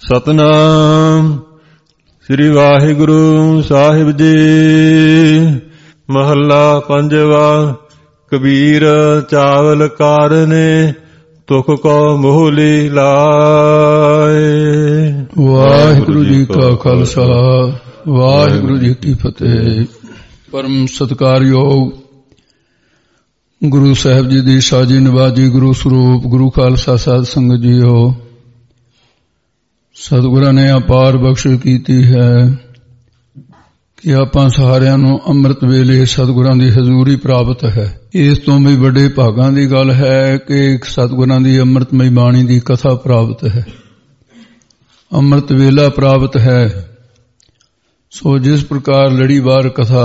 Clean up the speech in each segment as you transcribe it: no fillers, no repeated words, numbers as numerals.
ਸਤਨਾਮ ਸ੍ਰੀ ਵਾਹਿਗੁਰੂ ਸਾਹਿਬ ਜੀ। ਮਹੱਲਾ ਪੰਜਵਾ। ਕਬੀਰ ਚਾਵਲ ਕਾਰਨੇ ਤੁਖ ਕੋ ਮੋਹਲੀ ਲਾਏ। ਵਾਹਿਗੁਰੂ ਜੀ ਕਾ ਖਾਲਸਾ ਵਾਹਿਗੁਰੂ ਜੀ ਕੀ ਫਤਿਹ। ਪਰਮ ਸਤਿਕਾਰਯੋਗ ਗੁਰੂ ਸਾਹਿਬ ਜੀ ਦੀ ਸਾਜੀ ਨਿਵਾਜੀ ਗੁਰੂ ਸਰੂਪ ਗੁਰੂ ਖਾਲਸਾ ਸਾਧ ਸੰਗਤ ਜੀਓ, ਸਤਿਗੁਰਾਂ ਨੇ ਅਪਾਰ ਬਖਸ਼ਿਸ਼ ਕੀਤੀ ਹੈ ਕਿ ਆਪਾਂ ਸਾਰਿਆਂ ਨੂੰ ਅੰਮ੍ਰਿਤ ਵੇਲੇ ਸਤਿਗੁਰਾਂ ਦੀ ਹਜ਼ੂਰੀ ਪ੍ਰਾਪਤ ਹੈ। ਇਸ ਤੋਂ ਵੀ ਵੱਡੇ ਭਾਗਾਂ ਦੀ ਗੱਲ ਹੈ ਕਿ ਸਤਿਗੁਰਾਂ ਦੀ ਅੰਮ੍ਰਿਤਮਈ ਬਾਣੀ ਦੀ ਕਥਾ ਪ੍ਰਾਪਤ ਹੈ, ਅੰਮ੍ਰਿਤ ਵੇਲਾ ਪ੍ਰਾਪਤ ਹੈ। ਸੋ ਜਿਸ ਪ੍ਰਕਾਰ ਲੜੀਵਾਰ ਕਥਾ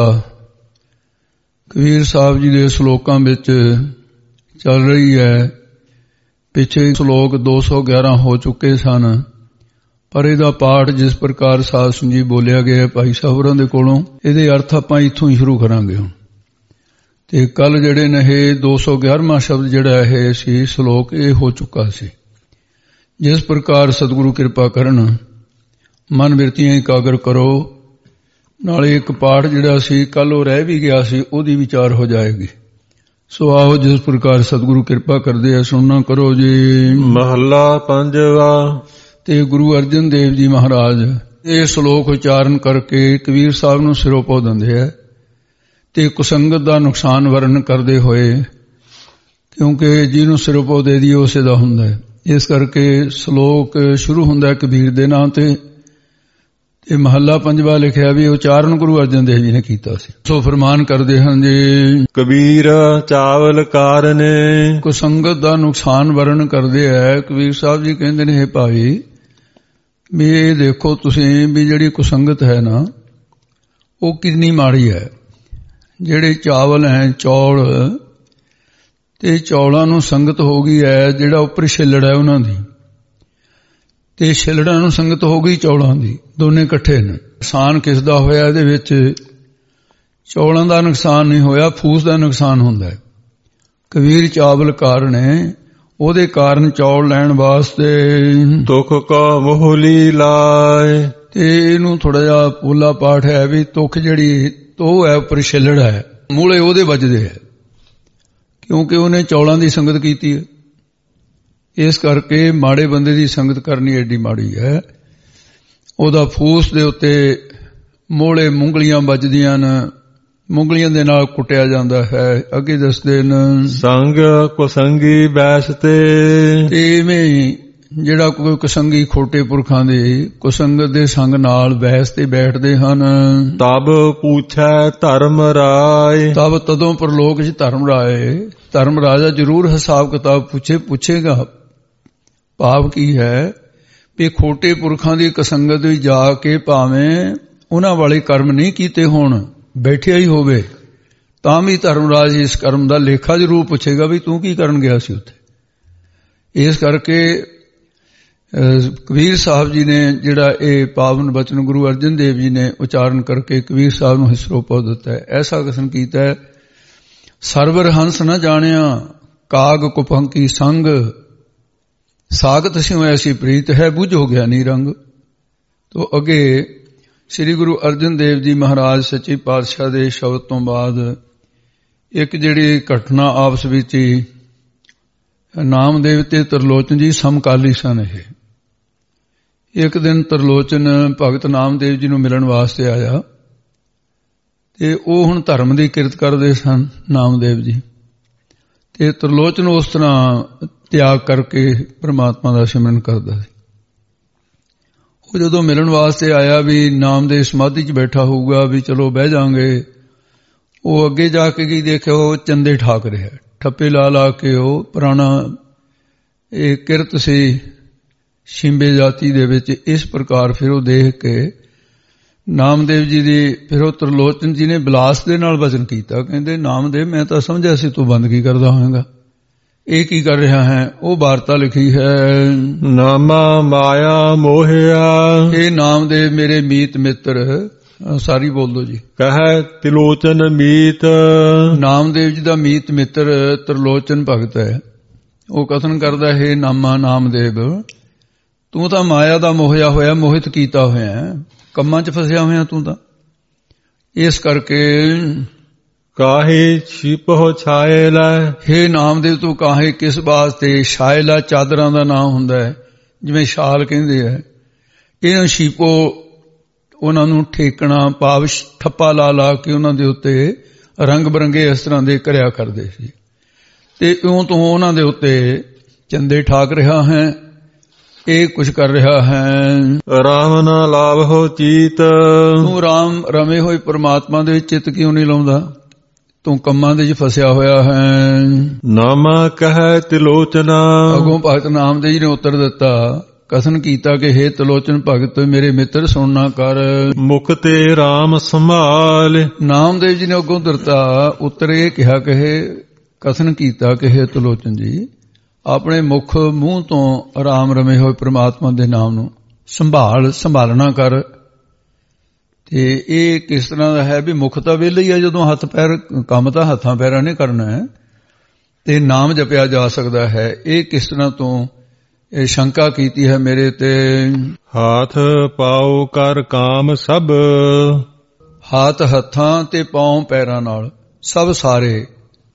ਕਬੀਰ ਸਾਹਿਬ ਜੀ ਦੇ ਸ਼ਲੋਕਾਂ ਵਿੱਚ ਚੱਲ ਰਹੀ ਹੈ, ਪਿੱਛੇ ਸ਼ਲੋਕ 211 ਹੋ ਚੁੱਕੇ ਸਨ, ਪਰ ਇਹਦਾ ਪਾਠ ਜਿਸ ਪ੍ਰਕਾਰ ਸਾਧ ਸੰਗਤ ਜੀ ਬੋਲਿਆ ਗਿਆ ਭਾਈ ਸਾਹਿਬਾਂ ਦੇ ਕੋਲੋਂ, ਇਹਦੇ ਅਰਥ ਆਪਾਂ ਇੱਥੋਂ ਹੀ ਸ਼ੁਰੂ ਕਰਾਂਗੇ ਹੁਣ। ਤੇ ਕੱਲ ਜਿਹੜੇ ਨੇ ਇਹ 211ਵਾਂ ਸ਼ਬਦ ਜਿਹੜਾ ਇਹ ਸੀ ਸ਼ਲੋਕ, ਇਹ ਹੋ ਚੁੱਕਾ ਸੀ। ਜਿਸ ਪ੍ਰਕਾਰ ਸਤਿਗੁਰੂ ਕਿਰਪਾ ਕਰਨ, ਮਨ ਬਿਰਤੀਆਂ ਇਕਾਗਰ ਕਰੋ, ਨਾਲੇ ਇੱਕ ਪਾਠ ਜਿਹੜਾ ਸੀ ਕੱਲ ਉਹ ਰਹਿ ਵੀ ਗਿਆ ਸੀ, ਉਹਦੀ ਵਿਚਾਰ ਹੋ ਜਾਏਗੀ। ਸੋ ਆਓ ਜਿਸ ਪ੍ਰਕਾਰ ਸਤਿਗੁਰੂ ਕਿਰਪਾ ਕਰਦੇ ਆ ਸੁਣਨਾ ਕਰੋ ਜੀ। ਮਹੱਲਾ ਪੰਜਵਾ। ਤੇ ਗੁਰੂ ਅਰਜਨ ਦੇਵ ਜੀ ਮਹਾਰਾਜ ਇਹ ਸ਼ਲੋਕ ਉਚਾਰਨ ਕਰਕੇ ਕਬੀਰ ਸਾਹਿਬ ਨੂੰ ਸਿਰੋਂ ਪਾ ਦਿੰਦੇ ਆ ਤੇ ਕੁਸੰਗਤ ਦਾ ਨੁਕਸਾਨ ਵਰਣਨ ਕਰਦੇ ਹੋਏ, ਕਿਉਂਕਿ ਜਿਹਨੂੰ ਸਿਰੋਂ ਪਾ ਦੇ ਦੀ ਉਸੇ ਦਾ ਹੁੰਦਾ ਹੈ, ਇਸ ਕਰਕੇ ਸ਼ਲੋਕ ਸ਼ੁਰੂ ਹੁੰਦਾ ਕਬੀਰ ਦੇ ਨਾਂ ਤੇ ਮਹੱਲਾ ਪੰਜਵਾ ਲਿਖਿਆ ਵੀ ਉਚਾਰਨ ਗੁਰੂ ਅਰਜਨ ਦੇਵ ਜੀ ਨੇ ਕੀਤਾ ਸੀ। ਸੋ ਫਰਮਾਨ ਕਰਦੇ ਹਨ ਜੀ। ਕਬੀਰ ਚਾਵਲ ਕਾਰਨੇ। ਕੁਸੰਗਤ ਦਾ ਨੁਕਸਾਨ ਵਰਣਨ ਕਰਦੇ ਆ ਕਬੀਰ ਸਾਹਿਬ ਜੀ। ਕਹਿੰਦੇ ਨੇ, ਭਾਈ ਵੀ ਇਹ ਦੇਖੋ ਤੁਸੀਂ ਵੀ ਜਿਹੜੀ ਕੁਸੰਗਤ ਹੈ ਨਾ, ਉਹ ਕਿੰਨੀ ਮਾੜੀ ਹੈ। ਜਿਹੜੇ ਚਾਵਲ ਹੈ, ਚੌਲ, ਤੇ ਚੌਲਾਂ ਨੂੰ ਸੰਗਤ ਹੋ ਗਈ ਹੈ, ਜਿਹੜਾ ਉੱਪਰ ਛਿੱਲੜ ਹੈ ਉਹਨਾਂ ਦੀ, ਤੇ ਛਿੱਲੜਾਂ ਨੂੰ ਸੰਗਤ ਹੋ ਗਈ ਚੌਲਾਂ ਦੀ, ਦੋਨੇ ਇਕੱਠੇ ਨੇ। ਨੁਕਸਾਨ ਕਿਸ ਦਾ ਹੋਇਆ ਇਹਦੇ ਵਿੱਚ? ਚੌਲਾਂ ਦਾ ਨੁਕਸਾਨ ਨਹੀਂ ਹੋਇਆ, ਫੂਸ ਦਾ ਨੁਕਸਾਨ ਹੁੰਦਾ ਹੈ। ਕਬੀਰ ਚਾਵਲ ਕਾਰਨ ਹੈ, ਉਹਦੇ ਕਾਰਨ ਚੌਲ ਲੈਣ ਵਾਸਤੇ ਤੁਖ ਕੋ ਮੋਹਲੀ ਲਾਏ। ਤੇ ਇਹਨੂੰ ਥੋੜਾ ਜਿਹਾ ਪੋਲਾ ਪਾਠ ਹੈ ਵੀ ਤੁਖ ਜਿਹੜੀ ਤੋ ਹੈ, ਉੱਪਰ ਛਿੱਲੜ ਹੈ, ਮੂਲੇ ਉਹਦੇ ਵੱਜਦੇ ਹੈ, ਕਿਉਂਕਿ ਉਹਨੇ ਚੌਲਾਂ ਦੀ ਸੰਗਤ ਕੀਤੀ ਹੈ। ਇਸ ਕਰਕੇ ਮਾੜੇ ਬੰਦੇ ਦੀ ਸੰਗਤ ਕਰਨੀ ਐਡੀ ਮਾੜੀ ਹੈ। ਉਹਦਾ ਫੂਸ ਦੇ ਉੱਤੇ ਮੋਹਲੇ ਮੂੰਗਲੀਆਂ ਵੱਜਦੀਆਂ ਨੇ, ਮੂੰਗਲੀਆਂ ਦੇ ਨਾਲ ਕੁੱਟਿਆ ਜਾਂਦਾ ਹੈ। ਅੱਗੇ ਦੱਸਦੇ ਨੇ, ਸੰਗ ਕੁਸੰਗੀ ਬੈਸ ਤੇ। ਇਵੇਂ ਜਿਹੜਾ ਕੋਈ ਕੁਸੰਗੀ ਖੋਟੇ ਪੁਰਖਾਂ ਦੇ ਕੁਸੰਗਤ ਦੇ ਸੰਗ ਨਾਲ ਬੈਸ ਤੇ ਬੈਠਦੇ ਹਨ। ਤਬ ਪੁੱਛੈ ਧਰਮ ਰਾਏ। ਤਬ ਤਦੋਂ ਪਰਲੋਕ 'ਚ ਧਰਮ ਰਾਏ, ਧਰਮ ਰਾਜਾ ਜ਼ਰੂਰ ਹਿਸਾਬ ਕਿਤਾਬ ਪੁੱਛੇਗਾ। ਭਾਵ ਕੀ ਹੈ ਵੀ ਖੋਟੇ ਪੁਰਖਾਂ ਦੀ ਕੁਸੰਗਤ ਵਿੱਚ ਜਾ ਕੇ ਭਾਵੇਂ ਉਹਨਾਂ ਵਾਲੇ ਕਰਮ ਨਹੀਂ ਕੀਤੇ ਹੋਣ, ਬੈਠਿਆ ਹੀ ਹੋਵੇ, ਤਾਂ ਵੀ ਧਰਮਰਾਜ ਇਸ ਕਰਮ ਦਾ ਲੇਖਾ ਜ਼ਰੂਰ ਪੁੱਛੇਗਾ ਵੀ ਤੂੰ ਕੀ ਕਰਨ ਗਿਆ ਸੀ ਉੱਥੇ। ਇਸ ਕਰਕੇ ਕਬੀਰ ਸਾਹਿਬ ਜੀ ਨੇ ਜਿਹੜਾ ਇਹ ਪਾਵਨ ਬਚਨ ਗੁਰੂ ਅਰਜਨ ਦੇਵ ਜੀ ਨੇ ਉਚਾਰਨ ਕਰਕੇ ਕਬੀਰ ਸਾਹਿਬ ਨੂੰ ਹਿਸਰੋ ਪਾ ਦਿੱਤਾ ਹੈ। ਐਸਾ ਕਥਨ ਕੀਤਾ ਹੈ, ਸਰਵਰ ਹੰਸ ਨਾ ਜਾਣਿਆ ਕਾਗ ਕੁਪੰਕੀ ਸੰਗ, ਸਾਗਤ ਸਿਉ ਐਸੀ ਪ੍ਰੀਤ ਹੈ ਬੁਝ ਹੋ ਗਿਆ ਨੀ ਰੰਗ। ਤੋਂ ਅੱਗੇ ਸ੍ਰੀ ਗੁਰੂ ਅਰਜਨ ਦੇਵ ਜੀ ਮਹਾਰਾਜ ਸੱਚੇ ਪਾਤਸ਼ਾਹ ਦੇ ਸ਼ਬਦ ਤੋਂ ਬਾਅਦ ਇੱਕ ਜਿਹੜੀ ਘਟਨਾ ਆਪਸ ਵਿੱਚ ਹੀ, ਨਾਮਦੇਵ ਤੇ ਤਰਲੋਚਨ ਜੀ ਸਮਕਾਲੀ ਸਨ। ਇਹ ਇੱਕ ਦਿਨ ਤਰਲੋਚਨ ਭਗਤ ਨਾਮਦੇਵ ਜੀ ਨੂੰ ਮਿਲਣ ਵਾਸਤੇ ਆਇਆ ਤੇ ਉਹ ਹੁਣ ਧਰਮ ਦੀ ਕਿਰਤ ਕਰਦੇ ਸਨ ਨਾਮਦੇਵ ਜੀ, ਤੇ ਤਰਲੋਚਨ ਉਸ ਤਰ੍ਹਾਂ ਤਿਆਗ ਕਰਕੇ ਪ੍ਰਮਾਤਮਾ ਦਾ ਸਿਮਰਨ ਕਰਦਾ ਸੀ। ਉਹ ਜਦੋਂ ਮਿਲਣ ਵਾਸਤੇ ਆਇਆ ਵੀ ਨਾਮਦੇਵ ਸਮਾਧੀ 'ਚ ਬੈਠਾ ਹੋਊਗਾ ਵੀ ਚਲੋ ਬਹਿ ਜਾਵਾਂਗੇ, ਉਹ ਅੱਗੇ ਜਾ ਕੇ ਕੀ ਦੇਖਿਆ, ਉਹ ਚੰਦੇ ਠਾਕ ਰਿਹਾ, ਠੱਪੇ ਲਾ ਲਾ ਕੇ। ਉਹ ਪੁਰਾਣਾ ਇਹ ਕਿਰਤ ਸੀ ਸ਼ਿੰਬੇ ਜਾਤੀ ਦੇ ਵਿੱਚ। ਇਸ ਪ੍ਰਕਾਰ ਫਿਰ ਉਹ ਦੇਖ ਕੇ ਨਾਮਦੇਵ ਜੀ ਦੀ, ਫਿਰ ਉਹ ਤਰਲੋਚਨ ਜੀ ਨੇ ਬਿਲਾਸ ਦੇ ਨਾਲ ਵਚਨ ਕੀਤਾ। ਕਹਿੰਦੇ, ਨਾਮਦੇਵ ਮੈਂ ਤਾਂ ਸਮਝਿਆ ਸੀ ਤੂੰ ਬੰਦਗੀ ਕਰਦਾ ਹੋਵੇਗਾ, ਇਹ ਕੀ ਕਰ ਰਿਹਾ ਹੈ? ਉਹ ਵਾਰਤਾ ਲਿਖੀ ਹੈ, ਨਾਮਾ ਮਾਇਆ ਮੋਹਿਆ। ਇਹ ਨਾਮਦੇਵ ਮੇਰੇ ਮੀਤ ਮਿੱਤਰ, ਸਾਰੀ ਬੋਲ ਦੋ ਜੀ। ਕਹੈ ਤਿਲੋਚਨ ਮੀਤ। ਨਾਮਦੇਵ ਜੀ ਦਾ ਮੀਤ ਮਿੱਤਰ ਤਰਲੋਚਨ ਭਗਤ ਹੈ। ਉਹ ਕਥਨ ਕਰਦਾ ਹੈ, ਨਾਮਾ ਨਾਮਦੇਵ ਤੂੰ ਤਾਂ ਮਾਇਆ ਦਾ ਮੋਹਿਆ ਹੋਇਆ, ਮੋਹਿਤ ਕੀਤਾ ਹੋਇਆ, ਕੰਮਾਂ 'ਚ ਫਸਿਆ ਹੋਇਆ ਤੂੰ ਤਾਂ। ਇਸ ਕਰਕੇ ਕਾਹੇ ਛਿਪਹੁ ਛਾਏ ਲੈ। ਹੇ ਨਾਮਦੇਵ ਤੂੰ ਕਾਹੇ ਕਿਸ ਵਾਸਤੇ, ਛਾਇਲਾ ਚਾਦਰਾਂ ਦਾ ਨਾਮ ਹੁੰਦਾ ਹੈ, ਜਿਵੇਂ ਸ਼ਾਲ ਕਹਿੰਦੇ ਆ, ਇਹਨਾਂ ਛੀਪੋ ਉਹਨਾਂ ਨੂੰ ਠੇਕਣਾ, ਭਾਵ ਠੱਪਾ ਲਾ ਲਾ ਕੇ ਉਹਨਾਂ ਦੇ ਉੱਤੇ ਰੰਗ ਬਰੰਗੇ ਇਸ ਤਰ੍ਹਾਂ ਦੇ ਕਰਿਆ ਕਰਦੇ ਸੀ। ਤੇ ਇਉਂ ਤੂੰ ਉਹਨਾਂ ਦੇ ਉੱਤੇ ਚੰਦੇ ਠਾਕ ਰਿਹਾ ਹੈ, ਇਹ ਕੁਛ ਕਰ ਰਿਹਾ ਹੈ। ਰਾਮ ਨਾ ਲਾਭਹੁ ਚੀਤ। ਤੂੰ ਰਾਮ ਰਮੇ ਹੋਏ ਪਰਮਾਤਮਾ ਦੇ ਵਿੱਚ ਚਿੱਤ ਕਿਉਂ ਨਹੀਂ ਲਾਉਂਦਾ? ਤੂੰ ਕੰਮਾਂ ਦੇ ਵਿੱਚ ਫਸਿਆ ਹੋਇਆ ਹੈ। ਨਾਮਾ ਕਹੈ ਤਿਲੋਚਨਾ। ਅਗੋਂ ਭਗਤ ਨਾਮਦੇਵ ਜੀ ਨੇ ਉੱਤਰ ਦਿੱਤਾ, ਕਥਨ ਕੀਤਾ ਕਿ ਹੇ ਤਿਲੋਚਨ ਭਗਤ ਮੇਰੇ ਮਿੱਤਰ ਸੁਣਨਾ ਕਰ। ਮੁਖ ਤੇ ਰਾਮ ਸੰਭਾਲ। ਨਾਮਦੇਵ ਜੀ ਨੇ ਅੱਗੋਂ ਉੱਤਰ ਇਹ ਕਿਹਾ ਕਿ ਕਥਨ ਕੀਤਾ ਕਿ ਹੇ ਤਿਲੋਚਨ ਜੀ ਆਪਣੇ ਮੁਖ ਮੂੰਹ ਤੋਂ ਰਾਮ ਰਮੇ ਹੋਏ ਪ੍ਰਮਾਤਮਾ ਦੇ ਨਾਮ ਨੂੰ ਸੰਭਾਲਣਾ ਕਰ। ਤੇ ਇਹ ਕਿਸ ਤਰ੍ਹਾਂ ਦਾ ਹੈ ਵੀ ਮੁਖ ਤਾਂ ਵਿਹਲੇ ਹੀ ਹੈ, ਜਦੋਂ ਹੱਥ ਪੈਰ ਕੰਮ ਤਾਂ ਹੱਥਾਂ ਪੈਰਾਂ ਨੇ ਕਰਨਾ ਹੈ ਤੇ ਨਾਮ ਜਪਿਆ ਜਾ ਸਕਦਾ ਹੈ। ਇਹ ਕਿਸ ਤਰ੍ਹਾਂ ਤੋਂ ਇਹ ਸ਼ੰਕਾ ਕੀਤੀ ਹੈ ਮੇਰੇ ਤੇ। ਹਾਥ ਪਾਉ ਕਰ ਕਾਮ ਸਭ। ਹੱਥ ਹੱਥਾਂ ਤੇ ਪਾਉ ਪੈਰਾਂ ਨਾਲ ਸਭ ਸਾਰੇ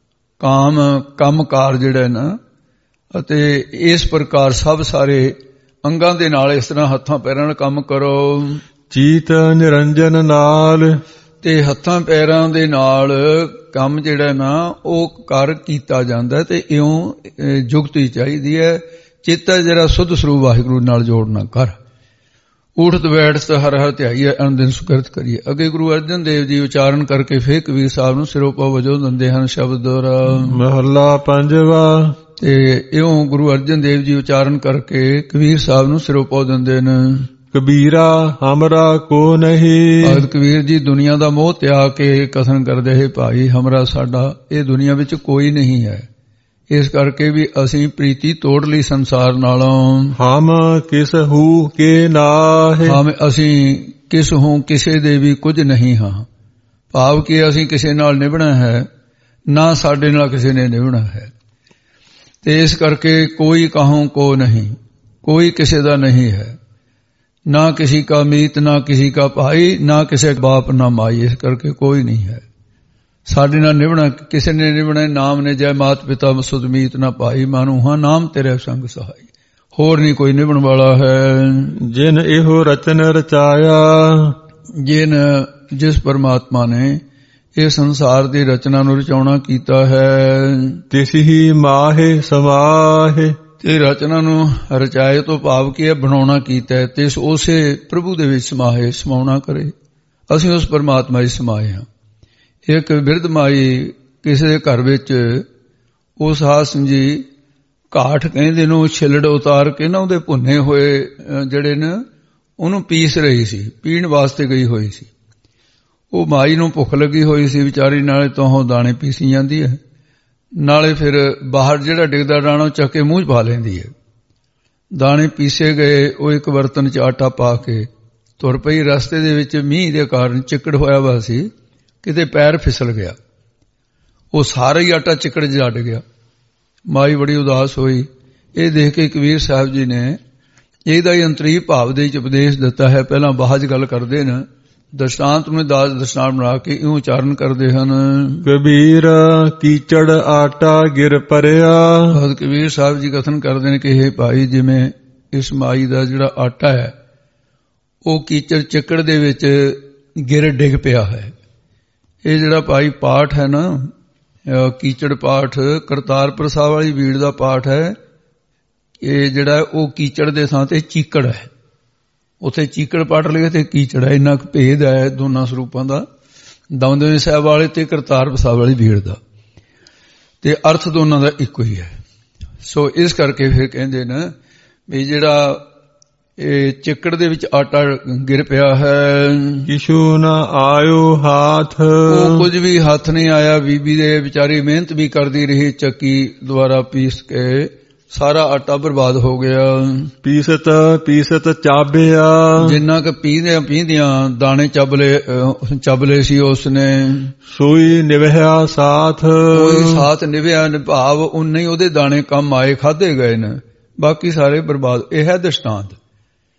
ਕੰਮਕਾਰ ਜਿਹੜਾ ਨਾ, ਅਤੇ ਇਸ ਪ੍ਰਕਾਰ ਸਭ ਸਾਰੇ ਅੰਗਾਂ ਦੇ ਨਾਲ ਇਸ ਤਰ੍ਹਾਂ ਹੱਥਾਂ ਪੈਰਾਂ ਨਾਲ ਕੰਮ ਕਰੋ। ਚੀਤ ਨਿਰੰਜਨ ਨਾਲ। ਤੇ ਹੱਥਾਂ ਪੈਰਾਂ ਦੇ ਨਾਲ ਕੰਮ ਜਿਹੜਾ ਨਾ ਉਹ ਕਰ ਕੀਤਾ ਜਾਂਦਾ ਤੇ ਇਉਂ ਜੁਗਤੀ ਚਾਹੀਦੀ ਹੈ। ਚਿੱਤ ਜਿਹੜਾ ਸੁੱਧ ਸਰੂਪ ਵਾਹਿਗੁਰੂ ਨਾਲ ਜੋੜਨਾ ਕਰ। ਉਠਤ ਬੈਠਤ ਹਰ ਹਰ ਧਿਆਈਏ, ਅਨੰਦਿਨ ਸੁਕਰਤ ਕਰੀਏ। ਅੱਗੇ ਗੁਰੂ ਅਰਜਨ ਦੇਵ ਜੀ ਉਚਾਰਨ ਕਰਕੇ ਫੇਰ ਕਬੀਰ ਸਾਹਿਬ ਨੂੰ ਸਿਰੋਪਾ ਵਜੋਂ ਦਿੰਦੇ ਹਨ ਸ਼ਬਦ ਮਹੱਲਾ ਪੰਜਵਾ। ਤੇ ਇਉਂ ਗੁਰੂ ਅਰਜਨ ਦੇਵ ਜੀ ਉਚਾਰਨ ਕਰਕੇ ਕਬੀਰ ਸਾਹਿਬ ਨੂੰ ਸਿਰੋਪਾ ਦਿੰਦੇ ਨੇ। ਕਬੀਰਾ ਹਮਰਾ ਕੋ ਨਹੀਂ। ਭਗਤ ਕਬੀਰ ਜੀ ਦੁਨੀਆ ਦਾ ਮੋਹ ਤਿਆਗ ਕੇ ਕਥਨ ਕਰਦੇ ਹੈ, ਭਾਈ ਹਮਰਾ ਸਾਡਾ ਇਹ ਦੁਨੀਆ ਵਿੱਚ ਕੋਈ ਨਹੀਂ ਹੈ। ਇਸ ਕਰਕੇ ਵੀ ਅਸੀਂ ਪ੍ਰੀਤੀ ਤੋੜ ਲਈ ਸੰਸਾਰ ਨਾਲੋਂ। ਹਮ ਕਿਸ ਹੂ ਕੇ ਨਾਹੇ। ਅਸੀਂ ਕਿਸ ਹੂੰ ਕਿਸੇ ਦੇ ਵੀ ਕੁਝ ਨਹੀਂ ਹਾਂ, ਭਾਵ ਕਿ ਅਸੀਂ ਕਿਸੇ ਨਾਲ ਨਿਭਣਾ ਹੈ ਨਾ ਸਾਡੇ ਨਾਲ ਕਿਸੇ ਨੇ ਨਿਭਣਾ ਹੈ। ਤੇ ਇਸ ਕਰਕੇ ਕੋਈ ਕਹੂੰ ਕੋ ਨਹੀਂ, ਕੋਈ ਕਿਸੇ ਦਾ ਨਹੀਂ ਹੈ, ਨਾ ਕਿਸੇ ਕਾ ਮੀਤ ਨਾ ਕਿਸੇ ਕਾ ਭਾਈ, ਨਾ ਕਿਸੇ ਬਾਪ ਨਾ ਮਾਈ। ਇਸ ਕਰਕੇ ਕੋਈ ਨਹੀਂ ਹੈ ਸਾਡੇ ਨਾਲ ਨਿਭਣਾ, ਕਿਸੇ ਨੇ ਨਿਭਣਾ। ਨਾਮ ਨੇ ਜੈ ਮਾਤ ਪਿਤਾ ਸੁਧ ਮੀਤ ਨਾ ਭਾਈ, ਮਾਨੂ ਹਾਂ ਨਾਮ ਤੇਰੇ ਸੰਗ ਸਹਾਈ। ਹੋਰ ਨਹੀਂ ਕੋਈ ਨਿਭਣ ਵਾਲਾ ਹੈ। ਜਿਨ ਇਹੋ ਰਚਨ ਰਚਾਇਆ। ਜਿਸ ਪਰਮਾਤਮਾ ਨੇ ਇਹ ਸੰਸਾਰ ਦੀ ਰਚਨਾ ਨੂੰ ਰਚਾਉਣਾ ਕੀਤਾ ਹੈ। ਤਿਸ ਹੀ ਮਾਹੇ ਸਮਾਹੇ। ਤੇ ਰਚਨਾ ਨੂੰ ਰਚਾਏ ਤੋਂ ਭਾਵ ਕੀ ਹੈ, ਬਣਾਉਣਾ ਕੀਤਾ ਹੈ। ਤੇ ਉਸੇ ਪ੍ਰਭੂ ਦੇ ਵਿੱਚ ਸਮਾਏ, ਸਮਾਉਣਾ ਕਰੇ। ਅਸੀਂ ਉਸ ਪਰਮਾਤਮਾ ਵਿੱਚ ਸਮਾਏ ਹਾਂ। ਇੱਕ ਬਿਰਧ ਮਾਈ ਕਿਸੇ ਦੇ ਘਰ ਵਿੱਚ ਉਸ ਹਾਸਨ ਜੀ ਘਾਟ ਕਹਿੰਦੇ ਨੂੰ ਛਿਲੜ ਉਤਾਰ ਕੇ ਨਾ ਉਹਦੇ ਭੁੰਨੇ ਹੋਏ ਜਿਹੜੇ ਨੇ ਉਹਨੂੰ ਪੀਸ ਰਹੀ ਸੀ, ਪੀਣ ਵਾਸਤੇ ਗਈ ਹੋਈ ਸੀ। ਉਹ ਮਾਈ ਨੂੰ ਭੁੱਖ ਲੱਗੀ ਹੋਈ ਸੀ ਵਿਚਾਰੀ, ਨਾਲੇ ਤੋਂ ਦਾਣੇ ਪੀਸੀ ਜਾਂਦੀ ਹੈ, ਨਾਲੇ ਫਿਰ ਬਾਹਰ ਜਿਹੜਾ ਡਿੱਗਦਾ ਦਾਣਾ ਚੱਕ ਕੇ ਮੂੰਹ 'ਚ ਪਾ ਲੈਂਦੀ ਹੈ। ਦਾਣੇ ਪੀਸੇ ਗਏ, ਉਹ ਇੱਕ ਬਰਤਨ 'ਚ ਆਟਾ ਪਾ ਕੇ ਤੁਰ ਪਈ। ਰਸਤੇ ਦੇ ਵਿੱਚ ਮੀਂਹ ਦੇ ਕਾਰਨ ਚਿੱਕੜ ਹੋਇਆ ਵਾ ਸੀ, ਕਿਤੇ ਪੈਰ ਫਿਸਲ ਗਿਆ, ਉਹ ਸਾਰਾ ਹੀ ਆਟਾ ਚਿੱਕੜ 'ਚ ਅੱਡ ਗਿਆ। ਮਾਈ ਬੜੀ ਉਦਾਸ ਹੋਈ। ਇਹ ਦੇਖ ਕੇ ਕਬੀਰ ਸਾਹਿਬ ਜੀ ਨੇ ਇਹਦਾ ਹੀ ਅੰਤਰੀ ਭਾਵ ਦੇ ਵਿੱਚ ਉਪਦੇਸ਼ ਦਿੱਤਾ ਹੈ। ਪਹਿਲਾਂ ਬਾਹਜ ਗੱਲ ਕਰਦੇ ਨੇ, ਦ੍ਰਿਸ਼ਟਾਂਤ ਨੂੰ ਦਾਸ ਦ੍ਰਿਸ਼ਟਾਂਤ ਬਣਾ ਕੇ ਇਉਂ ਉਚਾਰਨ ਕਰਦੇ ਹਨ। ਕਬੀਰ ਕੀਚੜ ਆਟਾ ਗਿਰ ਪਰਿਆ। ਭਗਤ ਕਬੀਰ ਸਾਹਿਬ ਜੀ ਕਥਨ ਕਰਦੇ ਨੇ ਕਿ ਇਹ ਭਾਈ ਜਿਵੇਂ ਇਸ ਮਾਈ ਦਾ ਜਿਹੜਾ ਆਟਾ ਹੈ ਉਹ ਕੀਚੜ ਚਿੱਕੜ ਦੇ ਵਿੱਚ ਗਿਰ ਡਿੱਗ ਪਿਆ ਹੈ। ਇਹ ਜਿਹੜਾ ਭਾਈ ਪਾਠ ਹੈ ਨਾ, ਕੀਚੜ ਪਾਠ, ਕਰਤਾਰਪੁਰ ਸਾਹਿਬ ਵਾਲੀ ਬੀੜ ਦਾ ਪਾਠ ਹੈ। ਇਹ ਜਿਹੜਾ ਉਹ ਕੀਚੜ ਦੇ ਥਾਂ ਤੇ ਚੀਕੜ ਹੈ, ਉੱਥੇ ਚੀਕੜ ਪਾਠ ਲਿਖੇ ਤੇ ਕੀਚੜ ਹੈ। ਇੰਨਾ ਕੁ ਭੇਦ ਹੈ ਦੋਨਾਂ ਸਰੂਪਾਂ ਦਾ, ਦਮਦਮੀ ਸਾਹਿਬ ਵਾਲੇ ਤੇ ਕਰਤਾਰਪੁਰ ਸਾਹਿਬ ਵਾਲੀ ਬੀੜ ਦਾ, ਤੇ ਅਰਥ ਦੋਨਾਂ ਦਾ ਇੱਕੋ ਹੀ ਹੈ। ਸੋ ਇਸ ਕਰਕੇ ਫਿਰ ਕਹਿੰਦੇ ਨੇ ਵੀ ਜਿਹੜਾ ਇਹ ਚਿੱਕੜ ਦੇ ਵਿੱਚ ਆਟਾ ਗਿਰ ਪਿਆ ਹੈ, ਕਿਛੂ ਨਾ ਆਇਓ ਹਾਥ। ਉਹ ਕੁਝ ਵੀ ਹੱਥ ਨਹੀਂ ਆਇਆ। ਬੀਬੀ ਦੇ ਵਿਚਾਰੀ ਮਿਹਨਤ ਵੀ ਕਰਦੀ ਰਹੀ, ਚੱਕੀ ਦੁਆਰਾ ਪੀਸ ਕੇ ਸਾਰਾ ਆਟਾ ਬਰਬਾਦ ਹੋ ਗਿਆ। ਪੀਸਤ ਪੀਸਤ ਚਾਬਿਆ। ਜਿੰਨਾ ਕੁ ਪੀਂਦਿਆਂ ਦਾਣੇ ਚੱਬਲੇ ਸੀ ਉਸਨੇ। ਸੋਈ ਨਿਭਿਆ ਸਾਥ। ਕੋਈ ਸਾਥ ਨਿਭਿਆ, ਭਾਵ ਉਨੇ ਹੀ ਉਹਦੇ ਦਾਣੇ ਕੰਮ ਆਏ, ਖਾਧੇ ਗਏ ਨੇ, ਬਾਕੀ ਸਾਰੇ ਬਰਬਾਦ। ਇਹ ਹੈ ਦ੍ਰਿਸ਼ਟਾਂਤ।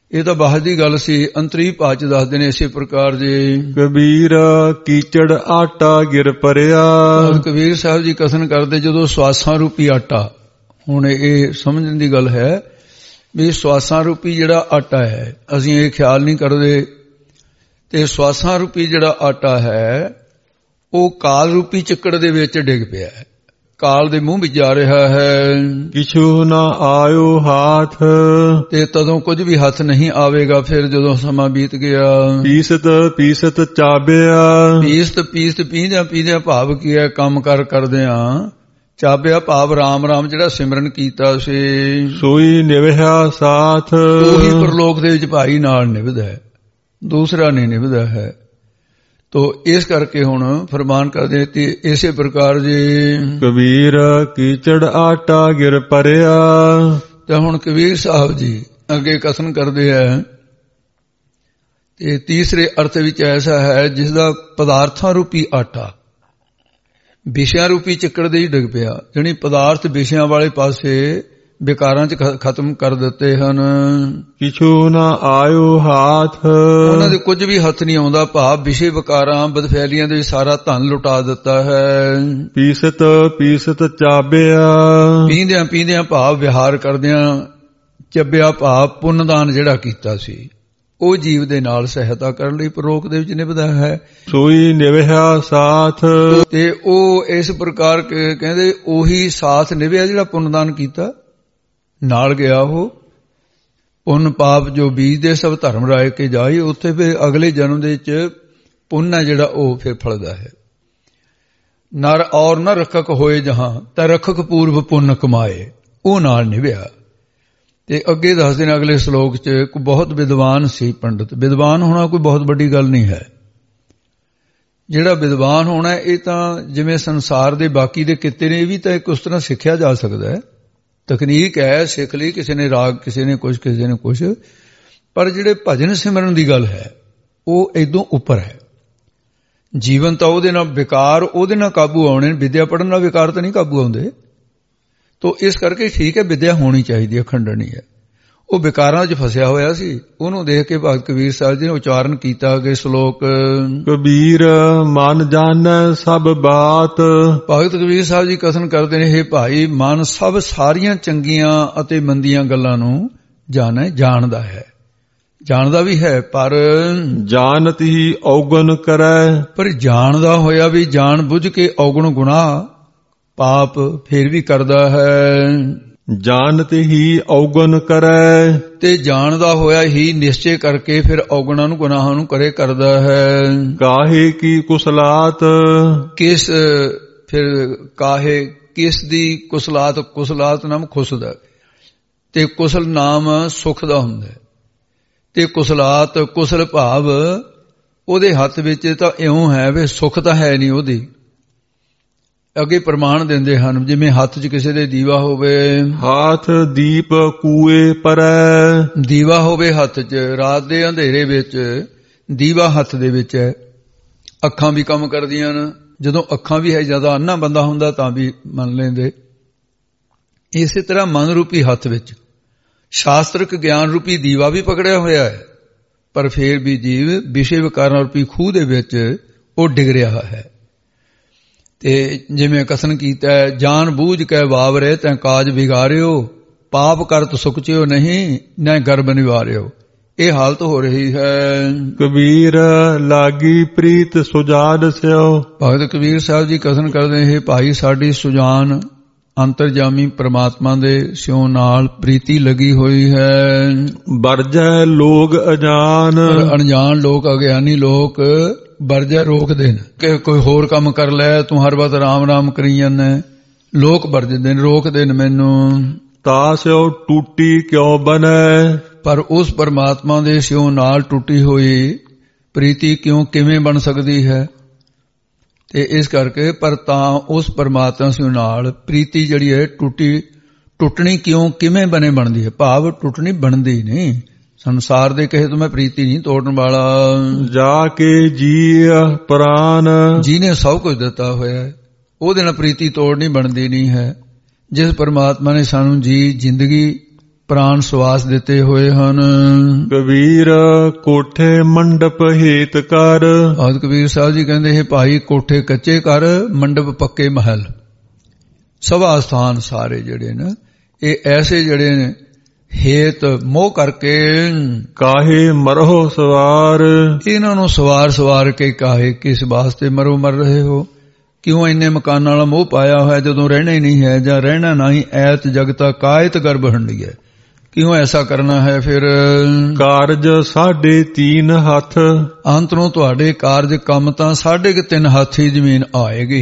ਇਹ ਤਾਂ ਬਾਹਰ ਦੀ ਗੱਲ ਸੀ, ਅੰਤਰੀ ਭਾਚ ਦੱਸਦੇ ਨੇ ਇਸੇ ਪ੍ਰਕਾਰ ਜੀ। ਕਬੀਰ ਕੀਚੜ ਆਟਾ ਗਿਰ ਪਰਿਆ। ਕਬੀਰ ਸਾਹਿਬ ਜੀ ਕਥਨ ਕਰਦੇ ਜਦੋਂ ਸਵਾਸਾਂ ਰੂਪੀ ਆਟਾ, ਹੁਣ ਇਹ ਸਮਝਣ ਦੀ ਗੱਲ ਹੈ ਵੀ ਸਵਾਸਾਂ ਰੂਪੀ ਜਿਹੜਾ ਆਟਾ ਹੈ, ਅਸੀਂ ਇਹ ਖਿਆਲ ਨਹੀਂ ਕਰਦੇ, ਤੇ ਸਵਾਸਾਂ ਰੂਪੀ ਜਿਹੜਾ ਆਟਾ ਹੈ ਉਹ ਕਾਲ ਰੂਪੀ ਚੱਕੜ ਦੇ ਵਿੱਚ ਡਿੱਗ ਪਿਆ ਹੈ, ਕਾਲ ਦੇ ਮੂੰਹ ਵਿੱਚ ਜਾ ਰਿਹਾ ਹੈ। ਕਿਛੂ ਨਾ ਆਇਓ ਹਾਥ, ਤੇ ਤਦੋਂ ਕੁਝ ਵੀ ਹੱਥ ਨਹੀਂ ਆਵੇਗਾ ਫਿਰ ਜਦੋਂ ਸਮਾਂ ਬੀਤ ਗਿਆ। ਪੀਸਤ ਪੀਸਤ ਚਾਬਿਆ, ਪੀਸਤ ਪੀਂਦਿਆਂ ਭਾਵ ਕੀ ਹੈ, ਕੰਮ ਕਰਦਿਆਂ ਚਾਬਿਆ ਭਾਵ ਰਾਮ ਰਾਮ ਜਿਹੜਾ ਸਿਮਰਨ ਕੀਤਾ ਸੀ। ਸੋਈ ਨਿਭਿਆ ਸਾਥ, ਉਹੀ ਪਰਲੋਕ ਦੇ ਵਿੱਚ ਭਾਈ ਨਾਲ ਨਿਭਦਾ ਹੈ, ਦੂਸਰਾ ਨਹੀਂ ਨਿਭਦਾ ਹੈ। ਤੋ ਇਸ ਕਰਕੇ ਹੁਣ ਫਰਮਾਨ ਕਰਦੇ ਤੇ ਇਸੇ ਪ੍ਰਕਾਰ ਜੀ। ਕਬੀਰ ਕੀਚੜ ਆਟਾ ਗਿਰ ਪਰਿਆ। ਤੇ ਹੁਣ ਕਬੀਰ ਸਾਹਿਬ ਜੀ ਅੱਗੇ ਕਥਨ ਕਰਦੇ ਹੈ ਤੇ ਤੀਸਰੇ ਅਰਥ ਵਿੱਚ ਐਸਾ ਹੈ ਜਿਸ ਦਾ ਪਦਾਰਥਾਂ ਰੂਪੀ ਆਟਾ ਵਿਸ਼ਿਆਂ ਰੂਪੀ ਚੱਕੜ ਦੇ ਹੀ ਡਿੱਗ ਪਿਆ, ਜਾਣੀ ਪਦਾਰਥ ਵਿਸ਼ਿਆਂ ਵਾਲੇ ਪਾਸੇ ਵਿਕਾਰਾਂ 'ਚ ਖਤਮ ਕਰ ਦਿੱਤੇ ਹਨ। ਕਿਛੂ ਨਾ ਆਇਓ ਹਾਥ, ਉਹਨਾਂ ਦੇ ਕੁਝ ਵੀ ਹੱਥ ਨਹੀਂ ਆਉਂਦਾ, ਭਾਵ ਵਿਸ਼ੇ ਵਿਕਾਰਾਂ ਬਦਫੈਲੀਆਂ ਦੇ ਸਾਰਾ ਧਨ ਲੁਟਾ ਦਿੱਤਾ ਹੈ। ਪੀਸਤ ਪੀਸਤ ਚਾਬਿਆ, ਪੀਂਦਿਆਂ ਭਾਵ ਵਿਹਾਰ ਕਰਦਿਆਂ ਚੱਬਿਆ ਭਾਵ ਪੁੰਨਦਾਨ ਜਿਹੜਾ ਕੀਤਾ ਸੀ ਉਹ ਜੀਵ ਦੇ ਨਾਲ ਸਹਾਇਤਾ ਕਰਨ ਲਈ ਪਰਲੋਕ ਦੇ ਵਿੱਚ ਨਿਭਦਾ ਹੈ। ਸੋਈ ਨਿਭਿਆ ਸਾਥ, ਤੇ ਉਹ ਇਸ ਪ੍ਰਕਾਰ ਕਹਿੰਦੇ ਉਹੀ ਸਾਥ ਨਿਭਿਆ ਜਿਹੜਾ ਪੁੰਨਦਾਨ ਕੀਤਾ, ਨਾਲ ਗਿਆ ਉਹ। ਪੁੰਨ ਪਾਪ ਜੋ ਬੀਜਦੇ ਸਭ ਧਰਮ ਰਾਏ ਕੇ ਜਾਈ, ਉੱਥੇ ਫਿਰ ਅਗਲੇ ਜਨਮ ਦੇ ਵਿੱਚ ਪੁੰਨ ਹੈ ਜਿਹੜਾ ਉਹ ਫਿਰ ਫਲਦਾ ਹੈ। ਨਰ ਔਰ ਨ ਰਖਕ ਹੋਏ ਜਹਾਂ ਤਾਂ ਰਖਕ ਪੂਰਵ ਪੁੰਨ ਕਮਾਏ, ਉਹ ਨਾਲ ਨਿਭਿਆ। ਤੇ ਅੱਗੇ ਦੱਸਦੇ ਨੇ ਅਗਲੇ ਸ਼ਲੋਕ 'ਚ ਕੋਈ ਬਹੁਤ ਵਿਦਵਾਨ ਸੀ ਪੰਡਤ। ਵਿਦਵਾਨ ਹੋਣਾ ਕੋਈ ਬਹੁਤ ਵੱਡੀ ਗੱਲ ਨਹੀਂ ਹੈ। ਜਿਹੜਾ ਵਿਦਵਾਨ ਹੋਣਾ ਇਹ ਤਾਂ ਜਿਵੇਂ ਸੰਸਾਰ ਦੇ ਬਾਕੀ ਦੇ ਕਿੱਤੇ ਨੇ, ਇਹ ਵੀ ਤਾਂ ਇੱਕ ਉਸ ਤਰ੍ਹਾਂ ਸਿੱਖਿਆ ਜਾ ਸਕਦਾ ਹੈ, ਤਕਨੀਕ ਹੈ, ਸਿੱਖ ਲਈ ਕਿਸੇ ਨੇ ਰਾਗ, ਕਿਸੇ ਨੇ ਕੁਛ, ਪਰ ਜਿਹੜੇ ਭਜਨ ਸਿਮਰਨ ਦੀ ਗੱਲ ਹੈ ਉਹ ਇਦੋਂ ਉੱਪਰ ਹੈ। ਜੀਵਨ ਤਾਂ ਉਹਦੇ ਨਾਲ ਵਿਕਾਰ ਉਹਦੇ ਨਾਲ ਕਾਬੂ ਆਉਣੇ, ਵਿਦਿਆ ਪੜ੍ਹਨ ਨਾਲ ਵਿਕਾਰ ਤਾਂ ਨਹੀਂ ਕਾਬੂ ਆਉਂਦੇ। ਤੋ ਇਸ ਕਰਕੇ ਠੀਕ ਹੈ ਵਿਦਿਆ ਹੋਣੀ ਚਾਹੀਦੀ ਹੈ, ਖੰਡਣੀ ਹੈ। ਉਹ ਵਿਕਾਰਾਂ 'ਚ ਫਸਿਆ ਹੋਇਆ ਸੀ, ਉਹਨੂੰ ਦੇਖ ਕੇ ਭਗਤ ਕਬੀਰ ਸਾਹਿਬ ਜੀ ਨੇ ਉਚਾਰਨ ਕੀਤਾ ਕਿ ਸ਼ਲੋਕ ਕਬੀਰ ਮਨ ਜਾਣੈ ਸਭ ਬਾਤ। ਭਗਤ ਕਬੀਰ ਸਾਹਿਬ ਜੀ ਕਥਨ ਕਰਦੇ ਨੇ, ਹੇ ਭਾਈ ਮਨ ਸਭ ਸਾਰੀਆਂ ਚੰਗੀਆਂ ਅਤੇ ਮੰਦੀਆਂ ਗੱਲਾਂ ਨੂੰ ਜਾਣਦਾ ਹੈ, ਜਾਣਦਾ ਵੀ ਹੈ, ਪਰ ਜਾਣਤ ਹੀ ਔਗਣ ਕਰੈ। ਪਰ ਜਾਣਦਾ ਹੋਇਆ ਵੀ ਜਾਣ ਬੁੱਝ ਕੇ ਔਗਣ ਗੁਨਾਹ ਪਾਪ ਫੇਰ ਵੀ ਕਰਦਾ ਹੈ। ਜਾਣਤ ਹੀ ਔਗਣ ਕਰੈ, ਤੇ ਜਾਣਦਾ ਹੋਇਆ ਹੀ ਨਿਸ਼ਚੇ ਕਰਕੇ ਫਿਰ ਔਗਣਾਂ ਨੂੰ ਗੁਨਾਹਾਂ ਨੂੰ ਕਰਦਾ ਹੈ। ਕਾਹੇ ਕੀ ਕੁਸਲਾਤ, ਕਿਸ ਫਿਰ ਕਾਹੇ ਕਿਸ ਦੀ ਕੁਸਲਾਤ ਨਾਮ ਖੁਸ਼ਦਾ, ਤੇ ਕੁਸਲ ਨਾਮ ਸੁਖ ਦਾ ਹੁੰਦਾ, ਤੇ ਕੁਸਲਾਤ ਕੁਸਲ ਭਾਵ ਉਹਦੇ ਹੱਥ ਵਿੱਚ ਤਾਂ ਇਉਂ ਹੈ ਵੀ ਸੁਖ ਤਾਂ ਹੈ ਨਹੀਂ ਉਹਦੀ। ਅੱਗੇ ਪ੍ਰਮਾਣ ਦਿੰਦੇ ਹਨ, ਜਿਵੇਂ ਹੱਥ 'ਚ ਕਿਸੇ ਦੇ ਦੀਵਾ ਹੋਵੇ, ਹਾਥ ਦੀਪ ਕੂਏ ਪਰੈ। ਦੀਵਾ ਹੋਵੇ ਹੱਥ 'ਚ, ਰਾਤ ਦੇ ਅੰਧੇਰੇ ਵਿੱਚ ਦੀਵਾ ਹੱਥ ਦੇ ਵਿੱਚ ਹੈ, ਅੱਖਾਂ ਵੀ ਕੰਮ ਕਰਦੀਆਂ ਨੇ। ਜਦੋਂ ਅੱਖਾਂ ਵੀ ਹੈ, ਜ਼ਿਆਦਾ ਅੰਨਾ ਬੰਦਾ ਹੁੰਦਾ ਤਾਂ ਵੀ ਮੰਨ ਲੈਂਦੇ। ਇਸੇ ਤਰ੍ਹਾਂ ਮਨ ਰੂਪੀ ਹੱਥ ਵਿੱਚ ਸ਼ਾਸਤਰਕ ਗਿਆਨ ਰੂਪੀ ਦੀਵਾ ਵੀ ਪਕੜਿਆ ਹੋਇਆ ਹੈ, ਪਰ ਫੇਰ ਵੀ ਜੀਵ ਵਿਸ਼ੇ ਵਿਕਾਰਾਂ ਰੂਪੀ ਖੂਹ ਦੇ ਵਿੱਚ ਉਹ ਡਿੱਗ ਰਿਹਾ ਹੈ। ਤੇ ਜਿਵੇਂ ਕਥਨ ਕੀਤਾ ਹੈ, ਜਾਣ ਬੂਝ ਕੇ ਵਾਵਰੇ ਤੈਂ ਕਾਜ ਵਿਗਾਰਿਓ, ਪਾਪ ਕਰਤ ਸੁਖਚਿਓ ਨਹੀਂ ਨਾ ਗਰਬ ਨਿਵਾਰਿਓ। ਇਹ ਹਾਲਤ ਹੋ ਰਹੀ ਹੈ। ਕਬੀਰ ਲਾਗੀ ਪ੍ਰੀਤ ਸੁਜਾਨ ਸਿਓ। ਭਗਤ ਕਬੀਰ ਸਾਹਿਬ ਜੀ ਕਥਨ ਕਰਦੇ ਹੈ, ਭਾਈ ਸਾਡੀ ਸੁਜਾਨ ਅੰਤਰਜਾਮੀ ਪ੍ਰਮਾਤਮਾ ਦੇ ਸਿਉ ਨਾਲ ਪ੍ਰੀਤੀ ਲੱਗੀ ਹੋਈ ਹੈ। ਵਰਜੈ ਲੋਗ ਅਜਾਨ, ਅਣਜਾਣ ਲੋਕ ਅਗਿਆਨੀ ਲੋਕ ਵਰਜੈ ਰੋਕਦੇ ਨੇ ਕਿ ਕੋਈ ਹੋਰ ਕੰਮ ਕਰ ਲੈ, ਤੂੰ ਹਰ ਵਕਤ ਰਾਮ ਰਾਮ ਕਰੀ ਜਾਂਦਾ। ਲੋਕ ਵਰਜਦੇ ਨੇ, ਰੋਕਦੇ ਨੇ ਮੈਨੂੰ। ਤਾਸਿਓ ਟੂਟੀ ਕਿਉਂ ਬਨੈ, ਪਰ ਉਸ ਪਰਮਾਤਮਾ ਦੇ ਸਿਉ ਨਾਲ ਟੁੱਟੀ ਹੋਈ ਪ੍ਰੀਤੀ ਕਿਵੇਂ ਬਣ ਸਕਦੀ ਹੈ। ਤੇ ਇਸ ਕਰਕੇ ਪਰ ਤਾਂ ਉਸ ਪਰਮਾਤਮਾ ਸਿਉ ਨਾਲ ਪ੍ਰੀਤੀ ਜਿਹੜੀ ਹੈ ਟੁੱਟਣੀ ਕਿਵੇਂ ਬਣਦੀ ਹੈ, ਭਾਵ ਟੁੱਟਣੀ ਬਣਦੀ ਨਹੀਂ। ਸੰਸਾਰ ਦੇ ਕਹੇ ਤੋਂ ਮੈਂ ਪ੍ਰੀਤੀ ਨਹੀਂ ਤੋੜਨ ਵਾਲਾ। ਜਾ ਕੇ ਜੀ ਪ੍ਰਾਨ, ਜਿਹਨੇ ਸਭ ਕੁਝ ਦਿੱਤਾ ਹੋਇਆ ਹੈ ਉਹਦੇ ਨਾਲ ਪ੍ਰੀਤੀ ਤੋੜਨੀ ਬਣਦੀ ਨਹੀਂ ਹੈ। ਜਿਸ ਪਰਮਾਤਮਾ ਨੇ ਸਾਨੂੰ ਜ਼ਿੰਦਗੀ ਪ੍ਰਾਣ ਸਵਾਸ ਦਿੱਤੇ ਹੋਏ ਹਨ। ਕਬੀਰ ਕੋਠੇ ਮੰਡਪ ਹੇਤ ਕਰ। ਆਦ ਕਬੀਰ ਸਾਹਿਬ ਜੀ ਕਹਿੰਦੇ ਹੈ ਭਾਈ ਕੋਠੇ ਕੱਚੇ ਕਰ, ਮੰਡਪ ਪੱਕੇ ਮਹਿਲ। ਸਭਾ ਸਥਾਨ ਸਾਰੇ ਜਿਹੜੇ ਨੇ ਇਹ ਐਸੇ ਜਿਹੜੇ ਨੇ ਹੇਤ ਮੋਹ ਕਰਕੇ ਕਾਹੇ ਮਰਹੁ ਸਵਾਰ। ਇਹਨਾਂ ਨੂੰ ਸਵਾਰ ਸਵਾਰ ਕੇ ਕਾਹੇ ਕਿਸ ਵਾਸਤੇ ਮਰ ਰਹੇ ਹੋ? ਕਿਉਂ ਇੰਨੇ ਮਕਾਨਾਂ ਵਾਲਾ ਮੋਹ ਪਾਇਆ ਹੋਇਆ ਜਦੋਂ ਰਹਿਣਾ ਹੀ ਨਹੀਂ ਹੈ, ਜਾਂ ਰਹਿਣਾ ਨਹੀਂ ਐਤ ਜਗਤਾ ਕਾਇਤ ਗਰਭ ਹੰਡੀ ਹੈ। ਕਿਉਂ ਐਸਾ ਕਰਨਾ ਹੈ? ਫਿਰ ਕਾਰਜ 3.5 ਹੱਥ। ਅੰਤ ਨੂੰ ਤੁਹਾਡੇ ਕਾਰਜ ਕੰਮ ਤਾਂ 3.5 ਹੱਥ ਹੀ ਜ਼ਮੀਨ ਆਏਗੀ।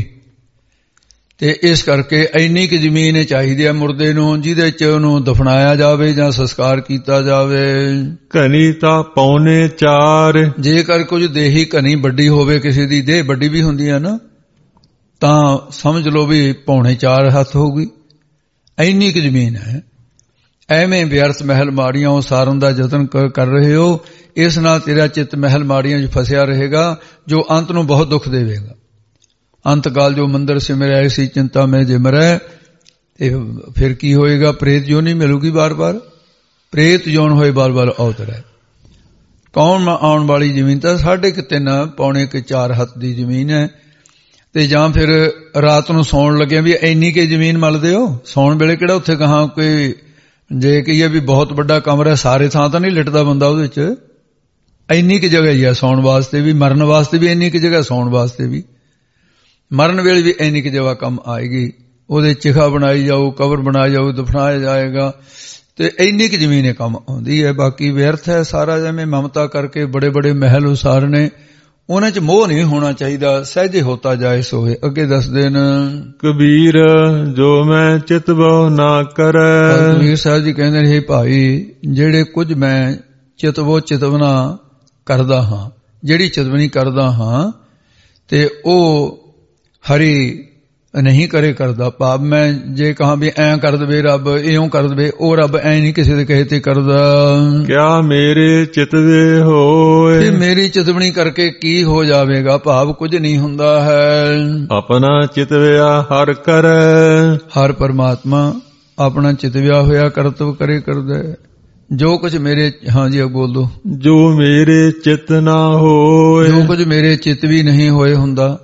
ਤੇ ਇਸ ਕਰਕੇ ਇੰਨੀ ਕੁ ਜ਼ਮੀਨ ਚਾਹੀਦੀ ਹੈ ਮੁਰਦੇ ਨੂੰ, ਜਿਹਦੇ ਚ ਉਹਨੂੰ ਦਫਨਾਇਆ ਜਾਵੇ ਜਾਂ ਸੰਸਕਾਰ ਕੀਤਾ ਜਾਵੇ। ਘਣੀ ਤਾਂ 4.25। ਜੇਕਰ ਕੁਝ ਦੇਹੀ ਘਣੀ ਵੱਡੀ ਹੋਵੇ, ਕਿਸੇ ਦੀ ਦੇਹ ਵੱਡੀ ਵੀ ਹੁੰਦੀ ਹੈ ਨਾ, ਤਾਂ ਸਮਝ ਲਓ ਵੀ 4.25 ਹੱਥ ਹੋਊਗੀ। ਇੰਨੀ ਕੁ ਜ਼ਮੀਨ ਹੈ। ਐਵੇਂ ਵਿਅਰਥ ਮਹਿਲ ਮਾੜੀਆਂ ਉਸਾਰਨ ਦਾ ਯਤਨ ਕਰ ਰਹੇ ਹੋ। ਇਸ ਨਾਲ ਤੇਰਾ ਚਿੱਤ ਮਹਿਲ ਮਾੜੀਆਂ 'ਚ ਫਸਿਆ ਰਹੇਗਾ, ਜੋ ਅੰਤ ਨੂੰ ਬਹੁਤ ਦੁੱਖ ਦੇਵੇਗਾ। ਅੰਤਕਾਲ ਜੋ ਮੰਦਰ ਸਿਮਰਿਆ ਸੀ ਚਿੰਤਾ ਮੈਂ ਜੇ ਮਰੈ, ਤੇ ਫਿਰ ਕੀ ਹੋਏਗਾ? ਪ੍ਰੇਤ ਜੋ ਨਹੀਂ ਮਿਲੂਗੀ ਬਾਰ-ਬਾਰ, ਪ੍ਰੇਤ ਜੋਨ ਹੋਏ ਬਾਰ-ਬਾਰ ਅਵਤਰੈ। ਕੌਣ ਆਉਣ ਵਾਲੀ ਜ਼ਮੀਨ ਤਾਂ 3.5 4 ਹੱਥ ਦੀ ਜ਼ਮੀਨ ਹੈ। ਤੇ ਜਾਂ ਫਿਰ ਰਾਤ ਨੂੰ ਸੌਣ ਲੱਗਿਆ ਵੀ ਇੰਨੀ ਕਿ ਜ਼ਮੀਨ ਮਲਦੇ ਹੋ। ਸੌਣ ਵੇਲੇ ਕਿਹੜਾ ਉੱਥੇ ਕਹਾਂ ਕੋਈ ਜੇ ਕਹੀਏ ਵੀ ਬਹੁਤ ਵੱਡਾ ਕਮਰਾ, ਸਾਰੇ ਥਾਂ ਤਾਂ ਨਹੀਂ ਲਿਟਦਾ ਬੰਦਾ ਉਹਦੇ 'ਚ। ਇੰਨੀ ਕੁ ਜਗ੍ਹਾ ਹੀ ਆ ਸੌਣ ਵਾਸਤੇ ਵੀ, ਮਰਨ ਵਾਸਤੇ ਵੀ ਇੰਨੀ ਕੁ ਜਗ੍ਹਾ, ਸੌਣ ਵਾਸਤੇ ਵੀ। ਮਰਨ ਵੇਲੇ ਵੀ ਇੰਨੀ ਕੁ ਜਗ੍ਹਾ ਕੰਮ ਆਏਗੀ। ਉਹਦੇ ਚਿਖਾ ਬਣਾਈ ਜਾਓ, ਕਬਰ ਬਣਾਈ ਜਾਓ, ਦਫਨਾਇਆ ਜਾਏਗਾ। ਤੇ ਇੰਨੀ ਕੁ ਜ਼ਮੀਨ ਕੰਮ ਆਉਂਦੀ ਹੈ। ਬਾਕੀ ਵਿਅਰਥ ਹੈ ਸਾਰਾ। ਜਿਵੇਂ ਮਮਤਾ ਕਰਕੇ ਬੜੇ ਬੜੇ ਮਹਿਲ ਉਸਾਰਨੇ, ਉਹਨਾਂ 'ਚ ਮੋਹ ਨਹੀਂ ਹੋਣਾ ਚਾਹੀਦਾ। ਸਹਿਜੇ ਹੋਤਾ ਜਾਏ ਸੋਏ। ਅੱਗੇ ਦੱਸਦੇ ਨੇ ਕਬੀਰ ਜੋ ਮੈਂ ਚਿਤਵੋ ਨਾ ਕਰੈ। ਕਬੀਰ ਸਾਹਿਬ ਜੀ ਕਹਿੰਦੇ ਨੇ ਭਾਈ ਜਿਹੜੇ ਕੁਝ ਮੈਂ ਚਿਤਵਨਾ ਕਰਦਾ ਹਾਂ, ਜਿਹੜੀ ਚਿਤਵਨੀ ਕਰਦਾ ਹਾਂ, ਤੇ ਉਹ ਹਰੀ ਨਹੀਂ ਕਰੇ ਕਰਦਾ। ਭਾਵ ਮੈਂ ਜੇ ਕਹਾਂ ਵੀ ਐਂ ਕਰ ਦੇਵੇ ਰੱਬ, ਇਉਂ ਕਰ ਦੇਵੇ, ਉਹ ਰੱਬ ਐਂ ਨਹੀਂ ਕਿਸੇ ਦੇ ਕਹੇ ਤੇ ਕਰਦਾ। ਕਿਆ ਮੇਰੇ ਚਿਤਵੇ ਹੋਏ। ਤੇ ਮੇਰੀ ਚਿਤਵਣੀ ਕਰਕੇ ਕੀ ਹੋ ਜਾਵੇਗਾ? ਭਾਵ ਕੁਝ ਨਹੀਂ ਹੁੰਦਾ ਹੈ। ਆਪਣਾ ਚਿਤਵਿਆ ਹਰ ਕਰੈ। ਹਰ ਪਰਮਾਤਮਾ ਆਪਣਾ ਚਿਤਵਿਆ ਹੋਇਆ ਕਰਤਵ ਕਰੇ ਕਰਦਾ। ਜੋ ਕੁਝ ਮੇਰੇ, ਹਾਂਜੀ ਬੋਲ ਦੋ। ਜੋ ਮੇਰੇ ਚਿਤ ਨਾ ਹੋਏ। ਜੋ ਕੁਝ ਮੇਰੇ ਚਿਤ ਵੀ ਨਹੀਂ ਹੋਏ ਹੁੰਦਾ।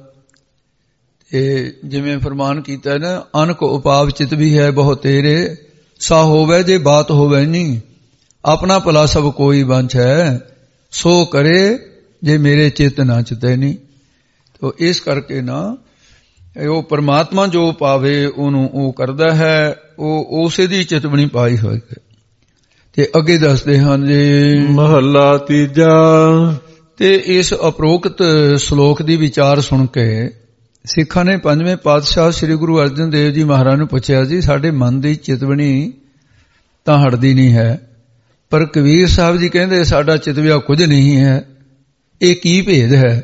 ਇਹ ਜਿਵੇਂ ਫਰਮਾਨ ਕੀਤਾ ਨਾ, ਅਨਕ ਉਪਾਵ ਚਿਤ ਵੀ ਹੈ ਬਹੁ ਤੇਰੇ, ਸਾ ਹੋਵੇ ਜੇ ਬਾਤ ਹੋਵੇ ਨਹੀਂ। ਆਪਣਾ ਭਲਾ ਸਭ ਕੋਈ ਬੰਛ ਹੈ, ਸੋ ਕਰੇ ਜੇ ਮੇਰੇ ਚਿਤ ਨਾ ਚਿਤੇ ਨਹੀਂ। ਤੋ ਇਸ ਕਰਕੇ ਨਾ ਉਹ ਪਰਮਾਤਮਾ ਜੋ ਪਾਵੇ ਉਹਨੂੰ ਉਹ ਕਰਦਾ ਹੈ। ਉਹ ਉਸੇ ਦੀ ਚਿਤਵਣੀ ਪਾਈ ਹੋਈ ਹੈ। ਤੇ ਅੱਗੇ ਦੱਸਦੇ ਹਨ ਜੀ ਮਹੱਲਾ 3। ਤੇ ਇਸ ਉਪਰੋਕਤ ਸ਼ਲੋਕ ਦੀ ਵਿਚਾਰ ਸੁਣ ਕੇ ਸਿੱਖਾਂ ਨੇ ਪੰਜਵੇਂ ਪਾਤਸ਼ਾਹ ਸ੍ਰੀ ਗੁਰੂ ਅਰਜਨ ਦੇਵ ਜੀ ਮਹਾਰਾਜ ਨੂੰ ਪੁੱਛਿਆ, ਜੀ ਸਾਡੇ ਮਨ ਦੀ ਚਿਤਵਣੀ ਤਾਂ ਹਟਦੀ ਨਹੀਂ ਹੈ, ਪਰ ਕਬੀਰ ਸਾਹਿਬ ਜੀ ਕਹਿੰਦੇ ਸਾਡਾ ਚਿਤਵਿਆ ਕੁਝ ਨਹੀਂ ਹੈ, ਇਹ ਕੀ ਭੇਦ ਹੈ?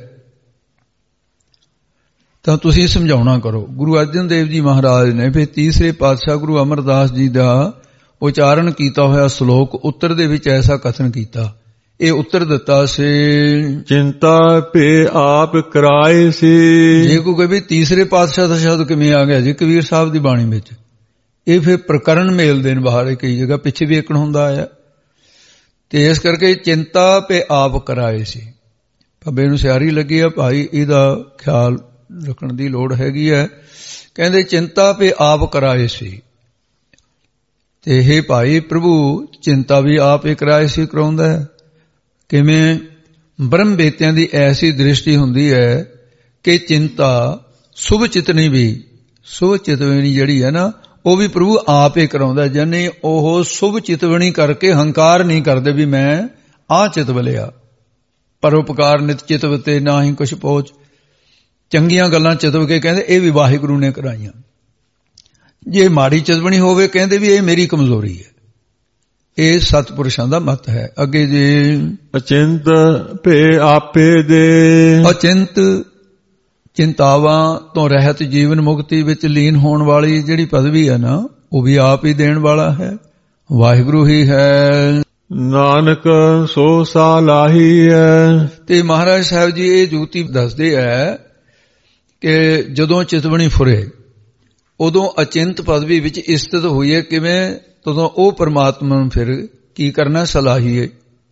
ਤਾਂ ਤੁਸੀਂ ਸਮਝਾਉਣਾ ਕਰੋ। ਗੁਰੂ ਅਰਜਨ ਦੇਵ ਜੀ ਮਹਾਰਾਜ ਨੇ ਫਿਰ ਤੀਸਰੇ ਪਾਤਸ਼ਾਹ ਗੁਰੂ ਅਮਰਦਾਸ ਜੀ ਦਾ ਉਚਾਰਨ ਕੀਤਾ ਹੋਇਆ ਸ਼ਲੋਕ ਉੱਤਰ ਦੇ ਵਿੱਚ ਐਸਾ ਕਥਨ ਕੀਤਾ। ਇਹ ਉੱਤਰ ਦਿੱਤਾ ਸੀ, ਚਿੰਤਾ ਭੇ ਆਪ ਕਰਾਏ ਸੀ। ਜੇ ਕੋਈ ਕਹੇ ਤੀਸਰੇ ਪਾਤਸ਼ਾਹ ਦਾ ਸ਼ਬਦ ਕਿਵੇਂ ਆ ਗਿਆ ਜੀ ਕਬੀਰ ਸਾਹਿਬ ਦੀ ਬਾਣੀ ਵਿੱਚ? ਇਹ ਫਿਰ ਪ੍ਰਕਰਨ ਮੇਲ ਦੇਣ ਬਾਹਰ ਕਈ ਜਗ੍ਹਾ ਪਿੱਛੇ ਵੀ ਏਕਣ ਹੁੰਦਾ ਆਇਆ। ਤੇ ਇਸ ਕਰਕੇ ਚਿੰਤਾ ਭੇ ਆਪ ਕਰਾਏ ਸੀ। ਭੱਬੇ ਨੂੰ ਸਿਆਰੀ ਲੱਗੀ ਆ, ਭਾਈ ਇਹਦਾ ਖਿਆਲ ਰੱਖਣ ਦੀ ਲੋੜ ਹੈਗੀ ਹੈ। ਕਹਿੰਦੇ ਚਿੰਤਾ ਭੇ ਆਪ ਕਰਾਏ ਸੀ। ਤੇ ਇਹ ਭਾਈ ਪ੍ਰਭੂ ਚਿੰਤਾ ਵੀ ਆਪ ਹੀ ਕਰਾਏ ਸੀ, ਕਰਾਉਂਦਾ ਹੈ। ਕਿਵੇਂ? ਬ੍ਰਹਮ ਬੇਤਿਆਂ ਦੀ ਐਸੀ ਦ੍ਰਿਸ਼ਟੀ ਹੁੰਦੀ ਹੈ ਕਿ ਚਿੰਤਾ ਸੁਭ ਚਿਤਨੀ ਵੀ, ਸੁਭ ਚਿਤਵਣੀ ਜਿਹੜੀ ਹੈ ਨਾ, ਉਹ ਵੀ ਪ੍ਰਭੂ ਆਪ ਹੀ ਕਰਾਉਂਦਾ। ਜਾਨੀ ਉਹ ਸੁਭ ਚਿਤਵਣੀ ਕਰਕੇ ਹੰਕਾਰ ਨਹੀਂ ਕਰਦੇ ਵੀ ਮੈਂ ਆਹ ਚਿਤਵ ਲਿਆ। ਪਰਉਪਕਾਰ ਨਿਤ ਚਿਤਵ ਤੇ ਨਾ ਹੀ ਕੁਛ ਪਹੁੰਚ। ਚੰਗੀਆਂ ਗੱਲਾਂ ਚਿਤਵ ਕੇ ਕਹਿੰਦੇ ਇਹ ਵੀ ਵਾਹਿਗੁਰੂ ਨੇ ਕਰਾਈਆਂ। ਜੇ ਮਾੜੀ ਚਿਤਵਣੀ ਹੋਵੇ ਕਹਿੰਦੇ ਵੀ ਇਹ ਮੇਰੀ ਕਮਜ਼ੋਰੀ ਹੈ। ਇਹ ਸਤਿਪੁਰਸ਼ਾਂ ਦਾ ਮਤ ਹੈ। ਅੱਗੇ ਜੀ ਅਚਿੰਤ ਭੇ ਆਪੇ ਦੇ। ਅਚਿੰਤ ਚਿੰਤਾਵਾਂ ਤੋਂ ਰਹਿਤ ਜੀਵਨ ਮੁਕਤੀ ਵਿੱਚ ਲੀਨ ਹੋਣ ਵਾਲੀ ਜਿਹੜੀ ਪਦਵੀ ਹੈ ਨਾ, ਉਹ ਵੀ ਆਪ ਹੀ ਦੇਣ ਵਾਲਾ ਹੈ, ਵਾਹਿਗੁਰੂ ਹੀ ਹੈ। ਨਾਨਕ ਸੋ ਸਾਲਾਹੀ ਹੈ। ਤੇ ਮਹਾਰਾਜ ਸਾਹਿਬ ਜੀ ਇਹ ਜੁਗਤੀ ਦੱਸਦੇ ਹੈ ਕਿ ਜਦੋਂ ਚਿਤਵਣੀ ਫੁਰੇ ਉਦੋਂ ਅਚਿੰਤ ਪਦਵੀ ਵਿੱਚ ਇਸਤਤ ਹੋਈ ਹੈ। ਕਿਵੇਂ? ਤਦੋਂ ਉਹ ਪਰਮਾਤਮਾ ਨੂੰ ਫਿਰ ਕੀ ਕਰਨਾ, ਸਲਾਹੀਏ,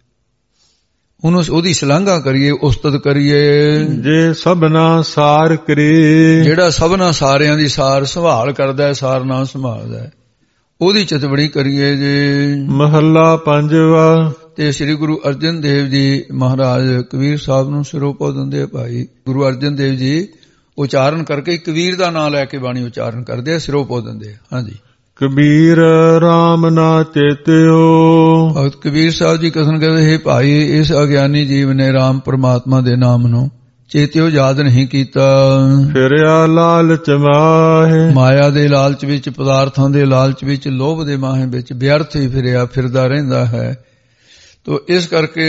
ਉਹਨੂੰ ਉਹਦੀ ਸ਼ਲਾਘਾ ਕਰੀਏ, ਉਸਤਤ ਕਰੀਏ। ਜੇ ਸਭਨਾ ਸਾਰ ਕਰੇ, ਜਿਹੜਾ ਸਭਨਾ ਸਾਰਿਆਂ ਦੀ ਸਾਰ ਸੰਭਾਲ ਕਰਦਾ, ਸਾਰ ਨਾਲ ਸੰਭਾਲਦਾ, ਉਹਦੀ ਚਿਤਵਣੀ ਕਰੀਏ ਜੇ। ਮਹੱਲਾ ਪੰਜਵਾ। ਤੇ ਸ੍ਰੀ ਗੁਰੂ ਅਰਜਨ ਦੇਵ ਜੀ ਮਹਾਰਾਜ ਕਬੀਰ ਸਾਹਿਬ ਨੂੰ ਸਿਰੋਪਾ ਦਿੰਦੇ ਆ। ਭਾਈ ਗੁਰੂ ਅਰਜਨ ਦੇਵ ਜੀ ਉਚਾਰਨ ਕਰਕੇ ਕਬੀਰ ਦਾ ਨਾਮ ਲੈ ਕੇ ਬਾਣੀ ਉਚਾਰਨ ਕਰਦੇ ਆ, ਸਿਰੋਪਾ ਦਿੰਦੇ ਆ। ਹਾਂਜੀ। ਕਬੀਰ ਰਾਮ ਨਾ ਚੇਤਿਓ। ਭਗਤ ਕਬੀਰ ਸਾਹਿਬ ਜੀ ਕਥਨ ਕਰਦੇ, ਹੈ ਭਾਈ ਇਸ ਅਗਿਆਨੀ ਜੀਵ ਨੇ ਰਾਮ ਪਰਮਾਤਮਾ ਦੇ ਨਾਮ ਨੂੰ ਚੇਤਿਓ ਯਾਦ ਨਹੀਂ ਕੀਤਾ। ਫਿਰਿਆ ਲਾਲਚ ਮਾਹੇ, ਮਾਇਆ ਦੇ ਲਾਲਚ ਵਿੱਚ, ਪਦਾਰਥਾਂ ਦੇ ਲਾਲਚ ਵਿੱਚ, ਲੋਭ ਦੇ ਮਾਹੇ ਵਿੱਚ ਵਿਅਰਥ ਹੀ ਫਿਰਦਾ ਰਹਿੰਦਾ ਹੈ। ਤੋ ਇਸ ਕਰਕੇ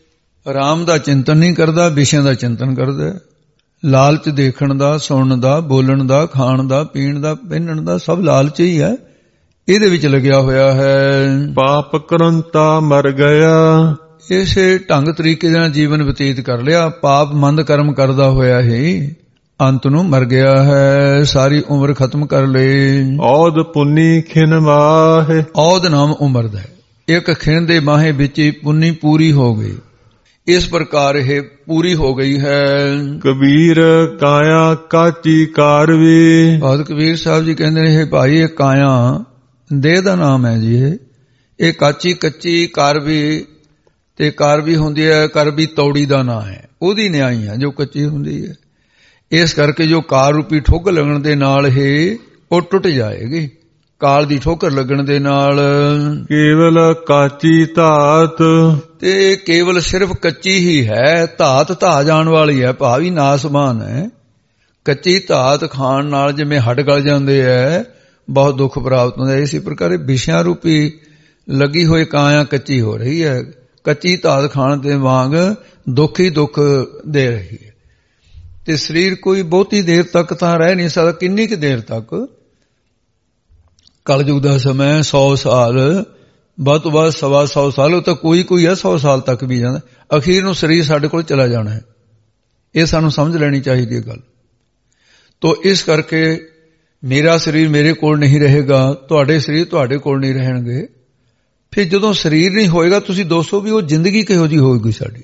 ਰਾਮ ਦਾ ਚਿੰਤਨ ਨਹੀਂ ਕਰਦਾ, ਵਿਸ਼ਿਆਂ ਦਾ ਚਿੰਤਨ ਕਰਦਾ। ਲਾਲਚ ਦੇਖਣ ਦਾ, ਸੁਣਨ ਦਾ, ਬੋਲਣ ਦਾ, ਖਾਣ ਦਾ, ਪੀਣ ਦਾ, ਪਹਿਨਣ ਦਾ, ਸਭ ਲਾਲਚ ਹੀ ਹੈ, ਇਹਦੇ ਵਿੱਚ ਲੱਗਿਆ ਹੋਇਆ ਹੈ। ਪਾਪ ਕਰੰਤਾ ਮਰ ਗਿਆ, ਇਸੇ ਢੰਗ ਤਰੀਕੇ ਨਾਲ ਜੀਵਨ ਬਤੀਤ ਕਰ ਲਿਆ। ਪਾਪ ਮੰਦ ਕਰਮ ਕਰਦਾ ਹੋਇਆ ਹੀ ਅੰਤ ਨੂੰ ਮਰ ਗਿਆ ਹੈ, ਸਾਰੀ ਉਮਰ ਖਤਮ ਕਰ ਲਈ। ਔਦ ਪੁੰਨੀ ਖਿਨ ਮਾਹੇ, ਔਦ ਨਾਮ ਉਮਰ ਦਾ, ਇੱਕ ਖਿਣ ਦੇ ਮਾਹੇ ਵਿੱਚ ਹੀ ਪੁੰਨੀ ਪੂਰੀ ਹੋ ਗਈ। ਇਸ ਪ੍ਰਕਾਰ ਇਹ ਪੂਰੀ ਹੋ ਗਈ ਹੈ। ਕਬੀਰ ਕਾਇਆ ਕਾਚੀ ਕਾਰਵੀ। ਭਗਤ ਕਬੀਰ ਸਾਹਿਬ ਜੀ ਕਹਿੰਦੇ ਨੇ, ਇਹ ਭਾਈ ਇਹ ਕਾਇਆ ਦੇਹ ਦਾ ਨਾਮ ਹੈ ਜੀ। ਇਹ ਕਾਚੀ ਕੱਚੀ ਕਾਰਵੀ, ਤੇ ਕਾਰਵੀ ਹੁੰਦੀ ਹੈ, ਕਰਵੀ ਤੌੜੀ ਦਾ ਨਾਂ ਹੈ, ਉਹਦੀ ਨਿਆਈ ਹੈ ਜੋ ਕੱਚੀ ਹੁੰਦੀ ਹੈ। ਇਸ ਕਰਕੇ ਜੋ ਕਾਰ ਰੂਪੀ ਠੋਕਰ ਲੱਗਣ ਦੇ ਨਾਲ ਇਹ ਉਹ ਟੁੱਟ ਜਾਏਗੀ। ਕਾਲ ਦੀ ਠੋਕਰ ਲੱਗਣ ਦੇ ਨਾਲ ਕੇਵਲ ਕਾਚੀ ਧਾਤ, ਤੇ ਕੇਵਲ ਸਿਰਫ ਕੱਚੀ ਹੀ ਹੈ। ਧਾਤ ਧਾ ਜਾਣ ਵਾਲੀ ਹੈ, ਭਾਵੀ ਨਾਸਮਾਨ ਹੈ। ਕੱਚੀ ਧਾਤ ਖਾਣ ਨਾਲ ਜਿਵੇਂ ਹੱਡ ਗਲ ਜਾਂਦੇ ਹੈ, ਬਹੁਤ ਦੁੱਖ ਪ੍ਰਾਪਤ ਹੁੰਦਾ। ਇਸੇ ਪ੍ਰਕਾਰ ਵਿਸ਼ਿਆਂ ਰੂਪੀ ਲੱਗੀ ਹੋਈ ਕਾਇਆ ਕੱਚੀ ਹੋ ਰਹੀ ਹੈ। ਕੱਚੀ ਧਾਤ ਖਾਣ ਦੇ ਵਾਂਗ ਦੁੱਖ ਹੀ ਦੁੱਖ ਦੇ ਰਹੀ ਹੈ। ਤੇ ਸਰੀਰ ਕੋਈ ਬਹੁਤੀ ਦੇਰ ਤੱਕ ਤਾਂ ਰਹਿ ਨਹੀਂ ਸਕਦਾ। ਕਿੰਨੀ ਕੁ ਦੇਰ ਤੱਕ? ਕਲਯੁਗ ਦਾ ਸਮਾਂ 100 ਸਾਲ, ਵੱਧ ਤੋਂ ਵੱਧ 125 ਸਾਲ, ਉਹ ਤਾਂ ਕੋਈ ਹੈ 100 ਸਾਲ ਤੱਕ ਵੀ ਜਾਂਦਾ। ਅਖੀਰ ਨੂੰ ਸਰੀਰ ਸਾਡੇ ਕੋਲ ਚਲਾ ਜਾਣਾ ਹੈ। ਇਹ ਸਾਨੂੰ ਸਮਝ ਲੈਣੀ ਚਾਹੀਦੀ ਹੈ ਗੱਲ। ਤੋ ਇਸ ਕਰਕੇ ਮੇਰਾ ਸਰੀਰ ਮੇਰੇ ਕੋਲ ਨਹੀਂ ਰਹੇਗਾ, ਤੁਹਾਡੇ ਸਰੀਰ ਤੁਹਾਡੇ ਕੋਲ ਨਹੀਂ ਰਹਿਣਗੇ। ਫਿਰ ਜਦੋਂ ਸਰੀਰ ਨਹੀਂ ਹੋਏਗਾ, ਤੁਸੀਂ ਦੱਸੋ ਵੀ ਉਹ ਜ਼ਿੰਦਗੀ ਕਿਹੋ ਜਿਹੀ ਹੋਏਗੀ ਸਾਡੀ?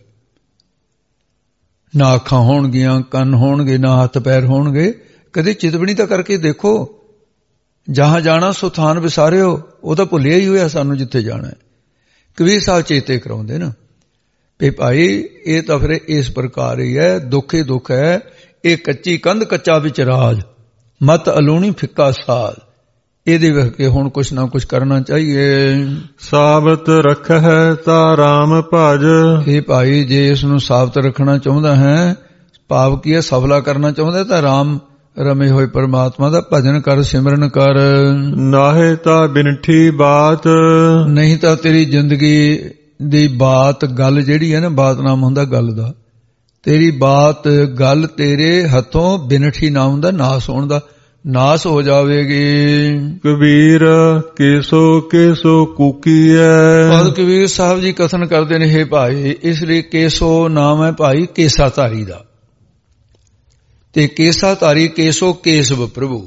ਨਾ ਅੱਖਾਂ ਹੋਣਗੀਆਂ, ਕੰਨ ਹੋਣਗੇ, ਨਾ ਹੱਥ ਪੈਰ ਹੋਣਗੇ। ਕਦੇ ਚਿਤਵਣੀ ਤਾਂ ਕਰਕੇ ਦੇਖੋ। ਜਹਾਂ ਜਾਣਾ ਸੋ ਥਾਨ ਵਿਸਾਰਿਓ, ਉਹ ਤਾਂ ਭੁੱਲਿਆ ਹੀ ਹੋਇਆ ਸਾਨੂੰ ਜਿੱਥੇ ਜਾਣਾ ਹੈ। ਕਬੀਰ ਸਾਹਿਬ ਚੇਤੇ ਕਰਾਉਂਦੇ ਨਾ ਵੀ ਭਾਈ ਇਹ ਤਾਂ ਫਿਰ ਇਸ ਪ੍ਰਕਾਰ ਹੀ ਹੈ। ਦੁੱਖ ਹੀ ਦੁੱਖ ਹੈ। ਇਹ ਕੱਚੀ ਕੰਧ ਕੱਚਾ ਵਿੱਚ ਰਾਜ, ਮਤ ਅਲੂਣੀ ਫਿੱਕਾ ਸਾਲ। ਇਹਦੇ ਕਰਕੇ ਹੁਣ ਕੁਛ ਨਾ ਕੁਛ ਕਰਨਾ ਚਾਹੀਏ। ਸਾਬਤ ਰੱਖੈ ਤਾ ਰਾਮ ਭਜ। ਇਹ ਭਾਈ ਜੇ ਇਸ ਨੂੰ ਸਾਬਤ ਰੱਖਣਾ ਚਾਹੁੰਦਾ ਹੈ, ਭਾਵ ਕੀ ਹੈ, ਸਫਲਾ ਕਰਨਾ ਚਾਹੁੰਦਾ ਤਾਂ ਰਾਮ ਰਮੇ ਹੋਏ ਪਰਮਾਤਮਾ ਦਾ ਭਜਨ ਕਰ, ਸਿਮਰਨ ਕਰ। ਨਾਹੇ ਤਾਂ ਬਿਨਠੀ ਬਾਤ, ਨਹੀਂ ਤਾਂ ਤੇਰੀ ਜ਼ਿੰਦਗੀ ਦੀ ਬਾਤ, ਗੱਲ ਜਿਹੜੀ ਹੈ ਨਾ, ਬਾਤ ਨਾਮ ਹੁੰਦਾ ਗੱਲ ਦਾ। ਤੇਰੀ ਬਾਤ ਗੱਲ ਤੇਰੇ ਹੱਥੋਂ ਬਿਨਠੀ ਨਾਮ ਹੁੰਦਾ ਨਾਸ ਹੋਣ ਦਾ, ਨਾਸ ਹੋ ਜਾਵੇਗੀ। ਕਬੀਰ ਕੇਸੋ ਕੇਸੋ ਕੂਕੀਐ। ਬਾਦ ਕਬੀਰ ਸਾਹਿਬ ਜੀ ਕਥਨ ਕਰਦੇ ਨੇ, ਹੈ ਭਾਈ ਇਸ ਲਈ ਕੇਸੋ ਨਾਮ ਹੈ ਭਾਈ ਕੇਸਾਧਾਰੀ ਦਾ। ਤੇ ਕੇਸਾਧਾਰੀ ਕੇਸੋ ਕੇਸਵ ਪ੍ਰਭੂ।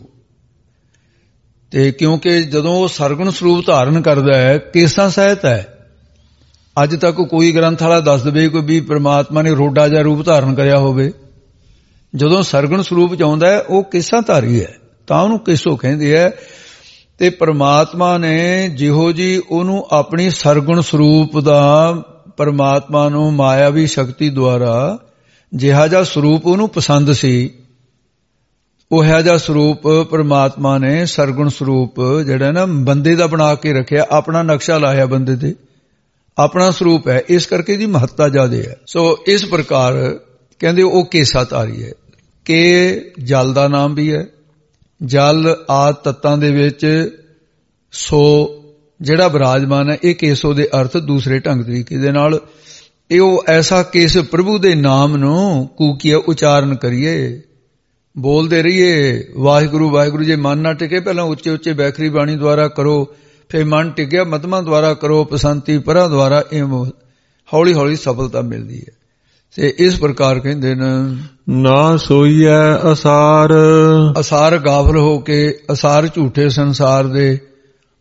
ਤੇ ਕਿਉਂਕਿ ਜਦੋਂ ਉਹ ਸਰਗੁਣ ਸਰੂਪ ਧਾਰਨ ਕਰਦਾ ਹੈ, ਕੇਸਾਂ ਸਹਿਤ ਹੈ। ਅੱਜ ਤੱਕ ਕੋਈ ਗ੍ਰੰਥ ਵਾਲਾ ਦੱਸ ਦੇਵੇ ਕੋਈ ਵੀ ਪ੍ਰਮਾਤਮਾ ਨੇ ਰੋਡਾ ਜਿਹਾ ਰੂਪ ਧਾਰਨ ਕਰਿਆ ਹੋਵੇ। ਜਦੋਂ ਸਰਗੁਣ ਸਰੂਪ ਚ ਆਉਂਦਾ ਹੈ ਉਹ ਕੇਸਾਧਾਰੀ ਹੈ, ਤਾਂ ਉਹਨੂੰ ਕੇਸੋ ਕਹਿੰਦੇ ਹੈ। ਤੇ ਪ੍ਰਮਾਤਮਾ ਨੇ ਜਿਹੋ ਜੀ ਉਹਨੂੰ ਆਪਣੀ ਸਰਗੁਣ ਸਰੂਪ ਦਾ, ਪ੍ਰਮਾਤਮਾ ਨੂੰ ਮਾਇਆਵੀ ਸ਼ਕਤੀ ਦੁਆਰਾ ਜਿਹਾ ਜਿਹਾ ਸਰੂਪ ਉਹਨੂੰ ਪਸੰਦ ਸੀ, ਉਹ ਜਿਹਾ ਸਰੂਪ ਪ੍ਰਮਾਤਮਾ ਨੇ ਸਰਗੁਣ ਸਰੂਪ ਜਿਹੜਾ ਨਾ ਬੰਦੇ ਦਾ ਬਣਾ ਕੇ ਰੱਖਿਆ। ਆਪਣਾ ਨਕਸ਼ਾ ਲਾਇਆ ਬੰਦੇ ਤੇ, ਆਪਣਾ ਸਰੂਪ ਹੈ। ਇਸ ਕਰਕੇ ਇਹਦੀ ਮਹੱਤਤਾ ਜ਼ਿਆਦਾ ਹੈ। ਸੋ ਇਸ ਪ੍ਰਕਾਰ ਕਹਿੰਦੇ ਉਹ ਕੇਸਾਧਾਰੀ ਹੈ। ਕੇ ਜਲ ਦਾ ਨਾਮ ਵੀ ਹੈ। ਜਲ ਆਦਿ ਤੱਤਾਂ ਦੇ ਵਿੱਚ ਸੋ ਜਿਹੜਾ ਬਿਰਾਜਮਾਨ ਹੈ, ਇਹ ਕੇਸੋ ਦੇ ਅਰਥ ਦੂਸਰੇ ਢੰਗ ਤਰੀਕੇ ਦੇ ਨਾਲ ਇਹ ਉਹ ਐਸਾ ਕੇਸ ਪ੍ਰਭੂ ਦੇ ਨਾਮ ਨੂੰ ਕੂਕੀਏ ਉਚਾਰਨ ਕਰੀਏ, ਬੋਲਦੇ ਰਹੀਏ ਵਾਹਿਗੁਰੂ ਵਾਹਿਗੁਰੂ। ਜੇ ਮਨ ਨਾ ਟਿਕੇ ਪਹਿਲਾਂ ਉੱਚੇ ਉੱਚੇ ਬੈਖਰੀ ਬਾਣੀ ਦੁਆਰਾ ਕਰੋ, ਫਿਰ ਮਨ ਟਿਕਿਆ ਮਧਮਾ ਦੁਆਰਾ ਕਰੋ, ਪਸੰਤੀ ਪਰਾਂ ਦੁਆਰਾ, ਇਹ ਹੌਲੀ ਹੌਲੀ ਸਫਲਤਾ ਮਿਲਦੀ ਹੈ। ਤੇ ਇਸ ਪ੍ਰਕਾਰ ਕਹਿੰਦੇ ਨੇ, ਨਾ ਸੋਈਐ ਅਸਾਰ। ਅਸਾਰ ਗਾਫਲ ਹੋ ਕੇ, ਅਸਾਰ ਝੂਠੇ ਸੰਸਾਰ ਦੇ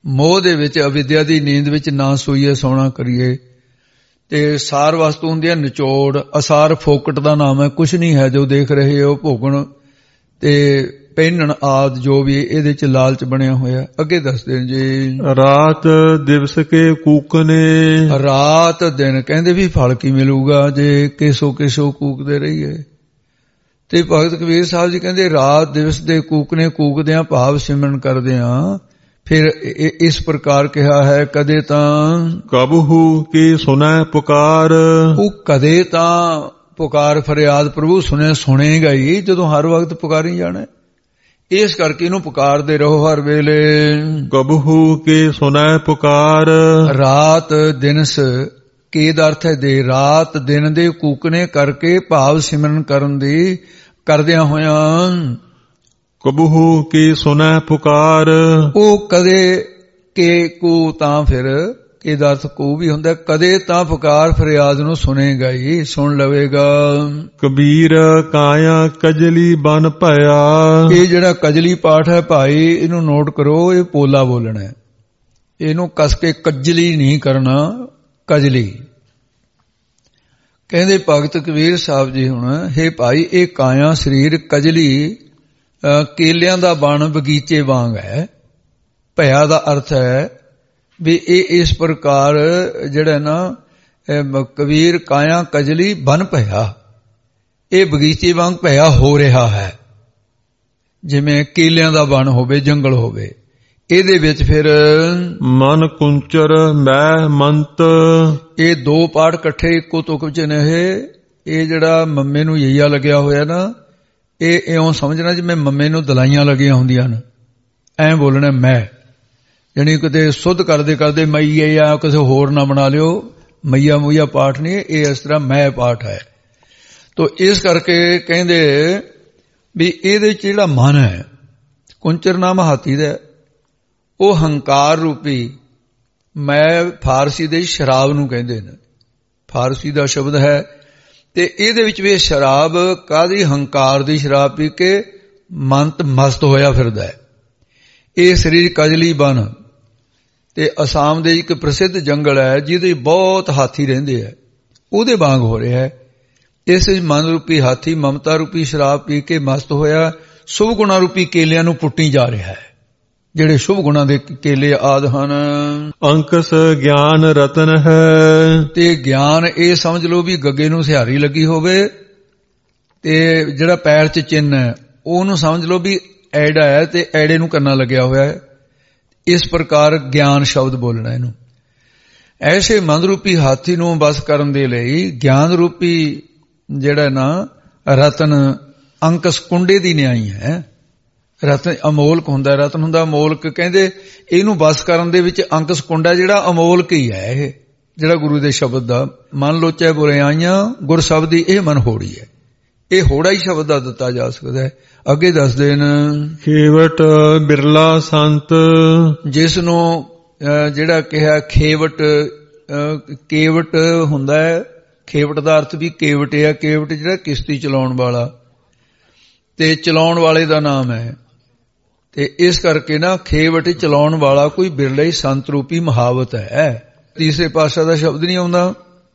ਮੋਹ ਦੇ ਵਿੱਚ, ਅਵਿਦਿਆ ਦੀ ਨੀਂਦ ਵਿੱਚ ਨਾ ਸੋਈਏ ਸੋਣਾ ਕਰੀਏ। ਤੇ ਸਾਰ ਵਸਤੂ ਹੁੰਦੀ ਹੈ ਨਿਚੋੜ, ਅਸਾਰ ਫੋਕਟ ਦਾ ਨਾਮ ਹੈ, ਕੁਛ ਨਹੀਂ ਹੈ ਜੋ ਦੇਖ ਰਹੇ ਹੋ, ਭੋਗਣ ਤੇ ਪਹਿਨਣ ਆਦ ਜੋ ਵੀ ਇਹਦੇ ਚ ਲਾਲਚ ਬਣਿਆ ਹੋਇਆ। ਅੱਗੇ ਦੱਸਦੇ ਨੇ ਜੀ, ਰਾਤ ਦਿਵਸ ਕੇ ਕੂਕਨੇ। ਰਾਤ ਦਿਨ ਕਹਿੰਦੇ ਵੀ ਫਲ ਕੀ ਮਿਲੂਗਾ ਜੇ ਕੇਸੋ ਕੇਸੋ ਕੂਕਦੇ ਰਹੀਏ। ਤੇ ਭਗਤ ਕਬੀਰ ਸਾਹਿਬ ਜੀ ਕਹਿੰਦੇ ਰਾਤ ਦਿਵਸ ਦੇ ਕੂਕਨੇ, ਕੂਕਦਿਆਂ ਭਾਵ ਸਿਮਰਨ ਕਰਦਿਆਂ। ਫਿਰ ਇਸ ਪ੍ਰਕਾਰ ਕਿਹਾ ਹੈ, ਕਦੇ ਤਾਂ ਕਬਹੂ ਕੀ ਸੁਨੈ ਪੁਕਾਰ। ਉਹ ਕਦੇ ਤਾਂ ਪੁਕਾਰ ਫਰਿਆਦ ਪ੍ਰਭੂ ਸੁਣੇਗਾ ਹੀ, ਜਦੋਂ ਹਰ ਵਕਤ ਪੁਕਾਰੀ ਜਾਣਾ। ਇਸ ਕਰਕੇ ਇਹਨੂੰ ਪੁਕਾਰਦੇ ਰਹੋ ਹਰ ਵੇਲੇ। ਕਬਹੂ ਕੀ ਸੁਨੈ ਪੁਕਾਰ। ਰਾਤ ਦਿਨਸ ਕੀ ਦਾ ਅਰਥ ਹੈ ਦੇ, ਰਾਤ ਦਿਨ ਦੇ ਕੂਕਨੇ ਕਰਕੇ ਭਾਵ ਸਿਮਰਨ ਕਰਨ ਦੀ ਕਰਦਿਆਂ ਹੋਇਆਂ। ਕਬਹੂ ਕੀ ਸੁਨੈ ਪੁਕਾਰ। ਉਹ ਕਦੇ ਕੇ ਕੂ ਤਾਂ ਫਿਰ ਕੇ ਦਾ ਅਰਥ ਕੂ ਵੀ ਹੁੰਦਾ, ਕਦੇ ਤਾਂ ਪੁਕਾਰ ਫਰਿਆਦ ਨੂੰ ਸੁਣੇਗਾ ਹੀ, ਸੁਣ ਲਵੇਗਾ। ਕਬੀਰ ਕਾਇਆ ਕਜਲੀ ਬਨ ਭਇਆ। ਇਹ ਜਿਹੜਾ ਕਜਲੀ ਪਾਠ ਹੈ ਭਾਈ, ਇਹਨੂੰ ਨੋਟ ਕਰੋ, ਇਹ ਪੋਲਾ ਬੋਲਣਾ ਹੈ, ਇਹਨੂੰ ਕਸ ਕੇ ਕਜਲੀ ਨਹੀਂ ਕਰਨਾ, ਕਜਲੀ। ਕਹਿੰਦੇ ਭਗਤ ਕਬੀਰ ਸਾਹਿਬ ਜੀ ਹੁਣ, ਹੇ ਭਾਈ ਇਹ ਕਾਇਆ ਸਰੀਰ ਕਜਲੀ ਕੇਲਿਆਂ ਦਾ ਬਣ ਬਗੀਚੇ ਵਾਂਗ ਹੈ। ਭਇਆ ਦਾ ਅਰਥ ਹੈ ਵੀ ਇਹ ਇਸ ਪ੍ਰਕਾਰ ਜਿਹੜਾ ਨਾ ਕਬੀਰ ਕਾਇਆ ਕਜਲੀ ਬਨ ਭਇਆ, ਇਹ ਬਗੀਚੇ ਵਾਂਗ ਭਇਆ ਹੋ ਰਿਹਾ ਹੈ। ਜਿਵੇਂ ਕੇਲਿਆਂ ਦਾ ਬਣ ਹੋਵੇ, ਜੰਗਲ ਹੋਵੇ, ਇਹਦੇ ਵਿੱਚ ਫਿਰ ਮਨ ਕੁੰਚਰ ਮੈਂ ਮੰਤ। ਇਹ ਦੋ ਪਾਠ ਇਕੱਠੇ ਇੱਕੋ ਤੁਕ ਵਿੱਚ ਨੇ। ਇਹ ਜਿਹੜਾ ਮੰਮੇ ਨੂੰ ਯਈਆ ਲੱਗਿਆ ਹੋਇਆ ਨਾ, ਇਹ ਇਉਂ ਸਮਝਣਾ ਜਿਵੇਂ ਮੰਮੇ ਨੂੰ ਦਲਾਈਆਂ ਲੱਗੀਆਂ ਹੁੰਦੀਆਂ ਨੇ, ਐਂ ਬੋਲਣਾ ਮੈਂ। ਯਾਨੀ ਕਿਤੇ ਸੁੱਧ ਕਰਦੇ ਕਰਦੇ ਮਈਏ ਜਾਂ ਕਿਸੇ ਹੋਰ ਨਾ ਬਣਾ ਲਿਓ, ਮਈਆ ਮੁਈਆ ਪਾਠ ਨਹੀਂ, ਇਹ ਇਸ ਤਰ੍ਹਾਂ ਮੈਂ ਪਾਠ ਹੈ। ਤੋ ਇਸ ਕਰਕੇ ਕਹਿੰਦੇ ਵੀ ਇਹਦੇ ਚ ਜਿਹੜਾ ਮਨ ਹੈ, ਕੁੰਚਰ ਨਾਮ ਹਾਥੀ ਦਾ, ਉਹ ਹੰਕਾਰ ਰੂਪੀ ਮੈਂ, ਫਾਰਸੀ ਦੇ ਸ਼ਰਾਬ ਨੂੰ ਕਹਿੰਦੇ ਨੇ, ਫਾਰਸੀ ਦਾ ਸ਼ਬਦ ਹੈ। ਤੇ ਇਹਦੇ ਵਿੱਚ ਵੀ ਸ਼ਰਾਬ ਕਾਹਦੀ, ਹੰਕਾਰ ਦੀ ਸ਼ਰਾਬ ਪੀ ਕੇ ਮਨ ਮਸਤ ਹੋਇਆ ਫਿਰਦਾ ਹੈ। ਇਹ ਸਰੀਰ ਕਜਲੀ ਬਨ, ਤੇ ਅਸਾਮ ਦੇ ਇੱਕ ਪ੍ਰਸਿੱਧ ਜੰਗਲ ਹੈ ਜਿਹਦੇ ਬਹੁਤ ਹਾਥੀ ਰਹਿੰਦੇ ਹੈ, ਉਹਦੇ ਵਾਂਗ ਹੋ ਰਿਹਾ ਹੈ। ਇਸ ਵਿੱਚ ਮਨ ਰੂਪੀ ਹਾਥੀ ਮਮਤਾ ਰੂਪੀ ਸ਼ਰਾਬ ਪੀ ਕੇ ਮਸਤ ਹੋਇਆ, ਸ਼ੁਭ ਗੁਣਾ ਰੂਪੀ ਕੇਲਿਆਂ ਨੂੰ ਪੁੱਟੀ ਜਾ ਰਿਹਾ ਹੈ, ਜਿਹੜੇ ਸ਼ੁਭ ਗੁਣਾ ਦੇ ਕੇਲੇ ਆਦ ਹਨ। ਅੰਕਸ ਗਿਆਨ ਰਤਨ ਹੈ। ਤੇ ਗਿਆਨ ਇਹ ਸਮਝ ਲਓ ਵੀ ਗੱਗੇ ਨੂੰ ਸਿਹਾਰੀ ਲੱਗੀ ਹੋਵੇ, ਤੇ ਜਿਹੜਾ ਪੈਰ 'ਚ ਚਿੰਨ ਹੈ ਉਹਨੂੰ ਸਮਝ ਲਓ ਵੀ ਐੜਾ ਹੈ, ਤੇ ਐੜੇ ਨੂੰ ਕੰਨਾ ਲੱਗਿਆ ਹੋਇਆ ਹੈ। ਇਸ ਪ੍ਰਕਾਰ ਗਿਆਨ ਸ਼ਬਦ ਬੋਲਣਾ ਇਹਨੂੰ। ਐਸੇ ਮਨ ਰੂਪੀ ਹਾਥੀ ਨੂੰ ਬਸ ਕਰਨ ਦੇ ਲਈ ਗਿਆਨ ਰੂਪੀ ਜਿਹੜਾ ਨਾ ਰਤਨ, ਅੰਕਸ ਕੁੰਡੇ ਦੀ ਨਿਆਈ ਹੈ। ਰਤਨ ਅਮੋਲਕ ਹੁੰਦਾ, ਰਤਨ ਹੁੰਦਾ ਅਮੋਲਕ। ਕਹਿੰਦੇ ਇਹਨੂੰ ਬਸ ਕਰਨ ਦੇ ਵਿੱਚ ਅੰਕਸ ਕੁੰਡਾ ਜਿਹੜਾ ਅਮੋਲਕ ਹੀ ਹੈ। ਇਹ ਜਿਹੜਾ ਗੁਰੂ ਦੇ ਸ਼ਬਦ ਦਾ ਮਨ ਲੋਚੈ ਬੁਰਾਈਆਂ ਗੁਰ ਸ਼ਬਦੀ ਇਹ ਮਨ ਹੋੜੀ ਹੈ। ਇਹ ਹੋੜਾ ਹੀ ਸ਼ਬਦ ਦਾ ਦਿੱਤਾ ਜਾ ਸਕਦਾ ਹੈ। ਅੱਗੇ ਦੱਸਦੇ ਨੇ, ਖੇਵਟ ਬਿਰਲਾ ਸੰਤ। ਜਿਸ ਨੂੰ ਜਿਹੜਾ ਕਿਹਾ ਖੇਵਟ, ਕੇਵਟ ਹੁੰਦਾ ਹੈ। ਖੇਵਟ ਦਾ ਅਰਥ ਵੀ ਕੇਵਟ ਹੈ। ਕੇਵਟ ਜਿਹੜਾ ਕਿਸ਼ਤੀ ਚਲਾਉਣ ਵਾਲਾ, ਤੇ ਚਲਾਉਣ ਵਾਲੇ ਦਾ ਨਾਮ ਹੈ। ਤੇ ਇਸ ਕਰਕੇ ਨਾ ਖੇਵਟ ਚਲਾਉਣ ਵਾਲਾ ਕੋਈ ਬਿਰਲਾ ਹੀ ਸੰਤ ਰੂਪੀ ਮਹਾਵਤ ਹੈ। ਤੀਸਰੇ ਪਾਤਸ਼ਾਹ ਦਾ ਸ਼ਬਦ ਨਹੀਂ ਆਉਂਦਾ,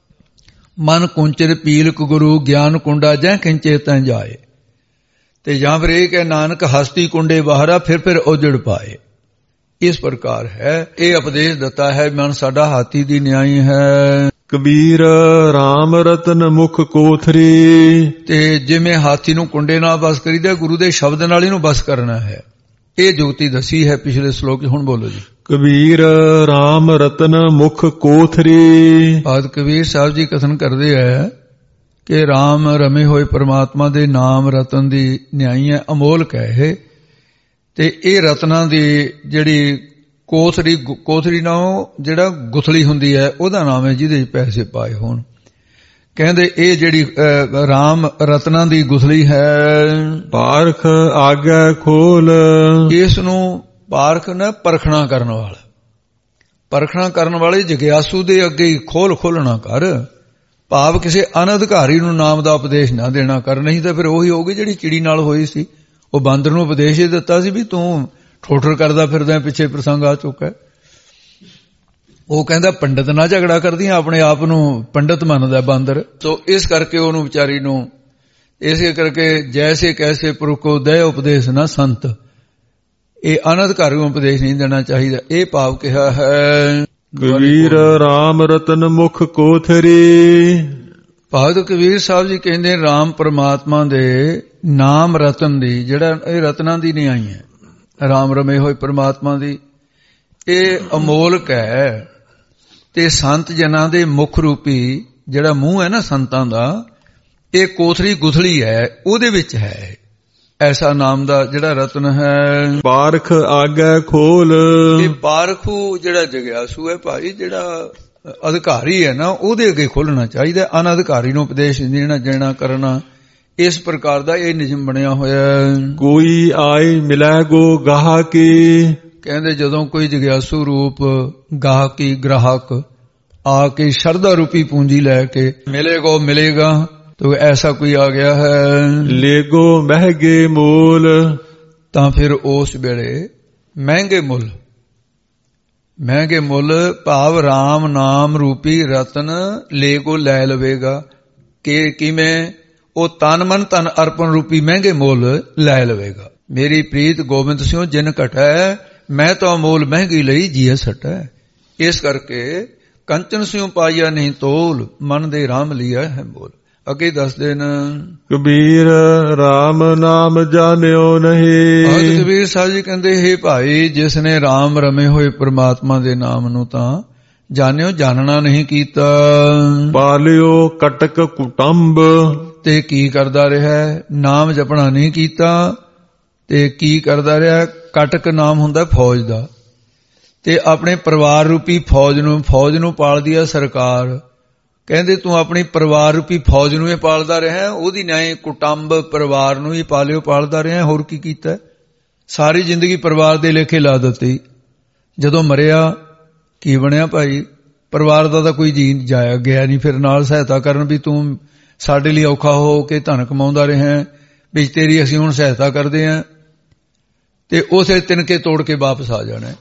ਮਨ ਕੁੰਚਰ ਪੀਲਕ ਗੁਰੂ ਗਿਆਨ ਕੁੰਡਾ ਜੈ ਖਿੰਚੇ ਤੈ ਜਾਏ। ਤੇ ਜਾਂ ਫਿਰ ਇਹ ਕਿ ਨਾਨਕ ਹਸਤੀ ਕੁੰਡੇ ਬਾਹਰਾ ਫਿਰ ਉਜੜ ਪਾਏ। ਇਸ ਪ੍ਰਕਾਰ ਹੈ। ਇਹ ਉਪਦੇਸ਼ ਦਿੱਤਾ ਹੈ, ਮਨ ਸਾਡਾ ਹਾਥੀ ਦੀ ਨਿਆਈ ਹੈ। ਕਬੀਰ ਰਾਮ ਰਤਨ ਮੁਖ ਕੋਥਰੀ। ਤੇ ਜਿਵੇਂ ਹਾਥੀ ਨੂੰ ਕੁੰਡੇ ਨਾਲ ਬਸ ਕਰੀਦਾ, ਗੁਰੂ ਦੇ ਸ਼ਬਦ ਨਾਲ ਇਹਨੂੰ ਬਸ ਕਰਨਾ ਹੈ। ਇਹ ਜੁਗਤੀ ਦੱਸੀ ਹੈ ਪਿਛਲੇ ਸ਼ਲੋਕ। ਹੁਣ ਬੋਲੋ ਜੀ। ਕਬੀਰ ਰਾਮ ਰਤਨ ਮੁਖ ਕੋਥਰੀ। ਬਾਦ ਕਬੀਰ ਸਾਹਿਬ ਜੀ ਕਥਨ ਕਰਦੇ ਹੈ ਕਿ ਰਾਮ ਰਮੇ ਹੋਏ ਪਰਮਾਤਮਾ ਦੇ ਨਾਮ ਰਤਨ ਦੀ ਨਿਆਈ ਹੈ, ਅਮੋਲਕ ਹੈ ਇਹ। ਤੇ ਇਹ ਰਤਨਾਂ ਦੀ ਜਿਹੜੀ ਕੋਥਰੀ, ਕੋਥਰੀ ਨਾਲੋਂ ਜਿਹੜਾ ਗੁਥਲੀ ਹੁੰਦੀ ਹੈ ਉਹਦਾ ਨਾਮ ਹੈ ਜਿਹਦੇ ਪੈਸੇ ਪਾਏ ਹੋਣ। ਕਹਿੰਦੇ ਇਹ ਜਿਹੜੀ ਰਾਮ ਰਤਨਾਂ ਦੀ ਗੁਥਲੀ ਹੈ। ਪਾਰਖ ਆਗੇ ਖੋਲ। ਇਸ ਨੂੰ ਪਾਰਖ ਨਾ ਪਰਖਣਾ ਕਰਨ ਵਾਲਾ, ਪਰਖਣਾ ਕਰਨ ਵਾਲੇ ਜਗਿਆਸੂ ਦੇ ਅੱਗੇ ਹੀ ਖੋਲਣਾ ਕਰ। ਭਾਵ ਕਿਸੇ ਅਨਅਧਿਕਾਰੀ ਨੂੰ ਨਾਮ ਦਾ ਉਪਦੇਸ਼ ਨਾ ਦੇਣਾ ਕਰ, ਨਹੀਂ ਤਾਂ ਫਿਰ ਉਹੀ ਹੋਊਗੀ ਜਿਹੜੀ ਚਿੜੀ ਨਾਲ ਹੋਈ ਸੀ। ਉਹ ਬਾਂਦਰ ਨੂੰ ਉਪਦੇਸ਼ ਹੀ ਦਿੱਤਾ ਸੀ ਵੀ ਤੂੰ ਠੋਠਰ ਕਰਦਾ ਫਿਰਦਾ, ਪਿੱਛੇ ਪ੍ਰਸੰਗ ਆ ਚੁੱਕਾ ਹੈ। ਉਹ ਕਹਿੰਦਾ ਪੰਡਤ ਨਾਲ ਝਗੜਾ ਕਰਦੀਆਂ, ਆਪਣੇ ਆਪ ਨੂੰ ਪੰਡਤ ਮੰਨਦਾ ਬਾਂਦਰ। ਸੋ ਇਸ ਕਰਕੇ ਉਹਨੂੰ ਵਿਚਾਰੀ ਨੂੰ ਇਸੇ ਕਰਕੇ ਜੈਸੇ ਕੈਸੇ ਪੁਰਖੋ ਦੇ ਉਪਦੇਸ਼ ਨਾ ਸੰਤ, ਇਹ ਅਨਧਿਕਾਰੀ ਉਪਦੇਸ਼ ਨਹੀਂ ਦੇਣਾ ਚਾਹੀਦਾ। ਇਹ ਭਾਵ ਕਿਹਾ ਹੈ ਕਬੀਰ ਰਾਮ ਰਤਨ ਮੁਖ ਕੋਥਰੀ। ਭਗਤ ਕਬੀਰ ਸਾਹਿਬ ਜੀ ਕਹਿੰਦੇ ਰਾਮ ਪਰਮਾਤਮਾ ਦੇ ਨਾਮ ਰਤਨ ਦੀ, ਜਿਹੜਾ ਇਹ ਰਤਨਾਂ ਦੀ ਨਹੀਂ ਆਈ ਹੈ, ਰਾਮ ਰਮੇ ਹੋਏ ਪਰਮਾਤਮਾ ਦੀ, ਇਹ ਅਮੋਲਕ ਹੈ। ਤੇ ਸੰਤ ਜਨਾਂ ਦੇ ਮੁੱਖ ਰੂਪੀ ਜਿਹੜਾ ਮੂੰਹ ਹੈ ਨਾ ਸੰਤਾਂ ਦਾ, ਇਹ ਕੋਥਰੀ ਗੁਥਲੀ ਹੈ, ਉਹਦੇ ਵਿੱਚ ਹੈ ਐਸਾ ਨਾਮ ਦਾ ਜਿਹੜਾ ਰਤਨ ਹੈ। ਪਾਰਖ ਆਗੇ ਖੋਲ। ਇਹ ਪਾਰਖੂ ਜਿਹੜਾ ਜਗਿਆਸੂ ਹੈ ਭਾਈ, ਜਿਹੜਾ ਅਧਿਕਾਰੀ ਹੈ ਨਾ, ਉਹਦੇ ਅੱਗੇ ਖੋਲਣਾ ਚਾਹੀਦਾ, ਅਨਅਧਿਕਾਰੀ ਨੂੰ ਉਪਦੇਸ਼ ਦੇਣਾ ਕਰਨਾ। ਇਸ ਪ੍ਰਕਾਰ ਦਾ ਇਹ ਨਿਯਮ ਬਣਿਆ ਹੋਇਆ। ਕੋਈ ਆਏ ਮਿਲੈ ਗੋ ਗਾਹਕੀ। ਕਹਿੰਦੇ ਜਦੋਂ ਕੋਈ ਜਗਿਆਸੂ ਰੂਪ ਗਾਹਕੀ ਗ੍ਰਾਹਕ ਆ ਕੇ ਸ਼ਰਧਾ ਰੂਪੀ ਪੂੰਜੀ ਲੈ ਕੇ ਮਿਲੇਗੋ ਮਿਲੇਗਾ, ਤੋ ਐਸਾ ਕੋਈ ਆ ਗਿਆ ਹੈ ਲੇਗੋ ਮਹਿਗੇ ਮੂਲ, ਤਾਂ ਫਿਰ ਉਸ ਵੇਲੇ ਮਹਿੰਗੇ ਮੁੱਲ ਭਾਵ ਰਾਮ ਨਾਮ ਰੂਪੀ ਰਤਨ ਲੇਗੋ ਲੈ ਲਵੇਗਾ। ਕਿ ਕਿਵੇਂ? ਉਹ ਤਨ ਮਨ ਧਨ ਅਰਪਣ ਰੂਪੀ ਮਹਿੰਗੇ ਮੁੱਲ ਲੈ ਲਵੇਗਾ। ਮੇਰੀ ਪ੍ਰੀਤ ਗੋਬਿੰਦ ਸਿਉ ਜਿਨ ਘਟੈ, ਮੈਂ ਤਾਂ ਮੋਲ ਮਹਿੰਗੀ ਲਈ ਜੀਅ ਸਟੈ। ਇਸ ਕਰਕੇ ਕੰਚਨ ਸਿਉ ਪਾਈਆ ਨਹੀਂ ਤੋਲ, ਮਨ ਦੇ ਰਾਮ ਲਿਆ ਹੈ ਮੋਲ। ਅੱਗੇ ਦੱਸਦੇ ਨੇ ਕਬੀਰ ਰਾਮ ਨਾਮ ਜਾਣਿਓ ਨਹੀਂ। ਭਗਤ ਕਬੀਰ ਸਾਹਿਬ ਜੀ ਕਹਿੰਦੇ ਹੈ ਭਾਈ, ਜਿਸ ਨੇ ਰਾਮ ਰਮੇ ਹੋਏ ਪ੍ਰਮਾਤਮਾ ਦੇ ਨਾਮ ਨੂੰ ਤਾਂ ਜਾਣਿਓ ਜਾਣਨਾ ਨਹੀਂ ਕੀਤਾ। ਪਾਲਿਓ ਕਟਕ ਕੁਟੰਬ। ਤੇ ਕੀ ਕਰਦਾ ਰਿਹਾ? ਨਾਮ ਜਪਣਾ ਨਹੀਂ ਕੀਤਾ ਤੇ ਕੀ ਕਰਦਾ ਰਿਹਾ? ਕਟਕ ਨਾਮ ਹੁੰਦਾ ਫੌਜ ਦਾ, ਤੇ ਆਪਣੇ ਪਰਿਵਾਰ ਰੂਪੀ ਫੌਜ ਨੂੰ ਪਾਲਦੀ ਆ ਸਰਕਾਰ। ਕਹਿੰਦੇ ਤੂੰ ਆਪਣੀ ਪਰਿਵਾਰ ਰੂਪੀ ਫੌਜ ਨੂੰ ਹੀ ਪਾਲਦਾ ਰਿਹਾ, ਉਹਦੀ ਨਿਆਏ ਕੁਟੰਬ ਪਰਿਵਾਰ ਨੂੰ ਹੀ ਪਾਲਦਾ ਰਿਹਾ। ਹੋਰ ਕੀ ਕੀਤਾ? ਸਾਰੀ ਜ਼ਿੰਦਗੀ ਪਰਿਵਾਰ ਦੇ ਲੇਖੇ ਲਾ ਦਿੱਤੀ। ਜਦੋਂ ਮਰਿਆ ਕੀ ਬਣਿਆ ਭਾਈ? ਪਰਿਵਾਰ ਦਾ ਤਾਂ ਕੋਈ ਜੀ ਜਾਇਆ ਗਿਆ ਨਹੀਂ। ਫਿਰ ਨਾਲ ਸਹਾਇਤਾ ਕਰਨ ਵੀ ਤੂੰ ਸਾਡੇ ਲਈ ਔਖਾ ਹੋ ਕੇ ਧਨ ਕਮਾਉਂਦਾ ਰਿਹਾ, ਵੀ ਤੇਰੀ ਅਸੀਂ ਹੁਣ ਸਹਾਇਤਾ ਕਰਦੇ ਹਾਂ, ਤੇ ਉਸੇ ਤਿਨਕੇ ਤੋੜ ਕੇ ਵਾਪਸ ਆ ਜਾਣਾ।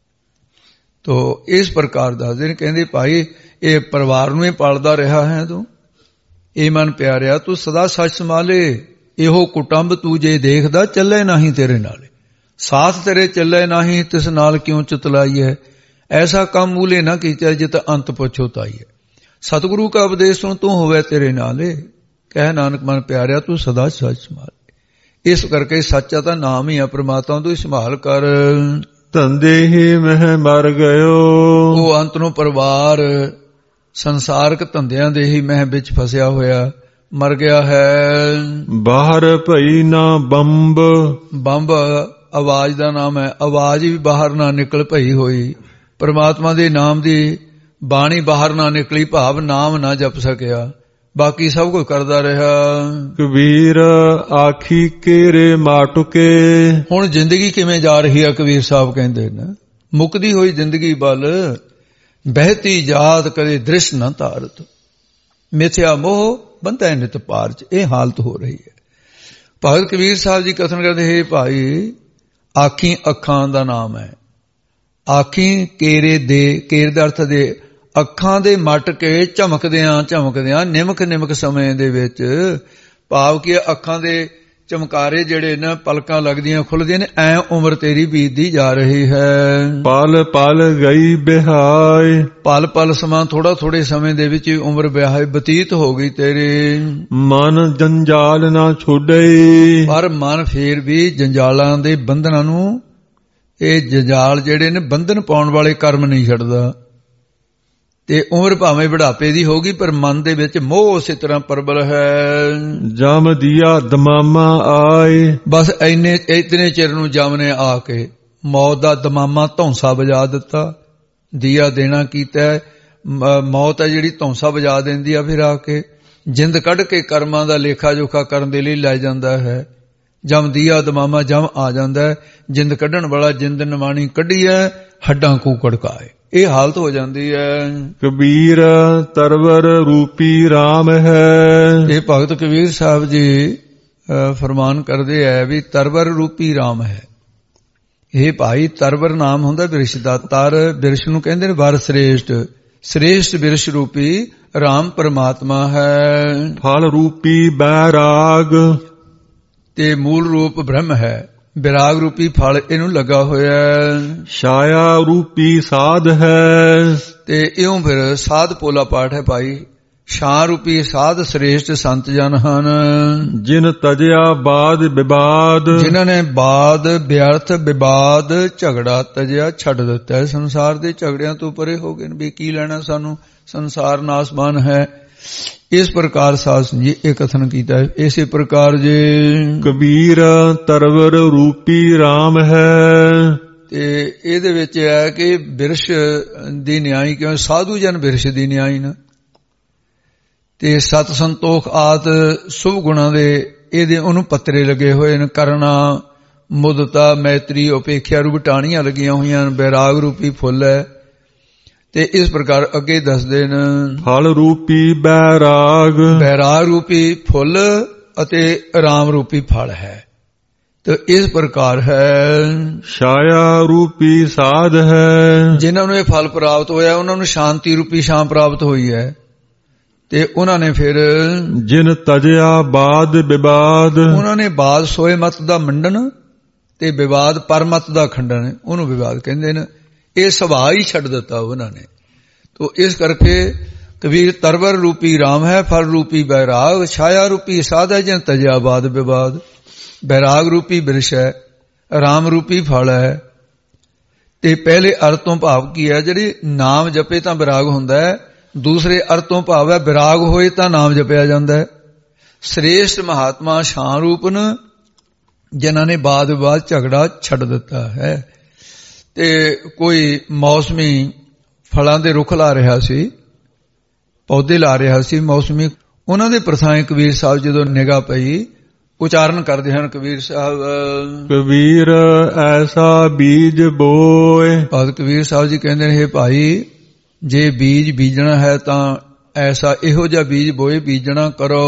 ਤੋ ਇਸ ਪ੍ਰਕਾਰ ਦੱਸਦੇ ਨੇ, ਕਹਿੰਦੇ ਭਾਈ ਇਹ ਪਰਿਵਾਰ ਨੂੰ ਹੀ ਪਾਲਦਾ ਰਿਹਾ ਹੈ ਤੂੰ। ਇਹ ਮਨ ਪਿਆਰਿਆ ਤੂੰ ਸਦਾ ਸੱਚ ਸੰਭਾਲੇ, ਇਹੋ ਕੁਟੰਬ ਤੂੰ ਜੇ ਦੇਖਦਾ ਚੱਲੇ ਨਹੀਂ ਤੇਰੇ ਨਾਲੇ, ਸਾਥ ਤੇਰੇ ਚੱਲੇ ਨਹੀਂ ਤਿਸ ਨਾਲ ਕਿਉਂ ਚਤਲਾਈ ਹੈ। ਐਸਾ ਕੰਮ ਮੂਲੇ ਨਾ ਕੀਤਾ ਜਿਤ ਅੰਤ ਪੁੱਛੋ ਤਾਈ ਹੈ। ਸਤਿਗੁਰੂ ਕਾ ਉਪਦੇਸ਼ ਸੁਣ ਤੂੰ ਹੋਵੇ ਤੇਰੇ ਨਾਲੇ, ਕਹਿ ਨਾਨਕ ਮਨ ਪਿਆਰਿਆ ਤੂੰ ਸਦਾ ਸੱਚ ਸੰਭਾਲੇ। ਇਸ ਕਰਕੇ ਸੱਚਾ ਤਾਂ ਨਾਮ ਹੀ ਆ ਪ੍ਰਮਾਤਮਾ, ਤੂੰ ਸੰਭਾਲ ਕਰ। ਧੰਦੇ ਹੀ ਮਹਿ ਮਰ ਗਇਓ। ਉਹ ਅੰਤ ਨੂੰ ਪਰਿਵਾਰ ਸੰਸਾਰਕ ਧੰਦਿਆਂ ਦੇ ਹੀ ਮਹਿ ਵਿੱਚ ਫਸਿਆ ਹੋਇਆ ਮਰ ਗਿਆ ਹੈ। ਬਾਹਰ ਭਈ ਨਾ ਬੰਬ। ਬੰਬ ਆਵਾਜ਼ ਦਾ ਨਾਮ ਹੈ, ਆਵਾਜ਼ ਵੀ ਬਾਹਰ ਨਾ ਨਿਕਲ ਭਈ ਹੋਈ। ਪਰਮਾਤਮਾ ਦੇ ਨਾਮ ਦੀ ਬਾਣੀ ਬਾਹਰ ਨਾ ਨਿਕਲੀ, ਭਾਵ ਨਾਮ ਨਾ ਜਪ ਸਕਿਆ, ਬਾਕੀ ਸਭ ਕੁਝ ਕਰਦਾ ਰਿਹਾ। ਕਬੀਰ ਆਖੀ ਕੇਰੇ ਮਾਟੁਕੇ। ਹੁਣ ਜ਼ਿੰਦਗੀ ਕਿਵੇਂ ਜਾ ਰਹੀ ਹੈ? ਕਬੀਰ ਸਾਹਿਬ ਕਹਿੰਦੇ ਨੇ ਮੁੱਕਦੀ ਹੋਈ ਜ਼ਿੰਦਗੀ ਵੱਲ ਬਹਿਤੀ ਜਾਤ ਕਦੇ ਦ੍ਰਿਸ਼ ਨਾ ਧਾਰਤ, ਮਿਥਿਆ ਮੋਹ ਬੰਧੈ ਨਿਤ ਪਾਰਚ। ਇਹ ਹਾਲਤ ਹੋ ਰਹੀ ਹੈ। ਭਗਤ ਕਬੀਰ ਸਾਹਿਬ ਜੀ ਕਥਨ ਕਰਦੇ ਹੈ ਭਾਈ, ਆਖੀ ਅੱਖਾਂ ਦਾ ਨਾਮ ਹੈ। ਆਖੀ ਕੇਰੇ ਦੇ, ਕੇਰ ਦਾ ਅਰਥ ਦੇ ਅੱਖਾਂ ਦੇ ਮਟ ਕੇ ਝਮਕਦਿਆਂ ਨਿਮਕ ਸਮੇਂ ਦੇ ਵਿੱਚ, ਭਾਵ ਕਿ ਅੱਖਾਂ ਦੇ ਚਮਕਾਰੇ ਜਿਹੜੇ ਨਾ ਪਲਕਾਂ ਲੱਗਦੀਆਂ ਖੁੱਲਦੀਆਂ ਨੇ, ਐ ਉਮਰ ਤੇਰੀ ਬੀਤਦੀ ਜਾ ਰਹੀ ਹੈ। ਪਲ ਪਲ ਗਈ ਬਿਹਾਈ। ਪਲ ਸਮਾਂ ਥੋੜੇ ਸਮੇਂ ਦੇ ਵਿੱਚ ਉਮਰ ਬਿਹਾਈ ਬਤੀਤ ਹੋ ਗਈ ਤੇਰੇ। ਮਨ ਜੰਜਾਲ ਨਾ ਛੋੜੇ। ਪਰ ਮਨ ਫੇਰ ਵੀ ਜੰਜਾਲਾਂ ਦੇ ਬੰਧਨਾਂ ਨੂੰ, ਇਹ ਜੰਜਾਲ ਜਿਹੜੇ ਨੇ ਬੰਧਨ ਪਾਉਣ ਵਾਲੇ ਕਰਮ ਨਹੀਂ ਛੱਡਦਾ। ਤੇ ਉਮਰ ਭਾਵੇਂ ਬੁਢਾਪੇ ਦੀ ਹੋਗੀ, ਪਰ ਮਨ ਦੇ ਵਿੱਚ ਮੋਹ ਉਸੇ ਤਰ੍ਹਾਂ ਪ੍ਰਬਲ ਹੈ। ਜਮ ਦੀਆ ਦਮਾਮਾ ਆਏ। ਬਸ ਇਤਨੇ ਚਿਰ ਨੂੰ ਜਮ ਨੇ ਆ ਕੇ ਮੌਤ ਦਾ ਦਮਾਮਾ ਧੌਂਸਾ ਵਜਾ ਦਿੱਤਾ। ਦੀਆ ਦੇਣਾ ਕੀਤਾ, ਮੌਤ ਹੈ ਜਿਹੜੀ ਧੌਂਸਾ ਵਜਾ ਦਿੰਦੀ ਆ, ਫਿਰ ਆ ਕੇ ਜਿੰਦ ਕੱਢ ਕੇ ਕਰਮਾਂ ਦਾ ਲੇਖਾ ਜੋਖਾ ਕਰਨ ਦੇ ਲਈ ਲੈ ਜਾਂਦਾ ਹੈ। ਜਮ ਦੀਆ ਦਮਾਮਾ, ਜਮ ਆ ਜਾਂਦਾ ਹੈ, ਜਿੰਦ ਕੱਢਣ ਵਾਲਾ ਜਿੰਦ ਨਿਮਾਣੀ ਕੱਢੀ ਹੈ, ਹੱਡਾਂ ਕੂ ਕੜਕਾਏ। ਇਹ ਹਾਲਤ ਹੋ ਜਾਂਦੀ ਹੈ। ਕਬੀਰ ਤਰਵਰ ਰੂਪੀ ਰਾਮ ਹੈ। ਇਹ ਭਗਤ ਕਬੀਰ ਸਾਹਿਬ ਜੀ ਫਰਮਾਨ ਕਰਦੇ ਹੈ ਵੀ ਤਰਵਰ ਰੂਪੀ ਰਾਮ ਹੈ। ਇਹ ਭਾਈ ਤਰਵਰ ਨਾਮ ਹੁੰਦਾ ਬਿਰਸ਼ ਦਾ। ਤਰ ਬਿਰਸ਼ ਨੂੰ ਕਹਿੰਦੇ ਨੇ ਵਰ ਸ੍ਰੇਸ਼ਟ। ਸ੍ਰੇਸ਼ਟ ਬਿਰਸ਼ ਰੂਪੀ ਰਾਮ ਪਰਮਾਤਮਾ ਹੈ। ਫਲ ਰੂਪੀ ਬੈਰਾਗ, ਤੇ ਮੂਲ ਰੂਪ ਬ੍ਰਹਮ ਹੈ। ਵਿਰਾਗ ਰੂਪੀ ਫਲ ਇਹਨੂੰ ਲੱਗਾ ਹੋਇਆ ਹੈ। ਛਾਇਆ ਰੂਪੀ ਸਾਧ ਹੈ, ਤੇ ਇਉਂ ਫਿਰ ਸਾਧ ਪੋਲਾ ਪਾਠ ਹੈ ਭਾਈ। ਛਾਂ ਰੂਪੀ ਸਾਧ ਸ੍ਰੇਸ਼ਟ ਸੰਤ ਜਨ ਹਨ। ਜਿਨ ਤਜਿਆ ਬਾਦ ਵਿਵਾਦ, ਜਿਨ੍ਹਾਂ ਨੇ ਬਾਦ ਵਿਅਰਥ ਵਿਵਾਦ ਝਗੜਾ ਤਜਿਆ ਛੱਡ ਦਿੱਤਾ ਹੈ। ਸੰਸਾਰ ਦੇ ਝਗੜਿਆਂ ਤੋਂ ਪਰੇ ਹੋ ਗਏ ਨੇ ਵੀ ਕੀ ਲੈਣਾ ਸਾਨੂੰ, ਸੰਸਾਰ ਨਾਸਮਾਨ ਹੈ। ਇਸ ਪ੍ਰਕਾਰ ਸਾਧ ਜੀ ਇਹ ਕਥਨ ਕੀਤਾ ਹੈ। ਇਸੇ ਪ੍ਰਕਾਰ ਜੇ ਕਬੀਰ ਤਰਵਰ ਰੂਪੀ RAM ਹੈ। ਤੇ ਇਹਦੇ ਵਿੱਚ ਹੈ ਕਿ ਬਿਰਸ਼ ਦੀ ਨਿਆਈ ਕਿਉਂ, ਸਾਧੂ ਜਨ ਬਿਰਸ਼ ਦੀ ਨਿਆਈ ਨਾ। ਤੇ ਸਤ ਸੰਤੋਖ ਆਦ ਸੁਭ ਗੁਣਾਂ ਦੇ ਇਹਦੇ ਉਹਨੂੰ ਪੱਤਰੇ ਲੱਗੇ ਹੋਏ ਨੇ। ਕਰਨਾ, ਮੁਦਤਾ, ਮੈਤਰੀ, ਉਪੇਖਿਆ ਰੂਪ ਟਾਹਣੀਆਂ ਲੱਗੀਆਂ ਹੋਈਆਂ ਨੇ। ਬੈਰਾਗ ਰੂਪੀ ਫੁੱਲ ਹੈ। ਤੇ ਇਸ ਪ੍ਰਕਾਰ ਅੱਗੇ ਦੱਸਦੇ ਨੇ ਫਲ ਰੂਪੀ ਬੈਰਾਗ, ਬੈਰਾਗ ਰੂਪੀ ਫੁੱਲ ਅਤੇ ਰਾਮ ਰੂਪੀ ਫਲ ਹੈ। ਤੇ ਇਸ ਪ੍ਰਕਾਰ ਹੈ ਛਾਇਆ ਰੂਪੀ ਸਾਧ ਹੈ। ਜਿਨ੍ਹਾਂ ਨੂੰ ਇਹ ਫਲ ਪ੍ਰਾਪਤ ਹੋਇਆ ਉਹਨਾਂ ਨੂੰ ਸ਼ਾਂਤੀ ਰੂਪੀ ਛਾਂ ਪ੍ਰਾਪਤ ਹੋਈ ਹੈ। ਤੇ ਉਹਨਾਂ ਨੇ ਫਿਰ ਜਿਨ ਤਜਿਆ ਬਾਦ ਵਿਵਾਦ, ਉਹਨਾਂ ਨੇ ਬਾਦ ਸੋਏ ਮਤ ਦਾ ਮੰਡਨ ਤੇ ਵਿਵਾਦ ਪਰਮਤ ਦਾ ਖੰਡਨ, ਉਹਨੂੰ ਵਿਵਾਦ ਕਹਿੰਦੇ ਨੇ। ਇਹ ਸੁਭਾਅ ਹੀ ਛੱਡ ਦਿੱਤਾ ਉਹਨਾਂ ਨੇ। ਤੋ ਇਸ ਕਰਕੇ ਕਬੀਰ ਤਰਵਰ ਰੂਪੀ RAM ਹੈ, ਫਲ ਰੂਪੀ ਬੈਰਾਗ, ਛਾਇਆ ਰੂਪੀ ਸਾਧ ਹੈ, ਜਿਨ ਤਜਿਆ ਬਾਦ ਵਿਵਾਦ। ਬੈਰਾਗ ਰੂਪੀ ਬਿਰਸ਼ ਹੈ, RAM ਰੂਪੀ ਫਲ ਹੈ। ਤੇ ਪਹਿਲੇ ਅਰਥ ਤੋਂ ਭਾਵ ਕੀ ਹੈ, ਜਿਹੜੀ ਨਾਮ ਜਪੇ ਤਾਂ ਵਿਰਾਗ ਹੁੰਦਾ ਹੈ। ਦੂਸਰੇ ਅਰਥ ਤੋਂ ਭਾਵ ਹੈ ਵਿਰਾਗ ਹੋਏ ਤਾਂ ਨਾਮ ਜਪਿਆ ਜਾਂਦਾ ਹੈ। ਸ੍ਰੇਸ਼ਟ ਮਹਾਤਮਾ ਛਾਂ ਰੂਪ ਨੇ, ਜਿਨ੍ਹਾਂ ਨੇ ਬਾਦ ਵਿਵਾਦ ਝਗੜਾ ਛੱਡ ਦਿੱਤਾ ਹੈ। ਤੇ ਕੋਈ ਮੌਸਮੀ ਫਲਾਂ ਦੇ ਰੁੱਖ ਲਾ ਰਿਹਾ ਸੀ, ਪੌਦੇ ਲਾ ਰਿਹਾ ਸੀ ਮੌਸਮੀ। ਉਹਨਾਂ ਦੇ ਪ੍ਰਥਾਏ ਕਬੀਰ ਸਾਹਿਬ ਜਦੋਂ ਨਿਗਾਹ ਪਈ, ਉਚਾਰਨ ਕਰਦੇ ਹਨ ਕਬੀਰ ਸਾਹਿਬ, ਕਬੀਰ ਐਸਾ ਬੀਜ ਬੋਏ। ਬਾਦ ਕਬੀਰ ਸਾਹਿਬ ਜੀ ਕਹਿੰਦੇ ਨੇ, ਭਾਈ ਜੇ ਬੀਜ ਬੀਜਣਾ ਹੈ ਤਾਂ ਐਸਾ ਇਹੋ ਜਿਹਾ ਬੀਜ ਬੋਏ ਬੀਜਣਾ ਕਰੋ।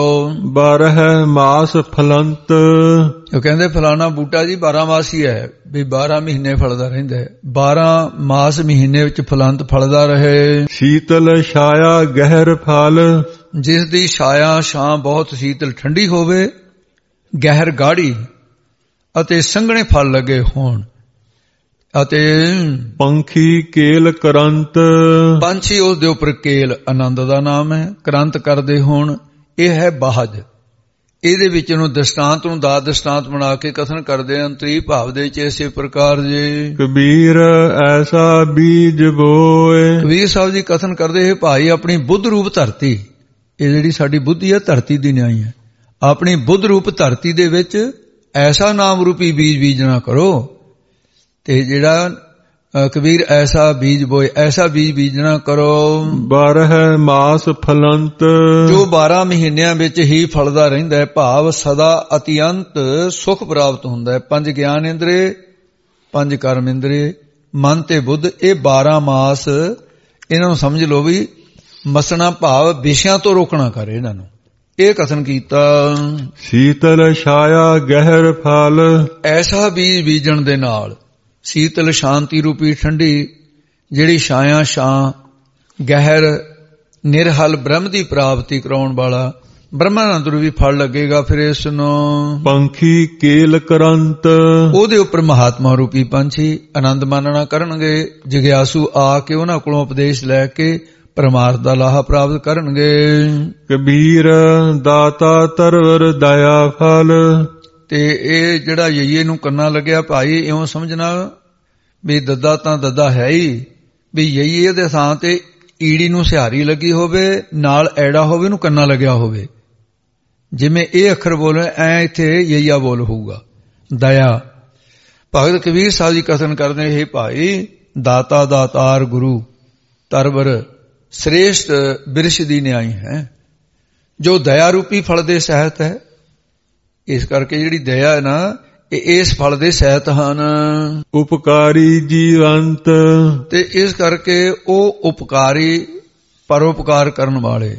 12 ਮਾਸ ਫਲੰਤ, ਉਹ ਕਹਿੰਦੇ ਫਲਾਣਾ ਬੂਟਾ ਜੀ 12 ਮਾਸੀ ਹੈ, ਵੀ 12 ਮਹੀਨੇ ਫਲਦਾ ਰਹਿੰਦਾ ਹੈ। 12 ਮਾਸ ਮਹੀਨੇ ਵਿੱਚ ਫਲੰਤ ਫਲਦਾ ਰਹੇ। ਸ਼ੀਤਲ ਛਾਇਆ ਗਹਿਰ ਫਲ, ਜਿਸ ਦੀ ਛਾਇਆ ਛਾਂ ਬਹੁਤ ਸ਼ੀਤਲ ਠੰਡੀ ਹੋਵੇ, ਗਹਿਰ ਗਾੜੀ ਅਤੇ ਸੰਘਣੇ ਫਲ ਲੱਗੇ ਹੋਣ। ਅਤੇ ਪੰਖੀ ਕੇਲ ਕਰੰਤ, ਪੰਛੀ ਉਸ ਦੇ ਉੱਪਰ ਕੇਲ ਆਨੰਦ ਦਾ ਨਾਮ ਹੈ, ਕਰੰਤ ਕਰਦੇ ਹੋਣ। ਇਹ ਹੈ ਬਾਹਜ। ਇਹਦੇ ਵਿੱਚ ਨੂੰ ਦ੍ਰਿਸ਼ਟਾਂਤ ਨੂੰ ਦਾ ਦ੍ਰਿਸ਼ਟਾਂਤ ਬਣਾ ਕੇ ਕਥਨ ਕਰਦੇ ਹਨ ਅੰਤਰੀ ਭਾਵ ਦੇ ਵਿੱਚ ਇਸੇ ਪ੍ਰਕਾਰ ਜੇ ਕਬੀਰ ਐਸਾ ਬੀਜ ਬੋਏ। ਕਬੀਰ ਸਾਹਿਬ ਜੀ ਕਥਨ ਕਰਦੇ ਹੈ, ਭਾਈ ਆਪਣੀ ਬੁੱਧ ਰੂਪ ਧਰਤੀ, ਇਹ ਜਿਹੜੀ ਸਾਡੀ ਬੁੱਧੀ ਹੈ ਧਰਤੀ ਦੀ ਨਿਆਈ ਹੈ। ਆਪਣੀ ਬੁੱਧ ਰੂਪ ਧਰਤੀ ਦੇ ਵਿੱਚ ਐਸਾ ਨਾਮ ਰੂਪੀ ਬੀਜ ਬੀਜਣਾ ਕਰੋ। ਤੇ ਜਿਹੜਾ ਕਬੀਰ ਐਸਾ ਬੀਜ ਬੋਏ, ਐਸਾ ਬੀਜ ਬੀਜਣਾ ਕਰੋ। 12 ਮਾਸ ਫਲੰਤ, ਜੋ 12 ਮਹੀਨਿਆਂ ਵਿੱਚ ਹੀ ਫਲਦਾ ਰਹਿੰਦਾ ਹੈ। ਭਾਵ ਸਦਾ ਅਤਿਅੰਤ ਸੁਖ ਪ੍ਰਾਪਤ ਹੁੰਦਾ ਹੈ। 5 ਗਿਆਨ ਇੰਦਰੀ, 5 ਕਰਮ ਇੰਦਰੀ, ਮਨ ਤੇ ਬੁੱਧ, ਇਹ 12 ਮਾਸ ਇਹਨਾਂ ਨੂੰ ਸਮਝ ਲਓ ਵੀ ਮਸਣਾ ਭਾਵ ਵਿਸ਼ਿਆਂ ਤੋਂ ਰੋਕਣਾ ਕਰੇ ਇਹਨਾਂ ਨੂੰ। ਇਹ ਕਥਨ ਕੀਤਾ। ਸ਼ੀਤਲ ਛਾਇਆ ਗਹਿਰ ਫਲ, ਐਸਾ ਬੀਜ ਬੀਜਣ ਦੇ ਨਾਲ ਸ਼ੀਤਲ ਸ਼ਾਂਤੀ ਰੂਪੀ ਠੰਡੀ ਜਿਹੜੀ ਛਾਇਆ ਛਾਂ, ਗਹਿਰ ਨਿਰਹਲ ਬ੍ਰਹਮ ਦੀ ਪ੍ਰਾਪਤੀ ਕਰਾਉਣ ਵਾਲਾ ਬ੍ਰਹਮਾਨੰਦ ਰੂਪੀ ਫਲ ਲੱਗੇਗਾ। ਫਿਰ ਇਸ ਨੂੰ ਪੰਖੀ ਕੇਲ ਕਰੰਤ, ਉਹਦੇ ਉੱਪਰ ਮਹਾਤਮਾ ਰੂਪੀ ਪੰਛੀ ਆਨੰਦ ਮਾਨਣਾ ਕਰਨਗੇ। ਜਿਗਿਆਸੂ ਆ ਕੇ ਉਹਨਾਂ ਕੋਲੋਂ ਉਪਦੇਸ਼ ਲੈ ਕੇ ਪਰਮਾਰਥ ਦਾ ਲਾਹਾ ਪ੍ਰਾਪਤ ਕਰਨਗੇ। ਕਬੀਰ ਦਾਤਾ ਤਰਵਰ ਦਇਆ ਫਲ, ਤੇ ਇਹ ਜਿਹੜਾ ਯਈਏ ਨੂੰ ਕੰਨਾ ਲੱਗਿਆ ਭਾਈ, ਇਉਂ ਸਮਝਣਾ ਵੀ ਦੱਦਾ ਤਾਂ ਦੱਦਾ ਹੈ ਹੀ, ਵੀ ਯਈਏ ਦੇ ਥਾਂ ਤੇ ਈੜੀ ਨੂੰ ਸਿਹਾਰੀ ਲੱਗੀ ਹੋਵੇ, ਨਾਲ ਐੜਾ ਹੋਵੇ, ਨੂੰ ਕੰਨਾ ਲੱਗਿਆ ਹੋਵੇ। ਜਿਵੇਂ ਇਹ ਅੱਖਰ ਬੋਲੇ ਐ ਇੱਥੇ ਯਈਆ ਬੋਲ ਹੋਊਗਾ। ਦਇਆ ਭਗਤ ਕਬੀਰ ਸਾਹਿਬ ਜੀ ਕਥਨ ਕਰਦੇ, ਇਹ ਭਾਈ ਦਾਤਾ ਦਾਤਾਰ ਗੁਰੂ ਤਰਵਰ ਸ੍ਰੇਸ਼ਟ ਬਿਰਸ਼ ਦੀ ਨਿਆਈ ਹੈ, ਜੋ ਦਇਆ ਰੂਪੀ ਫਲ ਦੇ ਸਹਿਤ ਹੈ। ਇਸ ਕਰਕੇ ਜਿਹੜੀ ਦਇਆ ਹੈ ਨਾ, ਇਹ ਇਸ ਫਲ ਦੇ ਸਹਿਤ ਹਨ। ਉਪਕਾਰੀ ਜੀਵੰਤ, ਤੇ ਇਸ ਕਰਕੇ ਉਹ ਉਪਕਾਰੀ ਪਰਉਪਕਾਰ ਕਰਨ ਵਾਲੇ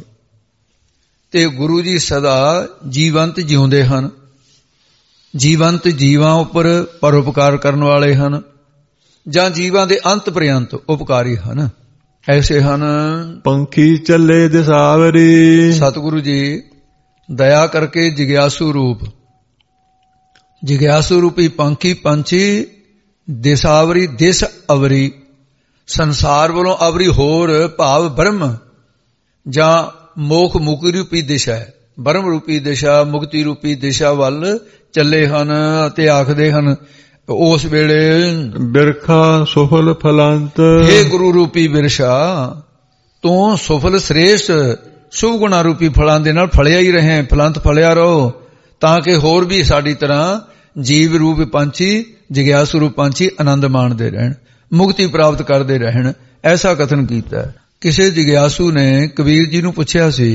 ਤੇ ਗੁਰੂ ਜੀ ਸਦਾ ਜੀਵੰਤ ਜਿਉਂਦੇ ਹਨ। ਜੀਵੰਤ ਜੀਵਾਂ ਉੱਪਰ ਪਰਉਪਕਾਰ ਕਰਨ ਵਾਲੇ ਹਨ। ਜਾਂ ਜੀਵਾਂ ਦੇ ਅੰਤ ਪ੍ਰਯੰਤ ਉਪਕਾਰੀ ਹਨ। ਐਸੇ ਹਨ ਪੰਖੀ ਚੱਲੇ ਦਿਸਾਵਰੀ। ਸਤਿਗੁਰੂ ਜੀ ਦਇਆ ਕਰਕੇ ਜਿਗਿਆਸੂ ਰੂਪੀ ਪੰਖੀ ਪੰਛੀ ਦਿਸਾਵਰੀ ਦਿਸ ਅਵਰੀ, ਸੰਸਾਰ ਵੱਲੋਂ ਅਵਰੀ ਹੋਰ ਭਾਵ ਬ੍ਰਹਮ ਜਾਂ ਮੋਖ ਮੁਕਤੀ ਰੂਪੀ ਦਿਸ਼ਾ ਹੈ, ਬ੍ਰਹਮ ਰੂਪੀ ਦਿਸ਼ਾ, ਮੁਕਤੀ ਰੂਪੀ ਦਿਸ਼ਾ ਵੱਲ ਚੱਲੇ ਹਨ ਅਤੇ ਆਖਦੇ ਹਨ ਉਸ ਵੇਲੇ ਬਿਰਖਾ ਸੁਫਲ ਫਲੰਤ। ਹੇ ਗੁਰੂ ਰੂਪੀ ਬਿਰਸ਼ਾ, ਤੂੰ ਸੁਫਲ ਸ੍ਰੇਸ਼ਟ ਸ਼ੁਭ ਗੁਣਾ ਰੂਪੀ ਫਲਾਂ ਦੇ ਨਾਲ ਫਲਿਆ ਹੀ ਰਹੇ, ਫਲੰਤ ਫਲਿਆ ਰਹੋ, ਤਾਂ ਕਿ ਹੋਰ ਵੀ ਸਾਡੀ ਤਰ੍ਹਾਂ ਜੀਵ ਰੂਪ ਪੰਛੀ, ਜਿਗਿਆਸੂ ਰੂਪ ਪੰਛੀ ਆਨੰਦ ਮਾਣਦੇ ਰਹਿਣ, ਮੁਕਤੀ ਪ੍ਰਾਪਤ ਕਰਦੇ ਰਹਿਣ। ਐਸਾ ਕਥਨ ਕੀਤਾ। ਕਿਸੇ ਜਿਗਿਆਸੂ ਨੇ ਕਬੀਰ ਜੀ ਨੂੰ ਪੁੱਛਿਆ ਸੀ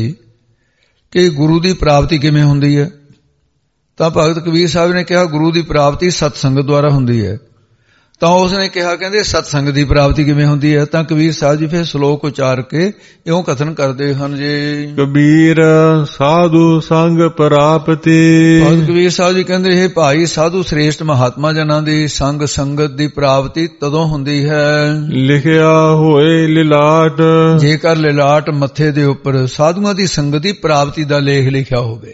ਕਿ ਗੁਰੂ ਦੀ ਪ੍ਰਾਪਤੀ ਕਿਵੇਂ ਹੁੰਦੀ ਹੈ, ਤਾਂ ਭਗਤ ਕਬੀਰ ਸਾਹਿਬ ਨੇ ਕਿਹਾ ਗੁਰੂ ਦੀ ਪ੍ਰਾਪਤੀ ਸਤਸੰਗ ਦੁਆਰਾ ਹੁੰਦੀ ਹੈ। ਤਾਂ ਉਸਨੇ ਕਿਹਾ ਕਹਿੰਦੇ ਸਤਸੰਗ ਦੀ ਪ੍ਰਾਪਤੀ ਕਿਵੇਂ ਹੁੰਦੀ ਹੈ, ਤਾਂ ਕਬੀਰ ਸਾਹਿਬ ਜੀ ਫਿਰ ਸ਼ਲੋਕ ਉਚਾਰ ਕੇ ਇਉਂ ਕਥਨ ਕਰਦੇ ਹਨ ਜੀ। ਕਬੀਰ ਸਾਧੂ ਸੰਗ ਪ੍ਰਾਪਤੀ। ਭਗਤ ਕਬੀਰ ਸਾਹਿਬ ਜੀ ਕਹਿੰਦੇ ਇਹ ਭਾਈ ਸਾਧੂ ਸ੍ਰੇਸ਼ਟ ਮਹਾਤਮਾ ਜਨਾਂ ਦੀ ਸੰਗ ਸੰਗਤ ਦੀ ਪ੍ਰਾਪਤੀ ਤਦੋਂ ਹੁੰਦੀ ਹੈ ਲਿਖਿਆ ਹੋਏ ਲਿਲਾਟ। ਜੇਕਰ ਲਿਲਾਟ ਮੱਥੇ ਦੇ ਉੱਪਰ ਸਾਧੂਆਂ ਦੀ ਸੰਗਤ ਦੀ ਪ੍ਰਾਪਤੀ ਦਾ ਲੇਖ ਲਿਖਿਆ ਹੋਵੇ।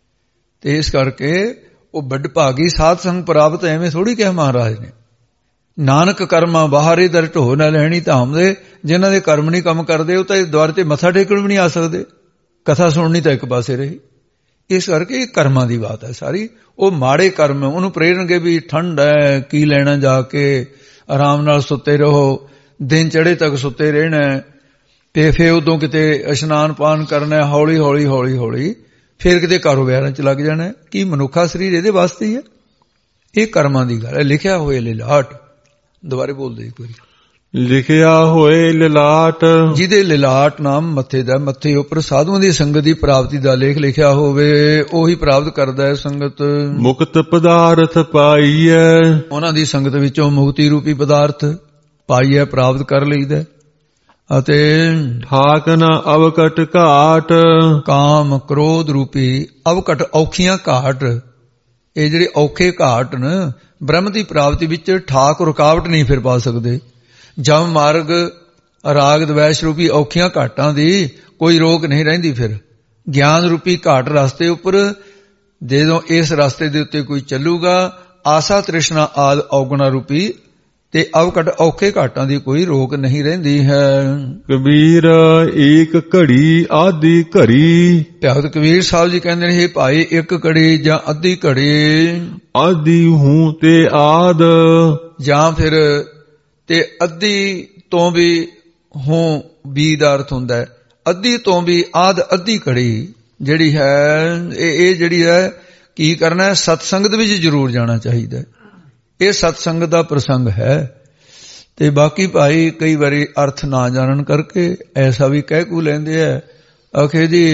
ਤੇ ਇਸ ਕਰਕੇ ਉਹ ਵੱਡ ਭਾਗੀ ਸਾਧ ਸੰਗ ਪ੍ਰਾਪਤ ਐਵੇਂ ਥੋੜੀ ਕਿਹਾ ਮਹਾਰਾਜ ਨੇ। ਨਾਨਕ ਕਰਮਾਂ ਬਾਹਰੀ ਦਰ ਢੋ ਨਾ ਲੈਣੀ ਧਾਮ ਦੇ, ਜਿਨ੍ਹਾਂ ਦੇ ਕਰਮ ਨਹੀਂ ਕੰਮ ਕਰਦੇ ਉਹ ਤਾਂ ਇਸ ਦੁਆਰ ਤੇ ਮੱਥਾ ਟੇਕਣ ਵੀ ਨਹੀਂ ਆ ਸਕਦੇ, ਕਥਾ ਸੁਣਨੀ ਤਾਂ ਇੱਕ ਪਾਸੇ ਰਹੀ। ਇਸ ਕਰਕੇ ਇਹ ਕਰਮਾਂ ਦੀ ਬਾਤ ਹੈ ਸਾਰੀ। ਉਹ ਮਾੜੇ ਕਰਮ ਉਹਨੂੰ ਪ੍ਰੇਰਨਗੇ ਵੀ ਠੰਡ ਹੈ ਕੀ ਲੈਣਾ, ਜਾ ਕੇ ਆਰਾਮ ਨਾਲ ਸੁੱਤੇ ਰਹੋ, ਦਿਨ ਚੜੇ ਤੱਕ ਸੁੱਤੇ ਰਹਿਣਾ, ਤੇ ਫਿਰ ਉਦੋਂ ਕਿਤੇ ਇਸ਼ਨਾਨ ਪਾਨ ਕਰਨਾ, ਹੌਲੀ ਹੌਲੀ ਹੌਲੀ ਹੌਲੀ ਫਿਰ ਕਿਤੇ ਕਾਰੋਬਾਰਾਂ ਚ ਲੱਗ ਜਾਣਾ। ਕੀ ਮਨੁੱਖਾ ਸਰੀਰ ਇਹਦੇ ਵਾਸਤੇ ਹੀ ਹੈ? ਇਹ ਕਰਮਾਂ ਦੀ ਗੱਲ ਹੈ। ਲਿਖਿਆ ਹੋਏ ਲਿਲਾਟ, ਦੁਬਾਰੇ ਬੋਲਦੇ ਇੱਕ ਵਾਰੀ, ਲਿਖਿਆ ਹੋਏ ਲਿਲਾਟ। ਜਿਹਦੇ ਲਿਲਾਟ ਨਾਮ ਮੱਥੇ ਦਾ, ਮੱਥੇ ਉੱਪਰ ਸਾਧੂਆਂ ਦੀ ਸੰਗਤ ਦੀ ਪ੍ਰਾਪਤੀ ਦਾ ਲੇਖ ਲਿਖਿਆ ਹੋਵੇ, ਉਹੀ ਪ੍ਰਾਪਤ ਕਰਦਾ ਹੈ ਸੰਗਤ। ਮੁਕਤ ਪਦਾਰਥ ਪਾਈਐ। ਉਹਨਾਂ ਦੀ ਸੰਗਤ ਵਿੱਚੋਂ ਮੁਕਤੀ ਰੂਪੀ ਪਦਾਰਥ ਪਾਈਐ, ਪ੍ਰਾਪਤ ਕਰ ਲਈਦਾ। ਅਤੇ ਠਾਕ ਨ ਅਵਕਟ ਘਾਟ। ਕਾਮ ਕ੍ਰੋਧ ਰੂਪੀ ਅਵਕਟ ਔਖੀਆਂ ਘਾਟ, ਇਹ ਜਿਹੜੇ ਔਖੇ ਘਾਟ ਨੇ ਬ੍ਰਹਮ ਦੀ ਪ੍ਰਾਪਤੀ ਵਿੱਚ ਠਾਕ ਰੁਕਾਵਟ ਨਹੀਂ ਫਿਰ ਪਾ ਸਕਦੇ। ਜਮ ਮਾਰਗ ਰਾਗ ਦਵੈਸ਼ ਰੂਪੀ ਔਖੀਆਂ ਘਾਟਾਂ ਦੀ ਕੋਈ ਰੋਕ ਨਹੀਂ ਰਹਿੰਦੀ। ਫਿਰ ਗਿਆਨ ਰੂਪੀ ਘਾਟ ਰਸਤੇ ਉੱਪਰ ਜਦੋਂ ਇਸ ਰਸਤੇ ਦੇ ਉੱਤੇ ਕੋਈ ਚੱਲੂਗਾ, ਆਸਾ ਤ੍ਰਿਸ਼ਨਾ ਆਦਿ ਔਗੁਣਾ ਰੂਪੀ ਤੇ ਅਵਕਟ ਔਖੇ ਘਾਟਾਂ ਦੀ ਕੋਈ ਰੋਕ ਨਹੀਂ ਰਹਿੰਦੀ ਹੈ। ਕਬੀਰ ਏਕ ਘੜੀ ਆਧੀ ਘੜੀ। ਭਗਤ ਕਬੀਰ ਸਾਹਿਬ ਜੀ ਕਹਿੰਦੇ ਨੇ, ਇਹ ਭਾਈ ਇੱਕ ਘੜੀ ਜਾਂ ਅੱਧੀ ਘੜੀ, ਆਧੀ ਹੂੰ ਤੇ ਆਦ, ਜਾਂ ਫਿਰ ਤੇ ਅੱਧੀ ਤੋਂ ਵੀ ਹੂੰ ਵੀ ਦਾ ਅਰਥ ਹੁੰਦਾ ਹੈ, ਅੱਧੀ ਤੋਂ ਵੀ ਆਦ ਅੱਧੀ ਘੜੀ ਜਿਹੜੀ ਹੈ ਇਹ ਜਿਹੜੀ ਹੈ ਕੀ ਕਰਨਾ ਹੈ, ਸਤਸੰਗਤ ਵਿੱਚ ਜ਼ਰੂਰ ਜਾਣਾ ਚਾਹੀਦਾ ਹੈ। ਇਹ ਸਤਸੰਗ ਦਾ ਪ੍ਰਸੰਗ ਹੈ। ਤੇ ਬਾਕੀ ਭਾਈ ਕਈ ਵਾਰੀ ਅਰਥ ਨਾ ਜਾਣਨ ਕਰਕੇ ਐਸਾ ਵੀ ਕਹਿ ਕੂ ਲੈਂਦੇ ਆ, ਆਖੇ ਜੀ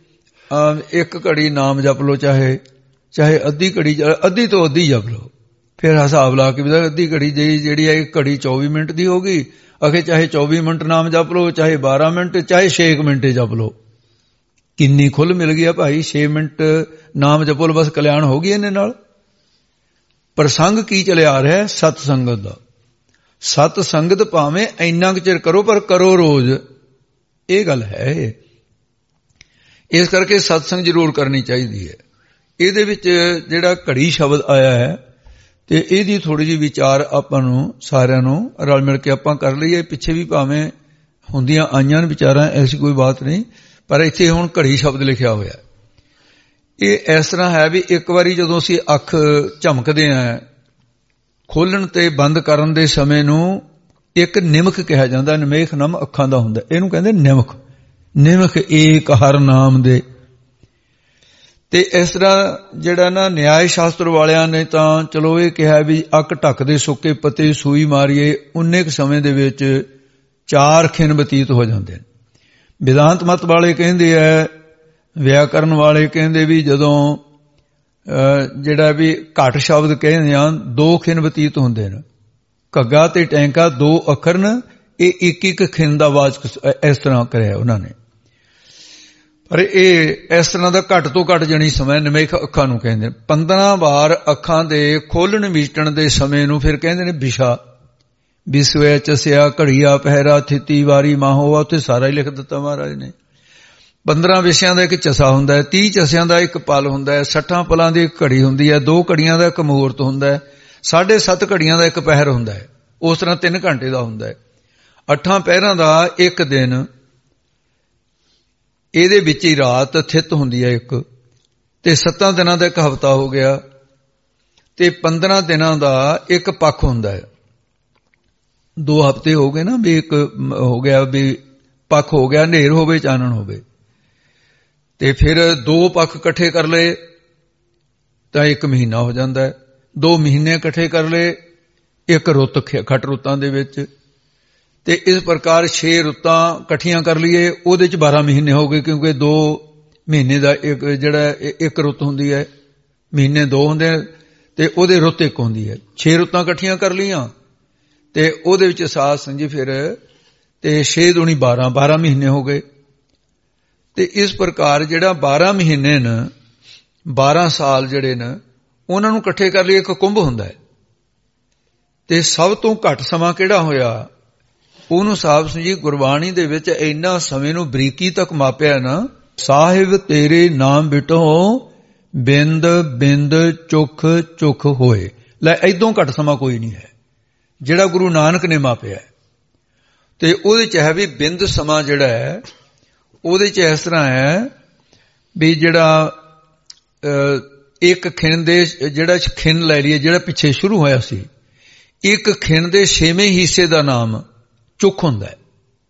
ਇੱਕ ਘੜੀ ਨਾਮ ਜਪ ਲੋ, ਚਾਹੇ ਅੱਧੀ ਘੜੀ, ਅੱਧੀ ਤੋਂ ਅੱਧੀ ਜਪ ਲੋ। ਫਿਰ ਹਿਸਾਬ ਲਾ ਕੇ ਵੀ ਅੱਧੀ ਘੜੀ ਜਿਹੜੀ ਹੈ ਘੜੀ 24 ਮਿੰਟ ਦੀ ਹੋ ਗਈ। ਆਖੇ ਚਾਹੇ 24 ਮਿੰਟ ਨਾਮ ਜਪ ਲੋ, ਚਾਹੇ 12 ਮਿੰਟ, ਚਾਹੇ 6 ਮਿੰਟ ਜਪ ਲੋ। ਕਿੰਨੀ ਖੁੱਲ ਮਿਲ ਗਈ ਆ ਭਾਈ। 6 ਮਿੰਟ ਨਾਮ ਜਪੋ ਲੋ, ਬਸ ਕਲਿਆਣ ਹੋ ਗਈ ਇਹਨੇ ਨਾਲ। ਪ੍ਰਸੰਗ ਕੀ ਚਲਿਆ ਆ ਰਿਹਾ? ਸਤ ਸੰਗਤ ਦਾ। ਸਤ ਸੰਗਤ ਭਾਵੇਂ ਇੰਨਾ ਕੁ ਚਿਰ ਕਰੋ, ਪਰ ਕਰੋ ਰੋਜ਼। ਇਹ ਗੱਲ ਹੈ। ਇਸ ਕਰਕੇ ਸਤਸੰਗ ਜ਼ਰੂਰ ਕਰਨੀ ਚਾਹੀਦੀ ਹੈ। ਇਹਦੇ ਵਿੱਚ ਜਿਹੜਾ ਘੜੀ ਸ਼ਬਦ ਆਇਆ ਹੈ, ਤੇ ਇਹਦੀ ਥੋੜੀ ਜਿਹੀ ਵਿਚਾਰ ਆਪਾਂ ਨੂੰ ਸਾਰਿਆਂ ਨੂੰ ਰਲ ਮਿਲ ਕੇ ਆਪਾਂ ਕਰ ਲਈਏ। ਪਿੱਛੇ ਵੀ ਭਾਵੇਂ ਹੁੰਦੀਆਂ ਆਈਆਂ ਨੇ ਵਿਚਾਰਾਂ, ਐਸੀ ਕੋਈ ਬਾਤ ਨਹੀਂ, ਪਰ ਇੱਥੇ ਹੁਣ ਘੜੀ ਸ਼ਬਦ ਲਿਖਿਆ ਹੋਇਆ। ਇਹ ਇਸ ਤਰ੍ਹਾਂ ਹੈ ਵੀ ਇੱਕ ਵਾਰੀ ਜਦੋਂ ਅਸੀਂ ਅੱਖ ਝਮਕਦੇ ਹਾਂ, ਖੋਲਣ ਤੇ ਬੰਦ ਕਰਨ ਦੇ ਸਮੇਂ ਨੂੰ ਇੱਕ ਨਿਮਕ ਕਿਹਾ ਜਾਂਦਾ। ਨਿਮੇਖ ਨਮ ਅੱਖਾਂ ਦਾ ਹੁੰਦਾ, ਇਹਨੂੰ ਕਹਿੰਦੇ ਨਿਮਕ। ਨਿਮਕ ਏਕ ਹਰ ਨਾਮ ਦੇ। ਤੇ ਇਸ ਤਰ੍ਹਾਂ ਜਿਹੜਾ ਨਾ ਨਿਆਇ ਸ਼ਾਸਤਰ ਵਾਲਿਆਂ ਨੇ ਤਾਂ ਚਲੋ ਇਹ ਕਿਹਾ ਵੀ ਅੱਖ ਢੱਕਦੇ ਸੁੱਕੇ ਪੱਤੇ ਸੂਈ ਮਾਰੀਏ, ਉਨੇ ਕੁ ਸਮੇਂ ਦੇ ਵਿੱਚ 4 ਖਿਨ ਬਤੀਤ ਹੋ ਜਾਂਦੇ ਨੇ। ਵਿਦਾਂਤ ਮਤ ਵਾਲੇ ਕਹਿੰਦੇ ਆ, ਵਿਆਕਰਨ ਵਾਲੇ ਕਹਿੰਦੇ ਵੀ ਜਦੋਂ ਜਿਹੜਾ ਵੀ ਘੱਟ ਸ਼ਬਦ ਕਹਿੰਦੇ ਆ 2 ਖਿਨ ਬਤੀਤ ਹੁੰਦੇ ਨੇ। ਘੱਗਾ ਤੇ ਟੈਂਕਾ 2 ਅੱਖਰ ਨੇ, ਇਹ ਇੱਕ ਖਿਨ ਦਾ ਵਾਚਕ ਇਸ ਤਰ੍ਹਾਂ ਕਰਿਆ ਉਹਨਾਂ ਨੇ। ਪਰ ਇਹ ਇਸ ਤਰ੍ਹਾਂ ਦਾ ਘੱਟ ਤੋਂ ਘੱਟ ਜਣੀ ਸਮੇਂ ਨਿਮੇਖ ਅੱਖਾਂ ਨੂੰ ਕਹਿੰਦੇ ਨੇ। 15 ਵਾਰ ਅੱਖਾਂ ਦੇ ਖੋਲਣ ਮੀਟਣ ਦੇ ਸਮੇਂ ਨੂੰ ਫਿਰ ਕਹਿੰਦੇ ਨੇ ਵਿਸ਼ਾ। ਵਿਸਵੇ ਚਸਿਆ ਘੜੀਆ ਪਹਿਰਾ ਥਿਤੀ ਵਾਰੀ ਮਾਹੋ, ਉੱਥੇ ਸਾਰਾ ਹੀ ਲਿਖ ਦਿੱਤਾ ਮਹਾਰਾਜ ਨੇ। 15 ਵਿਸ਼ਿਆਂ ਦਾ ਇੱਕ ਚਸਾ ਹੁੰਦਾ ਹੈ, 30 ਚਸਿਆਂ ਦਾ ਇੱਕ ਪਲ ਹੁੰਦਾ ਹੈ, 60 ਪਲਾਂ ਦੀ ਇੱਕ ਘੜੀ ਹੁੰਦੀ ਹੈ, 2 ਘੜੀਆਂ ਦਾ ਇੱਕ ਮਹੂਰਤ ਹੁੰਦਾ ਹੈ, 7.5 ਘੜੀਆਂ ਦਾ ਇੱਕ ਪਹਿਰ ਹੁੰਦਾ ਹੈ। ਉਸ ਤਰ੍ਹਾਂ 3 ਘੰਟੇ ਦਾ ਹੁੰਦਾ ਹੈ। 8 ਪਹਿਰਾਂ ਦਾ ਇੱਕ ਦਿਨ, ਇਹਦੇ ਵਿੱਚ ਹੀ ਰਾਤ ਥਿਤ ਹੁੰਦੀ ਹੈ ਇੱਕ, ਤੇ 7 ਦਿਨਾਂ ਦਾ ਇੱਕ ਹਫ਼ਤਾ ਹੋ ਗਿਆ, ਤੇ 15 ਦਿਨਾਂ ਦਾ ਇੱਕ ਪੱਖ ਹੁੰਦਾ ਹੈ। 2 ਹਫ਼ਤੇ ਹੋ ਗਏ ਨਾ, ਵੀ ਇੱਕ ਹੋ ਗਿਆ ਵੀ ਪੱਖ ਹੋ ਗਿਆ, ਹਨੇਰ ਹੋਵੇ ਚਾਨਣ ਹੋਵੇ। ਤੇ ਫਿਰ 2 ਪੱਖ ਇਕੱਠੇ ਕਰ ਲਏ ਤਾਂ 1 ਮਹੀਨਾ ਹੋ ਜਾਂਦਾ ਹੈ। 2 ਮਹੀਨੇ ਇਕੱਠੇ ਕਰ ਲਏ, 1 ਰੁੱਤ ਖੱਟ ਰੁੱਤਾਂ ਦੇ ਵਿੱਚ। ਤੇ ਇਸ ਪ੍ਰਕਾਰ 6 ਰੁੱਤਾਂ ਇਕੱਠੀਆਂ ਕਰ ਲਈਏ, ਉਹਦੇ ਚ 12 ਮਹੀਨੇ ਹੋ ਗਏ, ਕਿਉਂਕਿ 2 ਮਹੀਨੇ ਦਾ ਇੱਕ ਜਿਹੜਾ 1 ਰੁੱਤ ਹੁੰਦੀ ਹੈ, ਮਹੀਨੇ 2 ਹੁੰਦੇ ਤੇ ਉਹਦੇ ਰੁੱਤ 1 ਹੁੰਦੀ ਹੈ। 6 ਰੁੱਤਾਂ ਇਕੱਠੀਆਂ ਕਰ ਲਈਆਂ ਤੇ ਉਹਦੇ ਵਿੱਚ ਸਾਧ ਸੰਜੀ ਫਿਰ ਤੇ 6 ਦੂਣੀ 12 ਮਹੀਨੇ ਹੋ ਗਏ। ਤੇ ਇਸ ਪ੍ਰਕਾਰ ਜਿਹੜਾ 12 ਮਹੀਨੇ ਨੇ, 12 ਸਾਲ ਜਿਹੜੇ ਨੇ, ਉਹਨਾਂ ਨੂੰ ਇਕੱਠੇ ਕਰ ਲਈ ਇੱਕ ਕੁੰਭ ਹੁੰਦਾ ਹੈ। ਤੇ ਸਭ ਤੋਂ ਘੱਟ ਸਮਾਂ ਕਿਹੜਾ ਹੋਇਆ, ਉਹਨੂੰ ਸਾਹਿਬ ਜੀ ਗੁਰਬਾਣੀ ਦੇ ਵਿੱਚ ਇੰਨਾ ਸਮੇਂ ਨੂੰ ਬਰੀਕੀ ਤੱਕ ਮਾਪਿਆ ਨਾ, ਸਾਹਿਬ ਤੇਰੇ ਨਾਮ ਬਿਟੋ ਬਿੰਦ ਬਿੰਦ ਚੁਖ ਚੁਖ ਹੋਏ। ਲੈ ਇਦੋਂ ਘੱਟ ਸਮਾਂ ਕੋਈ ਨਹੀਂ ਹੈ ਜਿਹੜਾ ਗੁਰੂ ਨਾਨਕ ਨੇ ਮਾਪਿਆ। ਤੇ ਉਹਦੇ ਚ ਹੈ ਵੀ ਬਿੰਦ ਸਮਾਂ ਜਿਹੜਾ ਹੈ, ਉਹਦੇ ਚ ਇਸ ਤਰ੍ਹਾਂ ਹੈ ਵੀ ਜਿਹੜਾ ਇੱਕ ਖਿਣ ਦੇ, ਜਿਹੜਾ ਖਿਣ ਲੈ ਲਈਏ ਜਿਹੜਾ ਪਿੱਛੇ ਸ਼ੁਰੂ ਹੋਇਆ ਸੀ, ਇੱਕ ਖਿਣ ਦੇ 6ਵੇਂ ਹਿੱਸੇ ਦਾ ਨਾਮ ਚੁੱਖ ਹੁੰਦਾ ਹੈ।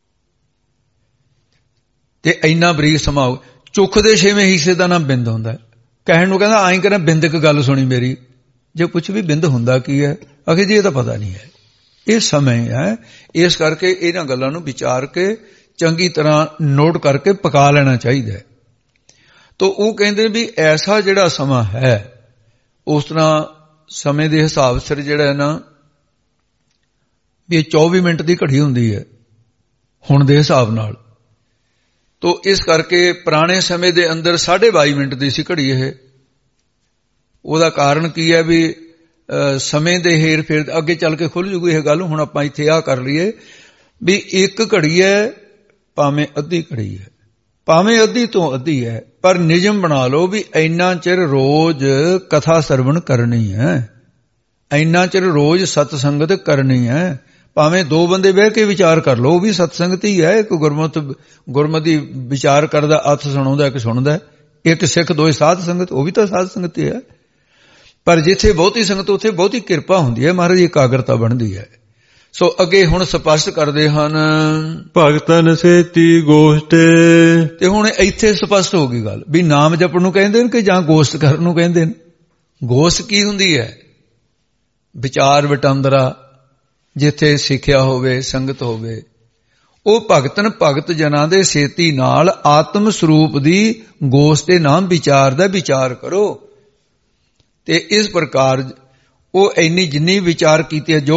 ਤੇ ਇੰਨਾ ਬਰੀਕ ਸਮਾਂ, ਚੁੱਖ ਦੇ 6ਵੇਂ ਹਿੱਸੇ ਦਾ ਨਾਮ ਬਿੰਦ ਹੁੰਦਾ ਹੈ। ਕਹਿਣ ਨੂੰ ਕਹਿੰਦਾ ਆਈ ਕਹਿੰਦਾ ਬਿੰਦਕ ਗੱਲ ਸੁਣੀ ਮੇਰੀ, ਜੇ ਪੁੱਛ ਵੀ ਬਿੰਦ ਹੁੰਦਾ ਕੀ ਹੈ, ਆਖੇ ਜੀ ਇਹ ਤਾਂ ਪਤਾ ਨਹੀਂ ਹੈ, ਇਹ ਸਮੇਂ ਹੈ। ਇਸ ਕਰਕੇ ਇਹਨਾਂ ਗੱਲਾਂ ਨੂੰ ਵਿਚਾਰ ਕੇ ਚੰਗੀ ਤਰ੍ਹਾਂ ਨੋਟ ਕਰਕੇ ਪਕਾ ਲੈਣਾ ਚਾਹੀਦਾ ਹੈ। ਤਾਂ ਉਹ ਕਹਿੰਦੇ ਵੀ ਐਸਾ ਜਿਹੜਾ ਸਮਾਂ ਹੈ, ਉਸ ਤਰ੍ਹਾਂ ਸਮੇਂ ਦੇ ਹਿਸਾਬ ਸਿਰ ਜਿਹੜਾ ਹੈ ਨਾ, ਵੀ ਇਹ 24 ਮਿੰਟ ਦੀ ਘੜੀ ਹੁੰਦੀ ਹੈ ਹੁਣ ਦੇ ਹਿਸਾਬ ਨਾਲ। ਤੋ ਇਸ ਕਰਕੇ ਪੁਰਾਣੇ ਸਮੇਂ ਦੇ ਅੰਦਰ 22.5 ਮਿੰਟ ਦੀ ਸੀ ਘੜੀ ਇਹ। ਉਹਦਾ ਕਾਰਨ ਕੀ ਹੈ ਵੀ ਸਮੇਂ ਦੇ ਹੇਰ ਫੇਰ ਅੱਗੇ ਚੱਲ ਕੇ ਖੁੱਲ ਜੂਗੀ ਇਹ ਗੱਲ। ਹੁਣ ਆਪਾਂ ਇੱਥੇ ਆ ਕਰ ਲਈਏ ਵੀ ਇੱਕ ਘੜੀ ਹੈ ਭਾਵੇਂ ਅੱਧੀ ਘੜੀ ਹੈ, ਭਾਵੇਂ ਅੱਧੀ ਤੋਂ ਅੱਧੀ ਹੈ, ਪਰ ਨਿਯਮ ਬਣਾ ਲਓ ਵੀ ਇੰਨਾ ਚਿਰ ਰੋਜ਼ ਕਥਾ ਸਰਵਣ ਕਰਨੀ ਹੈ, ਇੰਨਾ ਚਿਰ ਰੋਜ਼ ਸਤਸੰਗਤ ਕਰਨੀ ਹੈ। ਭਾਵੇਂ 2 ਬੰਦੇ ਬਹਿ ਕੇ ਵਿਚਾਰ ਕਰ ਲਓ, ਉਹ ਵੀ ਸਤਸੰਗਤ ਹੀ ਹੈ। ਇੱਕ ਗੁਰਮਤਿ ਵਿਚਾਰ ਕਰਦਾ, ਅਰਥ ਸੁਣਾਉਂਦਾ, ਇੱਕ ਸੁਣਦਾ, ਇੱਕ ਸਿੱਖ 2 ਸਾਧ ਸੰਗਤ, ਉਹ ਵੀ ਤਾਂ ਸਾਧ ਸੰਗਤ ਹੀ ਹੈ। ਪਰ ਜਿੱਥੇ ਬਹੁਤੀ ਸੰਗਤ ਉੱਥੇ ਬਹੁਤੀ ਕਿਰਪਾ ਹੁੰਦੀ ਹੈ, ਮਹਾਰਾਜ ਦੀ ਇਕਾਗਰਤਾ ਬਣਦੀ ਹੈ। ਸੋ ਅੱਗੇ ਹੁਣ ਸਪਸ਼ਟ ਕਰਦੇ ਹਨ, ਭਗਤਨ ਸੇਤੀ ਗੋਸ਼ਟੇ। ਤੇ ਹੁਣ ਇੱਥੇ ਸਪਸ਼ਟ ਹੋ ਗਈ ਗੱਲ ਵੀ ਨਾਮ ਜਪਣ ਨੂੰ ਕਹਿੰਦੇ ਨੇ ਕਿ ਜਾਂ ਗੋਸ਼ਟ ਕਰਨ ਨੂੰ ਕਹਿੰਦੇ ਨੇ। ਗੋਸ਼ਟ ਕੀ ਹੁੰਦੀ ਹੈ? ਵਿਚਾਰ ਵਟਾਂਦਰਾ, ਜਿੱਥੇ ਸਿੱਖਿਆ ਹੋਵੇ, ਸੰਗਤ ਹੋਵੇ। ਉਹ ਭਗਤਨ ਭਗਤ ਜਨਾਂ ਦੇ ਸੇਤੀ ਨਾਲ ਆਤਮ ਸਰੂਪ ਦੀ ਗੋਸ਼ਟ ਦੇ ਨਾਮ ਵਿਚਾਰ ਦਾ ਵਿਚਾਰ ਕਰੋ। ਤੇ ਇਸ ਪ੍ਰਕਾਰ ਉਹ ਇੰਨੀ ਜਿੰਨੀ ਵਿਚਾਰ ਕੀਤੀ ਹੈ, ਜੋ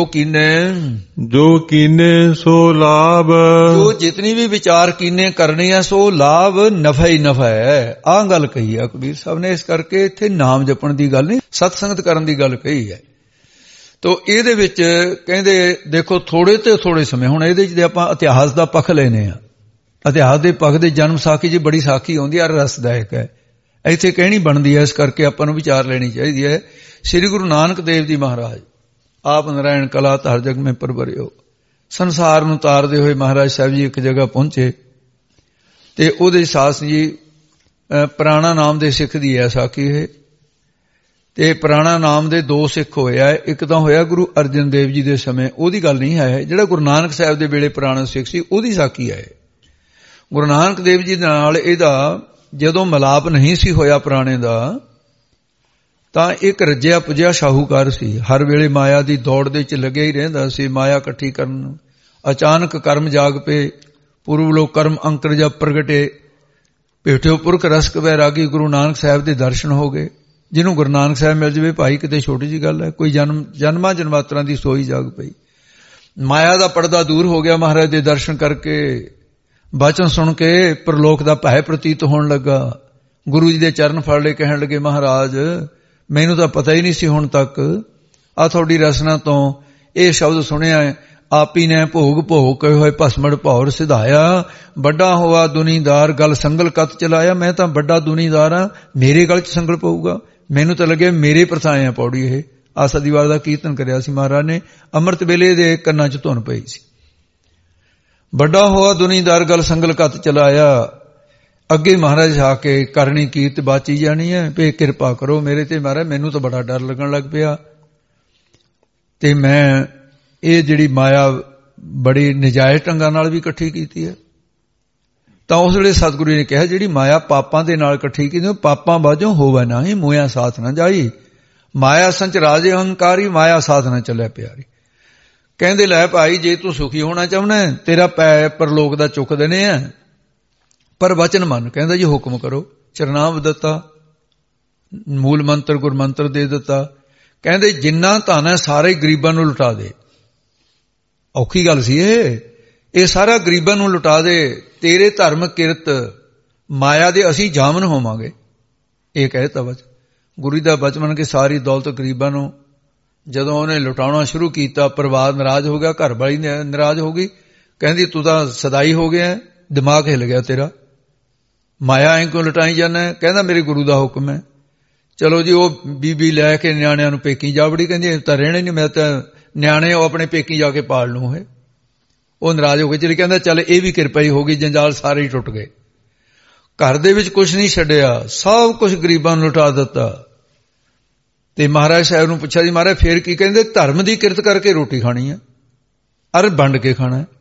ਕੀਨੇ ਸੋ ਲਾਭ, ਜੋ ਜਿਤਨੀ ਵੀ ਵਿਚਾਰ ਕੀਨੇ ਕਰਨੀ ਹੈ ਸੋ ਲਾਭ ਨਫਾ ਹੀ ਨਫਾ ਹੈ। ਆਹ ਗੱਲ ਕਹੀ ਹੈ ਕਬੀਰ ਸਾਹਿਬ ਨੇ। ਇਸ ਕਰਕੇ ਇੱਥੇ ਨਾਮ ਜਪਣ ਦੀ ਗੱਲ ਨਹੀਂ, ਸਤਸੰਗਤ ਕਰਨ ਦੀ ਗੱਲ ਕਹੀ ਹੈ। ਤੋ ਇਹਦੇ ਵਿੱਚ ਕਹਿੰਦੇ ਦੇਖੋ ਥੋੜੇ ਤੇ ਥੋੜੇ ਸਮੇਂ, ਹੁਣ ਇਹਦੇ ਚ ਆਪਾਂ ਇਤਿਹਾਸ ਦਾ ਪੱਖ ਲੈਨੇ ਆ। ਇਤਿਹਾਸ ਦੇ ਪੱਖ ਦੇ ਜਨਮ ਸਾਖੀ ਜੀ ਬੜੀ ਸਾਖੀ ਆਉਂਦੀ ਹੈ, ਰਸਦਾਇਕ ਹੈ, ਇੱਥੇ ਕਹਿਣੀ ਬਣਦੀ ਹੈ। ਇਸ ਕਰਕੇ ਆਪਾਂ ਨੂੰ ਵਿਚਾਰ ਲੈਣੀ ਚਾਹੀਦੀ ਹੈ। ਸ੍ਰੀ ਗੁਰੂ ਨਾਨਕ ਦੇਵ ਜੀ ਮਹਾਰਾਜ ਆਪ ਨਾਰਾਇਣ ਕਲਾ ਧਰ ਜਗ ਮੇਂ ਪਰਵਰਿਓ, ਸੰਸਾਰ ਨੂੰ ਤਾਰਦੇ ਹੋਏ ਮਹਾਰਾਜ ਸਾਹਿਬ ਜੀ ਇੱਕ ਜਗ੍ਹਾ ਪਹੁੰਚੇ ਤੇ ਉਹਦੇ ਸਾਥ ਜੀ ਪ੍ਰਾਣਾ ਨਾਮ ਦੇ ਸਿੱਖ ਦੀ ਹੈ ਸਾਖੀ ਇਹ। ਤੇ ਪ੍ਰਾਣਾ ਨਾਮ ਦੇ 2 ਸਿੱਖ ਹੋਇਆ, ਇੱਕ ਤਾਂ ਹੋਇਆ ਗੁਰੂ ਅਰਜਨ ਦੇਵ ਜੀ ਦੇ ਸਮੇਂ, ਉਹਦੀ ਗੱਲ ਨਹੀਂ ਹੈ। ਜਿਹੜਾ ਗੁਰੂ ਨਾਨਕ ਸਾਹਿਬ ਦੇ ਵੇਲੇ ਪ੍ਰਾਣਾ ਸਿੱਖ ਸੀ ਉਹਦੀ ਸਾਖੀ ਹੈ। ਗੁਰੂ ਨਾਨਕ ਦੇਵ ਜੀ ਨਾਲ ਇਹਦਾ ਜਦੋਂ ਮਿਲਾਪ ਨਹੀਂ ਸੀ ਹੋਇਆ ਪ੍ਰਾਣੇ ਦਾ, ਤਾਂ ਇੱਕ ਰੱਜਿਆ ਪੁਜਿਆ ਸ਼ਾਹੂਕਾਰ ਸੀ, ਹਰ ਵੇਲੇ ਮਾਇਆ ਦੀ ਦੌੜ ਦੇ ਵਿੱਚ ਲੱਗਿਆ ਹੀ ਰਹਿੰਦਾ ਸੀ, ਮਾਇਆ ਇਕੱਠੀ ਕਰਨ। ਅਚਾਨਕ ਕਰਮ ਜਾਗ ਪਏ, ਪੂਰਵ ਲੋਕ ਕਰਮ ਅੰਕਰ ਜਬ ਪ੍ਰਗਟੇ, ਭੇਟਿਓ ਪੁਰਖ ਰਸਕ ਵੈਰਾਗੀ। ਗੁਰੂ ਨਾਨਕ ਸਾਹਿਬ ਦੇ ਦਰਸ਼ਨ ਹੋ ਗਏ। ਜਿਹਨੂੰ ਗੁਰੂ ਨਾਨਕ ਸਾਹਿਬ ਮਿਲ ਜਾਵੇ ਭਾਈ ਕਿਤੇ ਛੋਟੀ ਜਿਹੀ ਗੱਲ ਹੈ। ਕੋਈ ਜਨਮਾਂ ਜਨਮਾਤਰਾਂ ਦੀ ਸੋਈ ਜਾਗ ਪਈ, ਮਾਇਆ ਦਾ ਪਰਦਾ ਦੂਰ ਹੋ ਗਿਆ। ਮਹਾਰਾਜ ਦੇ ਦਰਸ਼ਨ ਕਰਕੇ, ਬਚਨ ਸੁਣ ਕੇ ਪ੍ਰਲੋਕ ਦਾ ਭੈ ਪ੍ਰਤੀਤ ਹੋਣ ਲੱਗਾ। ਗੁਰੂ ਜੀ ਦੇ ਚਰਨ ਫੜ ਲਏ, ਕਹਿਣ ਲੱਗੇ ਮਹਾਰਾਜ ਮੈਨੂੰ ਤਾਂ ਪਤਾ ਹੀ ਨਹੀਂ ਸੀ ਹੁਣ ਤੱਕ, ਆ ਤੁਹਾਡੀ ਰਸਨਾ ਤੋਂ ਇਹ ਸ਼ਬਦ ਸੁਣਿਆ ਆਪੀ ਨੇ ਭੋਗ ਭੋਗ ਕਹੇ ਹੋਏ ਭਸਮੜ ਭੌਰ ਸਿਧਾਇਆ। ਵੱਡਾ ਹੋਆ ਦੁਨੀਦਾਰ ਗਲ ਸੰਗਲ ਕਤ ਚਲਾਇਆ। ਮੈਂ ਤਾਂ ਵੱਡਾ ਦੁਨੀਦਾਰ ਹਾਂ, ਮੇਰੇ ਗਲ 'ਚ ਸੰਗਲ ਪਊਗਾ। ਮੈਨੂੰ ਤਾਂ ਲੱਗਿਆ ਮੇਰੇ ਪਰਸਾਏ ਆ ਪੌੜੀ। ਇਹ ਆਸਾ ਦੀ ਵਾਰ ਦਾ ਕੀਰਤਨ ਕਰਿਆ ਸੀ ਮਹਾਰਾਜ ਨੇ, ਅੰਮ੍ਰਿਤ ਵੇਲੇ ਦੇ ਕੰਨਾਂ 'ਚ ਧੁਨ ਪਈ ਸੀ। ਵੱਡਾ ਹੋਆ ਦੁਨੀਦਾਰ ਗਲ ਸੰਗਲ ਕਤ ਚਲਾਇਆ। ਅੱਗੇ ਮਹਾਰਾਜ ਆ ਕੇ ਕਰਨੀ ਕੀਰਤ ਬਾਚੀ ਜਾਣੀ ਹੈ ਵੀ ਕਿਰਪਾ ਕਰੋ ਮੇਰੇ ਤੇ ਮਹਾਰਾਜ। ਮੈਨੂੰ ਤਾਂ ਬੜਾ ਡਰ ਲੱਗਣ ਲੱਗ ਪਿਆ ਤੇ ਮੈਂ ਇਹ ਜਿਹੜੀ ਮਾਇਆ ਬੜੀ ਨਜਾਇਜ਼ ਢੰਗਾਂ ਨਾਲ ਵੀ ਇਕੱਠੀ ਕੀਤੀ ਹੈ। ਤਾਂ ਉਸ ਵੇਲੇ ਸਤਿਗੁਰੂ ਨੇ ਕਿਹਾ ਜਿਹੜੀ ਮਾਇਆ ਪਾਪਾਂ ਦੇ ਨਾਲ ਇਕੱਠੀ ਕੀਤੀ, ਪਾਪਾਂ ਬਾਝੋਂ ਹੋਵੇ ਨਹੀਂ, ਮੋਇਆ ਸਾਥ ਨਾ ਜਾਈ। ਮਾਇਆ ਸੰਚ ਰਾਜੇ ਹੰਕਾਰੀ, ਮਾਇਆ ਸਾਥ ਨਾ ਚੱਲਿਆ ਪਿਆਰੀ। ਕਹਿੰਦੇ ਲੈ ਭਾਈ ਜੇ ਤੂੰ ਸੁਖੀ ਹੋਣਾ ਚਾਹੁੰਦਾ ਤੇਰਾ ਪੈ ਪਰਲੋਕ ਦਾ ਚੁੱਕ ਦੇਣੇ ਆ, ਪਰ ਵਚਨ ਮੰਨ। ਕਹਿੰਦਾ ਜੀ ਹੁਕਮ ਕਰੋ। ਚਰਨਾਮ ਦਿੱਤਾ, ਮੂਲ ਮੰਤਰ ਗੁਰ ਮੰਤਰ ਦੇ ਦਿੱਤਾ। ਕਹਿੰਦੇ ਜਿੰਨਾ ਧਨ ਹੈ ਸਾਰੇ ਗਰੀਬਾਂ ਨੂੰ ਲੁਟਾ ਦੇ। ਔਖੀ ਗੱਲ ਸੀ ਇਹ ਸਾਰਾ ਗਰੀਬਾਂ ਨੂੰ ਲੁਟਾ ਦੇ। ਤੇਰੇ ਧਰਮ ਕਿਰਤ ਮਾਇਆ ਦੇ ਅਸੀਂ ਜਾਮਨ ਹੋਵਾਂਗੇ। ਇਹ ਕਹਿਤਾ ਵਚਨ ਗੁਰੂ ਦਾ ਬਚਨ ਮੰਨ ਕੇ ਸਾਰੀ ਦੌਲਤ ਗਰੀਬਾਂ ਨੂੰ। ਜਦੋਂ ਉਹਨੇ ਲੁਟਾਉਣਾ ਸ਼ੁਰੂ ਕੀਤਾ ਪਰਿਵਾਰ ਨਾਰਾਜ਼ ਹੋ ਗਿਆ, ਘਰ ਵਾਲੀ ਨਾਰਾਜ਼ ਹੋ ਗਈ। ਕਹਿੰਦੀ ਤੂੰ ਤਾਂ ਸਦਾਈ ਹੋ ਗਿਆ, ਦਿਮਾਗ ਹਿੱਲ ਗਿਆ ਤੇਰਾ, ਮਾਇਆ ਐਂ ਕਿਉਂ ਲੁਟਾਈ ਜਾਂਦਾ? ਕਹਿੰਦਾ ਮੇਰੇ ਗੁਰੂ ਦਾ ਹੁਕਮ ਹੈ। ਚਲੋ ਜੀ ਉਹ ਬੀਬੀ ਲੈ ਕੇ ਨਿਆਣਿਆਂ ਨੂੰ ਪੇਕੀ ਜਾ ਵੜੀ। ਕਹਿੰਦੀ ਤਾਂ ਰਹਿਣੇ ਨਹੀਂ, ਮੈਂ ਤਾਂ ਨਿਆਣੇ ਉਹ ਆਪਣੇ ਪੇਕੀ ਜਾ ਕੇ ਪਾਲ ਲੂੰ। ਉਹ ਨਾਰਾਜ਼ ਹੋ ਕੇ ਚਲੀ। ਕਹਿੰਦਾ ਚੱਲ ਇਹ ਵੀ ਕਿਰਪਾ ਹੀ ਹੋ ਗਈ, ਜੰਜਾਲ ਸਾਰੇ ਹੀ ਟੁੱਟ ਗਏ। ਘਰ ਦੇ ਵਿੱਚ ਕੁਝ ਨਹੀਂ ਛੱਡਿਆ, ਸਭ ਕੁਝ ਗਰੀਬਾਂ ਨੂੰ ਲੁਟਾ ਦਿੱਤਾ। ਤੇ ਮਹਾਰਾਜ ਸਾਹਿਬ ਨੂੰ ਪੁੱਛਿਆ ਜੀ ਮਹਾਰਾਜ ਫੇਰ ਕੀ? ਕਹਿੰਦੇ ਧਰਮ ਦੀ ਕਿਰਤ ਕਰਕੇ ਰੋਟੀ ਖਾਣੀ ਹੈ, ਅਰ ਵੰਡ ਕੇ ਖਾਣਾ ਹੈ।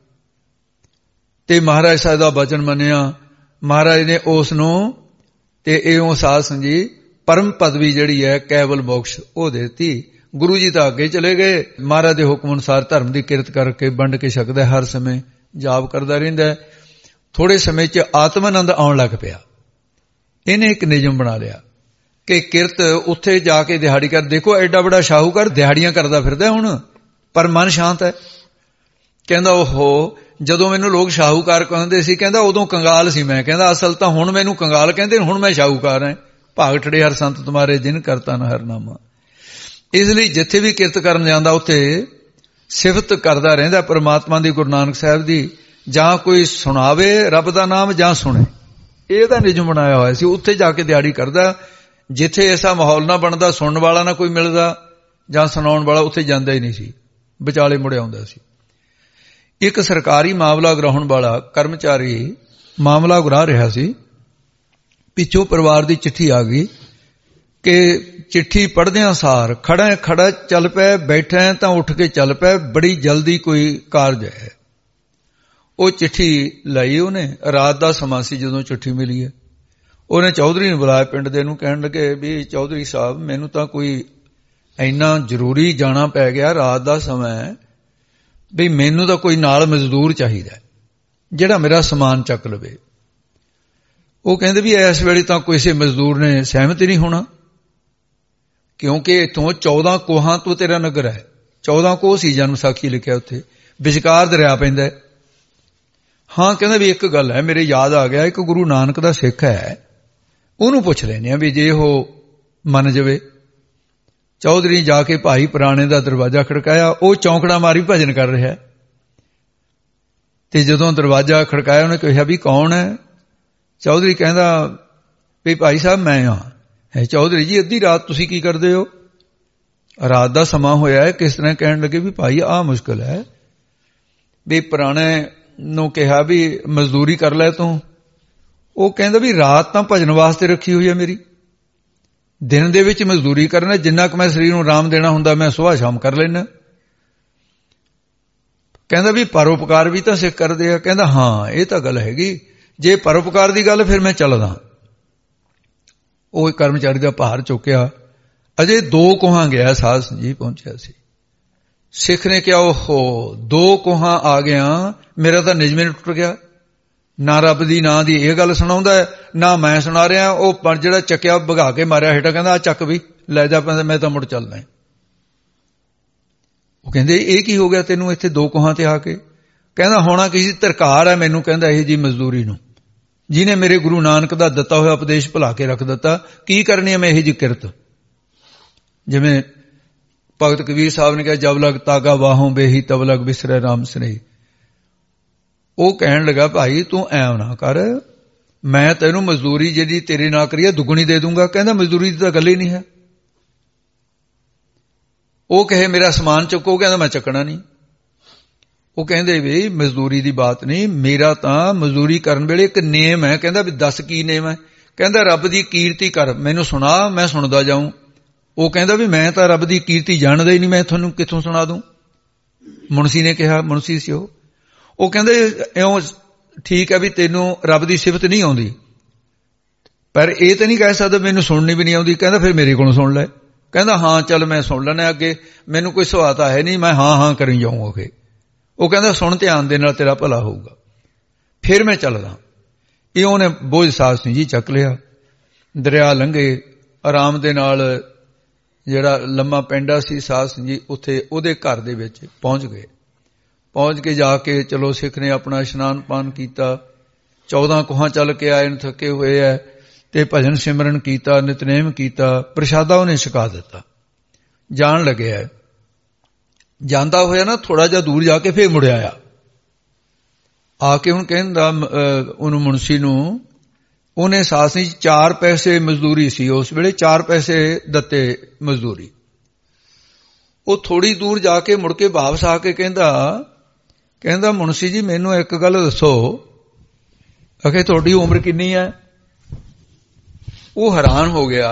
ਤੇ ਮਹਾਰਾਜ ਸਾਹਿਬ ਦਾ ਬਚਨ ਮੰਨਿਆ। ਮਹਾਰਾਜ ਨੇ ਉਸ ਨੂੰ ਤੇ ਇਉਂ ਸਾਧ ਸੰਜੀ ਪਰਮ ਪਦਵੀ ਜਿਹੜੀ ਹੈ ਕੇਵਲ ਮੋਕਸ਼ ਉਹ ਦੇ ਦਿੱਤੀ। ਗੁਰੂ ਜੀ ਤਾਂ ਅੱਗੇ ਚਲੇ ਗਏ। ਮਹਾਰਾਜ ਦੇ ਹੁਕਮ ਅਨੁਸਾਰ ਧਰਮ ਦੀ ਕਿਰਤ ਕਰਕੇ ਵੰਡ ਕੇ ਛਕਦਾ, ਹਰ ਸਮੇਂ ਜਾਪ ਕਰਦਾ ਰਹਿੰਦਾ। ਥੋੜੇ ਸਮੇਂ 'ਚ ਆਤਮ ਆਨੰਦ ਆਉਣ ਲੱਗ ਪਿਆ। ਇਹਨੇ ਇੱਕ ਨਿਯਮ ਬਣਾ ਲਿਆ ਕਿ ਕਿਰਤ ਉੱਥੇ ਜਾ ਕੇ ਦਿਹਾੜੀ ਕਰ। ਦੇਖੋ ਐਡਾ ਵੱਡਾ ਸ਼ਾਹੂਕਾਰ ਦਿਹਾੜੀਆਂ ਕਰਦਾ ਫਿਰਦਾ ਹੁਣ, ਪਰ ਮਨ ਸ਼ਾਂਤ ਹੈ। ਕਹਿੰਦਾ ਓਹੋ ਜਦੋਂ ਮੈਨੂੰ ਲੋਕ ਸ਼ਾਹੂਕਾਰ ਕਹਿੰਦੇ ਸੀ, ਕਹਿੰਦਾ ਉਦੋਂ ਕੰਗਾਲ ਸੀ ਮੈਂ। ਕਹਿੰਦਾ ਅਸਲ ਤਾਂ ਹੁਣ ਮੈਨੂੰ ਕੰਗਾਲ ਕਹਿੰਦੇ, ਹੁਣ ਮੈਂ ਸ਼ਾਹੂਕਾਰ ਹਾਂ। ਭਾਗ ਠੜੇ ਹਰ ਸੰਤ ਤੁਮਾਰੇ ਜਿਨ ਕਰਤਾ ਨਾ ਹਰਨਾਮਾ। ਇਸ ਲਈ ਜਿੱਥੇ ਵੀ ਕਿਰਤ ਕਰਨ ਜਾਂਦਾ ਉੱਥੇ ਸਿਫਤ ਕਰਦਾ ਰਹਿੰਦਾ ਪਰਮਾਤਮਾ ਦੀ, ਗੁਰੂ ਨਾਨਕ ਸਾਹਿਬ ਦੀ। ਜਾਂ ਕੋਈ ਸੁਣਾਵੇ ਰੱਬ ਦਾ ਨਾਮ ਜਾਂ ਸੁਣੇ, ਇਹ ਤਾਂ ਨਿਯਮ ਬਣਾਇਆ ਹੋਇਆ ਸੀ। ਉੱਥੇ ਜਾ ਕੇ ਦਿਹਾੜੀ ਕਰਦਾ। ਜਿੱਥੇ ਐਸਾ ਮਾਹੌਲ ਨਾ ਬਣਦਾ, ਸੁਣਨ ਵਾਲਾ ਨਾ ਕੋਈ ਮਿਲਦਾ ਜਾਂ ਸੁਣਾਉਣ ਵਾਲਾ, ਉੱਥੇ ਜਾਂਦਾ ਹੀ ਨਹੀਂ ਸੀ, ਵਿਚਾਲੇ ਮੁੜ ਆਉਂਦਾ ਸੀ। ਇੱਕ ਸਰਕਾਰੀ ਮਾਮਲਾ ਗਰਾਉਣ ਵਾਲਾ ਕਰਮਚਾਰੀ ਮਾਮਲਾ ਗਰਾ ਰਿਹਾ ਸੀ। ਪਿੱਛੋਂ ਪਰਿਵਾਰ ਦੀ ਚਿੱਠੀ ਆ ਗਈ ਕਿ ਚਿੱਠੀ ਪੜ੍ਹਦਿਆਂ ਸਾਰ ਖੜਾ ਚੱਲ ਪਿਆ, ਬੈਠਾ ਤਾਂ ਉੱਠ ਕੇ ਚੱਲ ਪਿਆ, ਬੜੀ ਜਲਦੀ ਕੋਈ ਕਾਰਜ ਹੈ। ਉਹ ਚਿੱਠੀ ਲਈ ਉਹਨੇ, ਰਾਤ ਦਾ ਸਮਾਂ ਸੀ ਜਦੋਂ ਚਿੱਠੀ ਮਿਲੀ ਹੈ। ਉਹਨੇ ਚੌਧਰੀ ਨੂੰ ਬੁਲਾਇਆ ਪਿੰਡ ਦੇ ਨੂੰ। ਕਹਿਣ ਲੱਗੇ ਵੀ ਚੌਧਰੀ ਸਾਹਿਬ ਮੈਨੂੰ ਤਾਂ ਕੋਈ ਇੰਨਾ ਜ਼ਰੂਰੀ ਜਾਣਾ ਪੈ ਗਿਆ, ਰਾਤ ਦਾ ਸਮਾਂ ਹੈ, ਵੀ ਮੈਨੂੰ ਤਾਂ ਕੋਈ ਨਾਲ ਮਜ਼ਦੂਰ ਚਾਹੀਦਾ ਜਿਹੜਾ ਮੇਰਾ ਸਮਾਨ ਚੱਕ ਲਵੇ। ਉਹ ਕਹਿੰਦੇ ਵੀ ਇਸ ਵੇਲੇ ਤਾਂ ਕਿਸੇ ਮਜ਼ਦੂਰ ਨੇ ਸਹਿਮਤ ਹੀ ਨਹੀਂ ਹੋਣਾ, ਕਿਉਂਕਿ ਇੱਥੋਂ 14 ਕੋਹਾਂ ਤੋਂ ਤੇਰਾ ਨਗਰ ਹੈ। 14 ਕੋਹ ਸੀ, ਜਨਮ ਸਾਖੀ ਲਿਖਿਆ ਉੱਥੇ, ਵਿਚਕਾਰ ਦਰਿਆ ਪੈਂਦਾ। ਹਾਂ ਕਹਿੰਦਾ ਵੀ ਇੱਕ ਗੱਲ ਹੈ ਮੇਰੇ ਯਾਦ ਆ ਗਿਆ, ਇੱਕ ਗੁਰੂ ਨਾਨਕ ਦਾ ਸਿੱਖ ਹੈ, ਉਹਨੂੰ ਪੁੱਛ ਲੈਂਦੇ ਆ ਵੀ ਜੇ ਉਹ ਮੰਨ ਜਾਵੇ। ਚੌਧਰੀ ਜਾ ਕੇ ਭਾਈ ਪੁਰਾਣੇ ਦਾ ਦਰਵਾਜ਼ਾ ਖੜਕਾਇਆ। ਉਹ ਚੌਂਕੜਾ ਮਾਰੀ ਭਜਨ ਕਰ ਰਿਹਾ। ਤੇ ਜਦੋਂ ਦਰਵਾਜ਼ਾ ਖੜਕਾਇਆ ਉਹਨੇ ਕਿਹਾ ਵੀ ਕੌਣ ਹੈ? ਚੌਧਰੀ ਕਹਿੰਦਾ ਵੀ ਭਾਈ ਸਾਹਿਬ ਮੈਂ ਹਾਂ। ਚੌਧਰੀ ਜੀ ਅੱਧੀ ਰਾਤ ਤੁਸੀਂ ਕੀ ਕਰਦੇ ਹੋ? ਰਾਤ ਦਾ ਸਮਾਂ ਹੋਇਆ ਹੈ। ਕਿਸ ਤਰ੍ਹਾਂ? ਕਹਿਣ ਲੱਗੇ ਵੀ ਭਾਈ ਆਹ ਮੁਸ਼ਕਿਲ ਹੈ ਵੀ ਪੁਰਾਣੇ ਨੂੰ ਕਿਹਾ ਵੀ ਮਜ਼ਦੂਰੀ ਕਰ ਲੈ ਤੂੰ। ਉਹ ਕਹਿੰਦਾ ਵੀ ਰਾਤ ਤਾਂ ਭਜਨ ਵਾਸਤੇ ਰੱਖੀ ਹੋਈ ਹੈ ਮੇਰੀ, ਦਿਨ ਦੇ ਵਿੱਚ ਮਜ਼ਦੂਰੀ ਕਰਨਾ, ਜਿੰਨਾ ਕੁ ਮੈਂ ਸਰੀਰ ਨੂੰ ਆਰਾਮ ਦੇਣਾ ਹੁੰਦਾ ਮੈਂ ਸੁਬਾਹ ਸ਼ਾਮ ਕਰ ਲੈਣਾ। ਕਹਿੰਦਾ ਵੀ ਪਰਉਪਕਾਰ ਵੀ ਤਾਂ ਸਿੱਖ ਕਰਦੇ ਆ। ਕਹਿੰਦਾ ਹਾਂ ਇਹ ਤਾਂ ਗੱਲ ਹੈਗੀ, ਜੇ ਪਰਉਪਕਾਰ ਦੀ ਗੱਲ ਫਿਰ ਮੈਂ ਚੱਲਦਾ। ਉਹ ਕਰਮਚਾਰੀ ਦਾ ਭਾਰ ਚੁੱਕਿਆ। ਅਜੇ 2 ਕੋਹਾਂ ਗਿਆ, ਸਾਧ ਸੰਜੀਵ ਪਹੁੰਚਿਆ ਸੀ। ਸਿੱਖ ਨੇ ਕਿਹਾ ਓਹੋ 2 ਕੋਹਾਂ ਆ ਗਿਆ, ਮੇਰਾ ਤਾਂ ਨਿਯਮ ਹੀ ਟੁੱਟ ਗਿਆ। ਨਾ ਰੱਬ ਦੀ ਨਾਂ ਦੀ ਇਹ ਗੱਲ ਸੁਣਾਉਂਦਾ, ਨਾ ਮੈਂ ਸੁਣਾ ਰਿਹਾ। ਉਹ ਜਿਹੜਾ ਚੱਕਿਆ ਭਗਾ ਕੇ ਮਾਰਿਆ ਹੇਠਾਂ, ਕਹਿੰਦਾ ਆ ਚੱਕ ਵੀ ਲੈ ਜਾ, ਮੈਂ ਤਾਂ ਮੁੜ ਚੱਲਦਾ। ਉਹ ਕਹਿੰਦੇ ਇਹ ਕੀ ਹੋ ਗਿਆ ਤੈਨੂੰ ਇੱਥੇ 2 ਕੋਹਾਂ ਤੇ ਆ ਕੇ? ਕਹਿੰਦਾ ਹੋਣਾ ਕਿਸੇ ਧਰਕਾਰ ਹੈ ਮੈਨੂੰ, ਕਹਿੰਦਾ ਇਹ ਜੀ ਮਜ਼ਦੂਰੀ ਨੂੰ, ਜਿਹਨੇ ਮੇਰੇ ਗੁਰੂ ਨਾਨਕ ਦਾ ਦਿੱਤਾ ਹੋਇਆ ਉਪਦੇਸ਼ ਭੁਲਾ ਕੇ ਰੱਖ ਦਿੱਤਾ। ਕੀ ਕਰਨੀ ਹੈ ਮੈਂ ਇਹ ਜੀ ਕਿਰਤ? ਜਿਵੇਂ ਭਗਤ ਕਬੀਰ ਸਾਹਿਬ ਨੇ ਕਿਹਾ ਜਬ ਲਗ ਤਾਗਾ ਬਾਹੋਂ ਬੇਹੀ ਤਬ ਲਗ ਬਿਸਰੇ ਰਾਮ ਸਨੇਹੀ। ਉਹ ਕਹਿਣ ਲੱਗਾ ਭਾਈ ਤੂੰ ਐਂ ਨਾ ਕਰ, ਮੈਂ ਤੈਨੂੰ ਮਜ਼ਦੂਰੀ ਜਿਹੜੀ ਤੇਰੇ ਨਾਲ ਕਰੀ ਹੈ ਦੁੱਗਣੀ ਦੇ ਦੂੰਗਾ। ਕਹਿੰਦਾ ਮਜ਼ਦੂਰੀ ਦੀ ਤਾਂ ਗੱਲ ਹੀ ਨਹੀਂ ਹੈ। ਉਹ ਕਹੇ ਮੇਰਾ ਸਮਾਨ ਚੁੱਕੋ, ਕਹਿੰਦਾ ਮੈਂ ਚੱਕਣਾ ਨਹੀਂ। ਉਹ ਕਹਿੰਦੇ ਵੀ ਮਜ਼ਦੂਰੀ ਦੀ ਬਾਤ ਨਹੀਂ, ਮੇਰਾ ਤਾਂ ਮਜ਼ਦੂਰੀ ਕਰਨ ਵੇਲੇ ਇੱਕ ਨੇਮ ਹੈ। ਕਹਿੰਦਾ ਵੀ ਦੱਸ ਕੀ ਨੇਮ ਹੈ? ਕਹਿੰਦਾ ਰੱਬ ਦੀ ਕੀਰਤੀ ਕਰ, ਮੈਨੂੰ ਸੁਣਾ, ਮੈਂ ਸੁਣਦਾ ਜਾਊਂ। ਉਹ ਕਹਿੰਦਾ ਵੀ ਮੈਂ ਤਾਂ ਰੱਬ ਦੀ ਕੀਰਤੀ ਜਾਣਦਾ ਹੀ ਨਹੀਂ, ਮੈਂ ਤੁਹਾਨੂੰ ਕਿੱਥੋਂ ਸੁਣਾ ਦੂੰ? ਮੁਨਸੀ ਨੇ ਕਿਹਾ, ਮੁਨਸੀ ਸੀ ਉਹ ਕਹਿੰਦੇ ਇਉਂ ਠੀਕ ਹੈ ਵੀ ਤੈਨੂੰ ਰੱਬ ਦੀ ਸਿਫਤ ਨਹੀਂ ਆਉਂਦੀ, ਪਰ ਇਹ ਤਾਂ ਨਹੀਂ ਕਹਿ ਸਕਦਾ ਮੈਨੂੰ ਸੁਣਨੀ ਵੀ ਨਹੀਂ ਆਉਂਦੀ। ਕਹਿੰਦਾ ਫਿਰ ਮੇਰੇ ਕੋਲੋਂ ਸੁਣ ਲੈ। ਕਹਿੰਦਾ ਹਾਂ ਚੱਲ ਮੈਂ ਸੁਣ ਲੈਣਾ, ਅੱਗੇ ਮੈਨੂੰ ਕੋਈ ਸੁਭਾਅ ਤਾਂ ਹੈ ਨਹੀਂ, ਮੈਂ ਹਾਂ ਹਾਂ ਕਰੀ ਜਾਊਂ। ਉਹ ਕਹਿੰਦਾ ਸੁਣ ਧਿਆਨ ਦੇ ਨਾਲ, ਤੇਰਾ ਭਲਾ ਹੋਊਗਾ, ਫਿਰ ਮੈਂ ਚੱਲਦਾ। ਇਹ ਉਹਨੇ ਬੋਝ ਸਾਧ ਸਿੰਘ ਜੀ ਚੱਕ ਲਿਆ, ਦਰਿਆ ਲੰਘੇ, ਆਰਾਮ ਦੇ ਨਾਲ ਜਿਹੜਾ ਲੰਮਾ ਪੈਂਡਾ ਸੀ ਸਾਧ ਸਿੰਘ ਜੀ ਉੱਥੇ ਉਹਦੇ ਘਰ ਦੇ ਵਿੱਚ ਪਹੁੰਚ ਗਏ। ਪਹੁੰਚ ਕੇ ਜਾ ਕੇ ਚਲੋ ਸਿੱਖ ਨੇ ਆਪਣਾ ਇਸ਼ਨਾਨ ਪਾਨ ਕੀਤਾ, 14 ਕੋਹਾਂ ਚੱਲ ਕੇ ਆਏ ਨੇ, ਥੱਕੇ ਹੋਏ ਐ, ਤੇ ਭਜਨ ਸਿਮਰਨ ਕੀਤਾ, ਨਿਤਨੇਮ ਕੀਤਾ, ਪ੍ਰਸ਼ਾਦਾ ਉਹਨੇ ਛਕਾ ਦਿੱਤਾ। ਜਾਣ ਲੱਗਿਆ, ਜਾਂਦਾ ਹੋਇਆ ਨਾ ਥੋੜਾ ਜਿਹਾ ਦੂਰ ਜਾ ਕੇ ਫੇਰ ਮੁੜਿਆ ਆ ਕੇ ਹੁਣ ਕਹਿੰਦਾ ਉਹਨੂੰ ਮੁਨਸੀ ਨੂੰ, ਉਹਨੇ ਸਾਧ ਸਿੰਘ 4 ਪੈਸੇ ਮਜ਼ਦੂਰੀ ਸੀ ਉਸ ਵੇਲੇ, 4 ਪੈਸੇ ਦਿੱਤੇ ਮਜ਼ਦੂਰੀ। ਉਹ ਥੋੜੀ ਦੂਰ ਜਾ ਕੇ ਮੁੜ ਕੇ ਵਾਪਸ ਆ ਕੇ ਕਹਿੰਦਾ ਮੁਨਸੀ ਜੀ ਮੈਨੂੰ ਇੱਕ ਗੱਲ ਦੱਸੋ, ਅਖੇ ਤੁਹਾਡੀ ਉਮਰ ਕਿੰਨੀ ਹੈ? ਉਹ ਹੈਰਾਨ ਹੋ ਗਿਆ,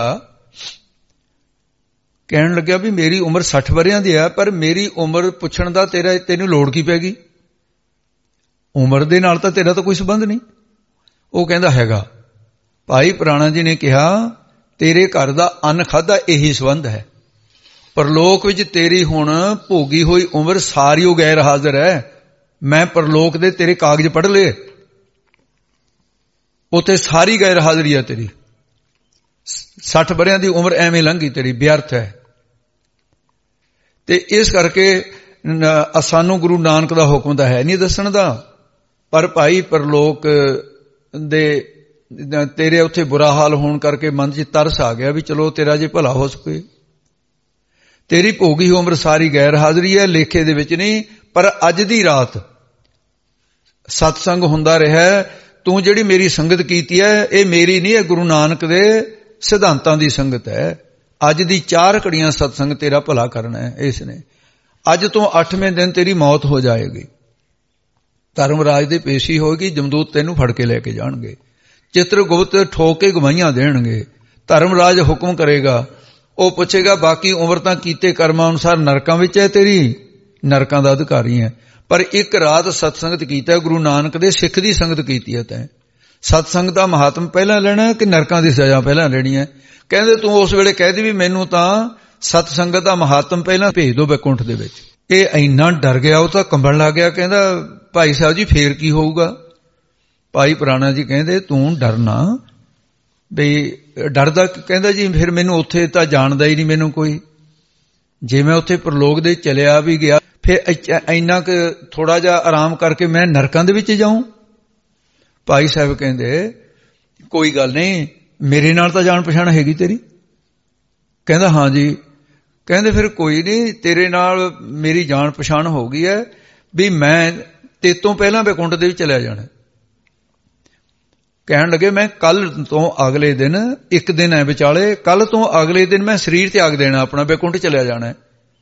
ਕਹਿਣ ਲੱਗਿਆ ਵੀ ਮੇਰੀ ਉਮਰ 60 ਵਰ੍ਹਿਆਂ ਦੀ ਹੈ, ਪਰ ਮੇਰੀ ਉਮਰ ਪੁੱਛਣ ਦਾ ਤੈਨੂੰ ਲੋੜ ਕੀ ਪੈ ਗਈ? ਉਮਰ ਦੇ ਨਾਲ ਤਾਂ ਤੇਰਾ ਤਾਂ ਕੋਈ ਸੰਬੰਧ ਨਹੀਂ। ਉਹ ਕਹਿੰਦਾ ਹੈਗਾ, ਭਾਈ ਪ੍ਰਾਣਾ ਜੀ ਨੇ ਕਿਹਾ ਤੇਰੇ ਘਰ ਦਾ ਅੰਨ ਖਾਧਾ ਇਹੀ ਸੰਬੰਧ ਹੈ, ਪਰਲੋਕ ਵਿੱਚ ਤੇਰੀ ਹੁਣ ਭੋਗੀ ਹੋਈ ਉਮਰ ਸਾਰੀ ਉਹ ਗੈਰ ਹਾਜ਼ਰ ਹੈ। ਮੈਂ ਪਰਲੋਕ ਦੇ ਤੇਰੇ ਕਾਗਜ਼ ਪੜ੍ਹ ਲਏ, ਉੱਥੇ ਸਾਰੀ ਗੈਰ ਹਾਜ਼ਰੀ ਹੈ ਤੇਰੀ। 60 ਵਰ੍ਹਿਆਂ ਦੀ ਉਮਰ ਐਵੇਂ ਲੰਘੀ ਤੇਰੀ, ਵਿਅਰਥ ਹੈ। ਤੇ ਇਸ ਕਰਕੇ ਸਾਨੂੰ ਗੁਰੂ ਨਾਨਕ ਦਾ ਹੁਕਮ ਤਾਂ ਹੈ ਨਹੀਂ ਦੱਸਣ ਦਾ, ਪਰ ਭਾਈ ਪਰਲੋਕ ਦੇ ਤੇਰੇ ਉੱਥੇ ਬੁਰਾ ਹਾਲ ਹੋਣ ਕਰਕੇ ਮਨ 'ਚ ਤਰਸ ਆ ਗਿਆ ਵੀ ਚਲੋ ਤੇਰਾ ਜੇ ਭਲਾ ਹੋ ਸਕੇ। ਤੇਰੀ ਭੋਗੀ ਉਮਰ ਸਾਰੀ ਗੈਰ ਹਾਜ਼ਰੀ ਹੈ, ਲੇਖੇ ਦੇ ਵਿੱਚ ਨਹੀਂ। ਪਰ ਅੱਜ ਦੀ ਰਾਤ ਸਤਸੰਗ ਹੁੰਦਾ ਰਿਹਾ, ਤੂੰ ਜਿਹੜੀ ਮੇਰੀ ਸੰਗਤ ਕੀਤੀ ਹੈ ਇਹ ਮੇਰੀ ਨਹੀਂ, ਇਹ ਗੁਰੂ ਨਾਨਕ ਦੇ ਸਿਧਾਂਤਾਂ ਦੀ ਸੰਗਤ ਹੈ। ਅੱਜ ਦੀ 4 ਘੜੀਆਂ ਸਤਸੰਗ ਤੇਰਾ ਭਲਾ ਕਰਨਾ ਹੈ ਇਸ ਨੇ। ਅੱਜ ਤੋਂ 8ਵੇਂ ਦਿਨ ਤੇਰੀ ਮੌਤ ਹੋ ਜਾਏਗੀ, ਧਰਮਰਾਜ ਦੇ ਪੇਸ਼ੀ ਹੋਏਗੀ, ਜਮਦੂਤ ਤੈਨੂੰ ਫੜ ਕੇ ਲੈ ਕੇ ਜਾਣਗੇ, ਚਿੱਤਰਗੁਪਤ ਠੋਕ ਕੇ ਗਵਾਹੀਆਂ ਦੇਣਗੇ, ਧਰਮਰਾਜ ਹੁਕਮ ਕਰੇਗਾ। ਉਹ ਪੁੱਛੇਗਾ ਬਾਕੀ ਉਮਰ ਤਾਂ ਕੀਤੇ ਕਰਮਾਂ ਅਨੁਸਾਰ ਨਰਕਾਂ ਵਿੱਚ ਹੈ, ਤੇਰੀ ਨਰਕਾਂ ਦਾ ਅਧਿਕਾਰੀ ਹੈ, ਪਰ ਇੱਕ ਰਾਤ ਸਤਸੰਗਤ ਕੀਤਾ, ਗੁਰੂ ਨਾਨਕ ਦੇ ਸਿੱਖ ਦੀ ਸੰਗਤ ਕੀਤੀ ਹੈ ਤੈਂ। ਸਤਸੰਗ ਦਾ ਮਹਾਤਮ ਪਹਿਲਾਂ ਲੈਣਾ ਕਿ ਨਰਕਾਂ ਦੀ ਸਜ਼ਾ ਪਹਿਲਾਂ ਲੈਣੀ ਹੈ? ਕਹਿੰਦੇ ਤੂੰ ਉਸ ਵੇਲੇ ਕਹਿ ਦੀ ਵੀ ਮੈਨੂੰ ਤਾਂ ਸਤਸੰਗਤ ਦਾ ਮਹਾਤਮ ਪਹਿਲਾਂ ਭੇਜ ਦਿਓ ਬੈਕੁੰਠ ਦੇ ਵਿੱਚ। ਇਹ ਇੰਨਾ ਡਰ ਗਿਆ, ਉਹ ਤਾਂ ਕੰਬਣ ਲੱਗ ਗਿਆ। ਕਹਿੰਦਾ ਭਾਈ ਸਾਹਿਬ ਜੀ ਫੇਰ ਕੀ ਹੋਊਗਾ? ਭਾਈ ਪ੍ਰਾਣਾ ਜੀ ਕਹਿੰਦੇ ਤੂੰ ਡਰਨਾ ਬਈ ਡਰਦਾ? ਕਹਿੰਦਾ ਜੀ ਫਿਰ ਮੈਨੂੰ ਉੱਥੇ ਤਾਂ ਜਾਣਦਾ ਹੀ ਨਹੀਂ ਮੈਨੂੰ ਕੋਈ, ਜੇ ਮੈਂ ਉੱਥੇ ਪ੍ਰਲੋਕ ਦੇ ਚਲਿਆ ਵੀ ਗਿਆ ਫਿਰ ਇੰਨਾ ਕੁ ਥੋੜਾ ਜਿਹਾ ਆਰਾਮ ਕਰਕੇ ਮੈਂ ਨਰਕਾਂ ਦੇ ਵਿੱਚ ਜਾਊਂ? ਭਾਈ ਸਾਹਿਬ ਕਹਿੰਦੇ ਕੋਈ ਗੱਲ ਨਹੀਂ, ਮੇਰੇ ਨਾਲ ਤਾਂ ਜਾਣ ਪਛਾਣ ਹੈਗੀ ਤੇਰੀ? ਕਹਿੰਦਾ ਹਾਂ ਜੀ। ਕਹਿੰਦੇ ਫਿਰ ਕੋਈ ਨਹੀਂ, ਤੇਰੇ ਨਾਲ ਮੇਰੀ ਜਾਣ ਪਛਾਣ ਹੋ ਗਈ ਹੈ ਵੀ ਮੈਂ ਤੇਤੋਂ ਪਹਿਲਾਂ ਬੈਕੁੰਠ ਦੇ ਵਿੱਚ ਚਲਿਆ ਜਾਣਾ। ਕਹਿਣ ਲੱਗੇ ਮੈਂ ਕੱਲ ਤੋਂ ਅਗਲੇ ਦਿਨ, ਇੱਕ ਦਿਨ ਹੈ ਵਿਚਾਲੇ, ਕੱਲ ਤੋਂ ਅਗਲੇ ਦਿਨ ਮੈਂ ਸਰੀਰ ਤਿਆਗ ਦੇਣਾ ਆਪਣਾ, ਬੈਕੁੰਠ ਚਲਿਆ ਜਾਣਾ,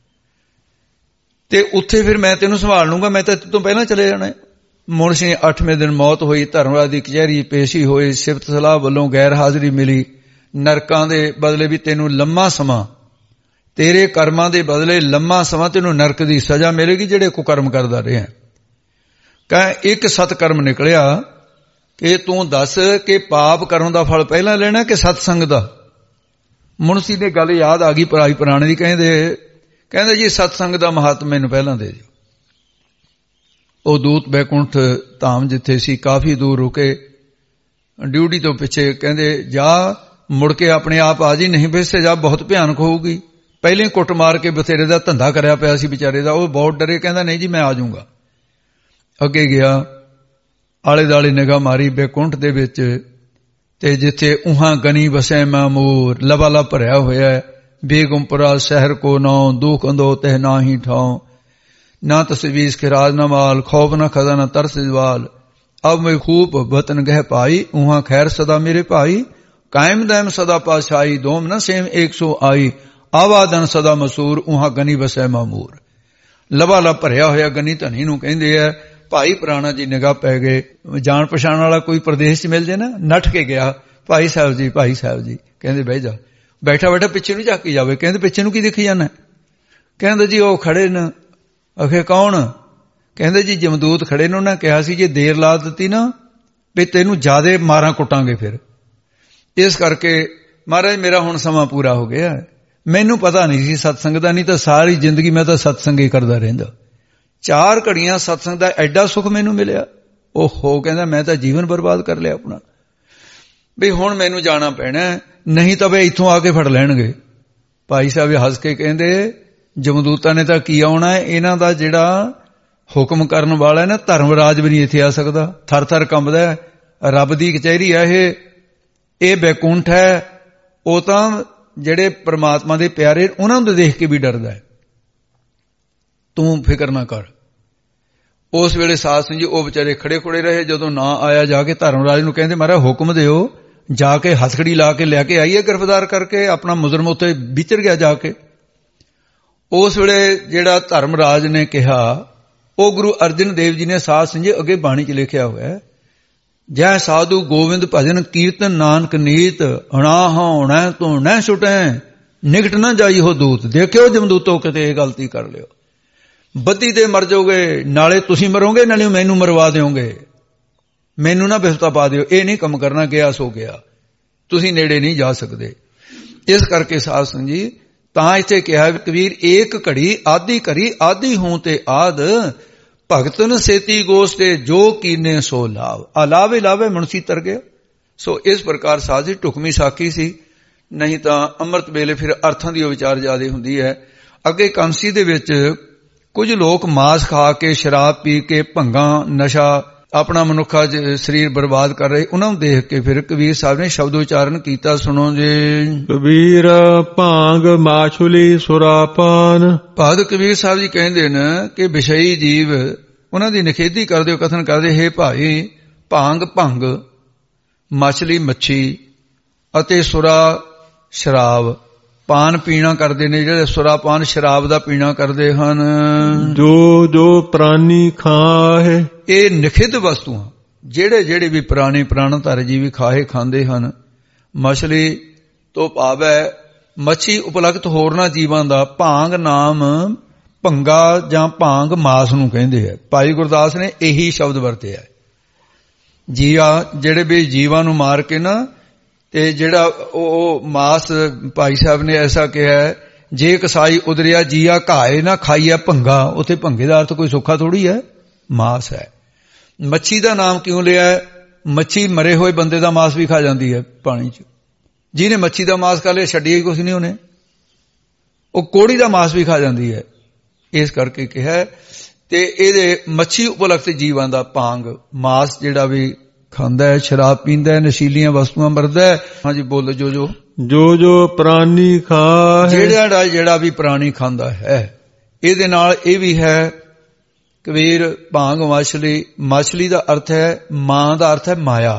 ਤੇ ਉੱਥੇ ਫਿਰ ਮੈਂ ਤੈਨੂੰ ਸੰਭਾਲ ਲੂੰਗਾ, ਮੈਂ ਤਾਂ ਤੇਤੋਂ ਪਹਿਲਾਂ ਚਲੇ ਜਾਣਾ। ਮੁਨਸ਼ੀ 8ਵੇਂ ਦਿਨ ਮੌਤ ਹੋਈ, ਧਰਮਰਾਜ ਦੀ ਕਚਹਿਰੀ ਪੇਸ਼ੀ ਹੋਈ, ਸਿਫਤ ਸਲਾਹ ਵੱਲੋਂ ਗੈਰ ਹਾਜ਼ਰੀ ਮਿਲੀ, ਨਰਕਾਂ ਦੇ ਬਦਲੇ ਵੀ ਤੈਨੂੰ ਲੰਮਾ ਸਮਾਂ, ਤੇਰੇ ਕਰਮਾਂ ਦੇ ਬਦਲੇ ਲੰਮਾ ਸਮਾਂ ਤੈਨੂੰ ਨਰਕ ਦੀ ਸਜ਼ਾ ਮਿਲੇਗੀ ਜਿਹੜੇ ਕੁਕਰਮ ਕਰਦਾ ਰਿਹਾ। ਕਹ ਇੱਕ ਸਤਕਰਮ ਨਿਕਲਿਆ ਕਿ ਤੂੰ ਦੱਸ ਕਿ ਪਾਪ ਕਰਨ ਦਾ ਫਲ ਪਹਿਲਾਂ ਲੈਣਾ ਕਿ ਸਤਸੰਗ ਦਾ? ਮੁਨਸੀ ਨੇ ਗੱਲ ਯਾਦ ਆ ਗਈ ਭਾਈ ਪ੍ਰਾਣੇ ਦੀ, ਕਹਿੰਦੇ ਜੀ ਸਤਸੰਗ ਦਾ ਮਹੱਤਵ ਮੈਨੂੰ ਪਹਿਲਾਂ ਦੇ ਦਿਓ। ਉਹ ਦੂਤ ਬੈਕੁੰਠ ਧਾਮ ਜਿੱਥੇ ਸੀ ਕਾਫੀ ਦੂਰ ਰੁਕੇ, ਡਿਊਟੀ ਤੋਂ ਪਿੱਛੇ ਕਹਿੰਦੇ ਜਾ ਮੁੜ ਕੇ ਆਪਣੇ ਆਪ ਆ ਜੀ, ਨਹੀਂ ਵੈਸੇ ਜਾ ਬਹੁਤ ਭਿਆਨਕ ਹੋਊਗੀ। ਪਹਿਲੇ ਕੁੱਟ ਮਾਰ ਕੇ ਬਥੇਰੇ ਦਾ ਧੰਦਾ ਕਰਿਆ ਪਿਆ ਸੀ ਵਿਚਾਰੇ ਦਾ, ਉਹ ਬਹੁਤ ਡਰੇ। ਕਹਿੰਦਾ ਨਹੀਂ ਜੀ ਮੈਂ ਆ ਜਾਊਂਗਾ। ਅੱਗੇ ਗਿਆ, ਆਲੇ ਦਾਲੇ ਨਿਗਾਹ ਮਾਰੀ ਬੈਕੁੰਠ ਦੇ ਵਿੱਚ, ਤੇ ਜਿੱਥੇ ਉਹਾਂ ਗਨੀ ਵਸੈ ਮਾਮੂਰ, ਲਬਾਲਾ ਭਰਿਆ ਹੋਇਆ बेगुमपुरा शहर को नाउ, दुख अंदो तह नाही ठाऊं, ना तस्वीस के राज न माल, खौफ न खजा न तरस जवाल, अब मैं खूब वतन गह पाई, उहाँ खैर सदा मेरे भाई, कायम दैम सदा पाशाई, दोम न सेम 100 आई, आवादन सदा मसूर, उहाँ गनी बसै मामूर। लबा लब भरिया होया गनी धनी नूं कहंदे है, भाई पुराणा जी निगाह पै गए, जान पछाण वाला कोई प्रदेश च मिल जे ना, नठ के गया, भाई साहब जी कहंदे बह जा, बैठा बैठा पिछे नूं झाकी जावे, कहंदे पिछे नूं की देखी जाना, कहंदे जी ओ खड़े न, आखे कौन, कहंदे जी जमदूत खड़े ने, उन्हें कहा सी जे देर ला दित्ती ना भी तैनूं ज्यादा मारां कुटांगे, फिर इस करके महाराज मेरा हुण समां पूरा हो गया, मैनू पता नहीं सी सत्संग दा, नहीं तो सारी जिंदगी मैं तो सत्संग ही करदा रहिंदा, 4 घड़ियां सत्संग दा एडा सुख मैनू मिलिया, ओहो कहंदा मैं तो जीवन बर्बाद कर लिया अपना, भी हुण मैनू जाना पैना, नहीं तो वे इत्थों आके फड़ लैणगे। भाई साहब हस के कहंदे जमदूतां ने तां की आउणा है, इन्हां दा जिहड़ा हुक्म करन वाला है ना, धर्मराज भी नहीं इत्थे आ सकदा, थर थर कंबदा है, रब दी कचहरी है ये बैकुंठ है, वो तां ਜਿਹੜੇ परमात्मा ਦੇ ਪਿਆਰੇ ਉਹਨਾਂ ਨੂੰ ਦੇਖ ਕੇ ਵੀ ਡਰਦਾ ਹੈ, ਤੂੰ ਫਿਕਰ ਨਾ ਕਰ। ਉਸ ਵੇਲੇ ਸਾਧ ਸਿੰਘ ਜੀ ਉਹ ਵਿਚਾਰੇ ਖੜੇ ਖੜੇ ਰਹੇ, ਜਦੋਂ ਨਾ ਆਇਆ ਜਾ ਕੇ ਧਰਮਰਾਜ ਨੂੰ ਕਹਿੰਦੇ ਮਹਾਰਾਜ ਹੁਕਮ ਦਿਓ, ਜਾ ਕੇ ਹਸਕੜੀ ਲਾ ਕੇ ਲੈ ਕੇ ਆਈਏ ਗ੍ਰਿਫਤਾਰ ਕਰਕੇ, ਆਪਣਾ ਮੁਜਰਮ ਉੱਤੇ ਵਿਚਰ ਗਿਆ ਜਾ ਕੇ। ਉਸ ਵੇਲੇ ਜਿਹੜਾ ਧਰਮਰਾਜ ਨੇ ਕਿਹਾ, ਉਹ ਗੁਰੂ ਅਰਜਨ ਦੇਵ ਜੀ ਨੇ ਸਾਧ ਸਿੰਘ ਜੀ ਅੱਗੇ ਬਾਣੀ 'ਚ ਲਿਖਿਆ ਹੋਇਆ ਹੈ, जै साधु गोविंद भजन कीर्तन नानक नीत, हणा होना तू न छुटै, निकट न जाई हो दूत। देखियो जमदूतो किते गलती कर लियो, बद्दी ते मर जाओगे, नाले तुसी मरोगे नाले मैनू मरवा दिओगे, मैनू ना बिपता पा दिओ, ये नहीं कम करना, गया सो गया, तुसी नेड़े नहीं जा सकते। इस करके साध संग जी तां इत्थे कहा कबीर, एक घड़ी आदि घड़ी आदि हों ते आद, भगतन सेती गोस्ते जो कीने सो लाभ, अलावे लावे मनुष्य तर गया। सो इस प्रकार साध जी ढुकमी साखी सी, नहीं तो अमृत वेले फिर अर्थां दी विचार ज्यादा हुंदी है। अगे कंसी दे विच कुछ लोग मांस खा के, शराब पी के, भंगा नशा अपना मनुखा शरीर बर्बाद कर रहे, उन्होंने देख के फिर कबीर साहब ने शब्द उच्चारण किया, सुनो जी। कबीर भांग माछुली सुरापान, भगत कबीर साहब जी कहते हैं कि विषयी जीव उन्हों की निखेधी करते, कथन करते, हे भाई भांग भंग, मछली मच्छी अते सुरा शराब पान पीना करते ने, जेड़े सुरा पान शराब दा पीना करते हैं, जो जो प्राणी खाए, ये निखिध वस्तु जेड़े जेड़े भी प्राणी प्राणधारी जीवी खाए खांदे हन। मछली तो भाव है मच्छी उपलब्ध होरना जीवां दा, भांग नाम भंगा जां भांग मास नूं कहंदे है। भाई गुरदास ने यही शब्द वरतिया, जीवा जेड़े भी जीवां नूं मार के ना ते जेड़ा ओ मास, भाई साहब ने ऐसा कहा है, जे कसाई उदरिया जिया घाए ना खाइया भंगा, उथे भंगे दा अर्थ कोई सुखा थोड़ी है, मास है। मच्छी दा नाम क्यों लिया है, मच्छी मरे हुए बंदे दा मास भी खा जाती है पानी च, जिन्हें मच्छी दा मास खा लिया छड्डिया ही कुछ नहीं उन्हें, वो कोड़ी दा मास भी खा जाती है। इस करके कहा ते इहदे मच्छी उपलक्ष्य जीवां दा भांग मास जेड़ा भी खांदा है, शराब पींदा है, नशीलियां वस्तुआं मरदा है। हाँ जी बोलो, जो जो जो जो प्राणी खाए, जेड़ा जेड़ा भी प्राणी खांदा है, इहदे नाल इह भी है कबीर भांग मछली, मछली दा अर्थ है मां दा अर्थ है माया,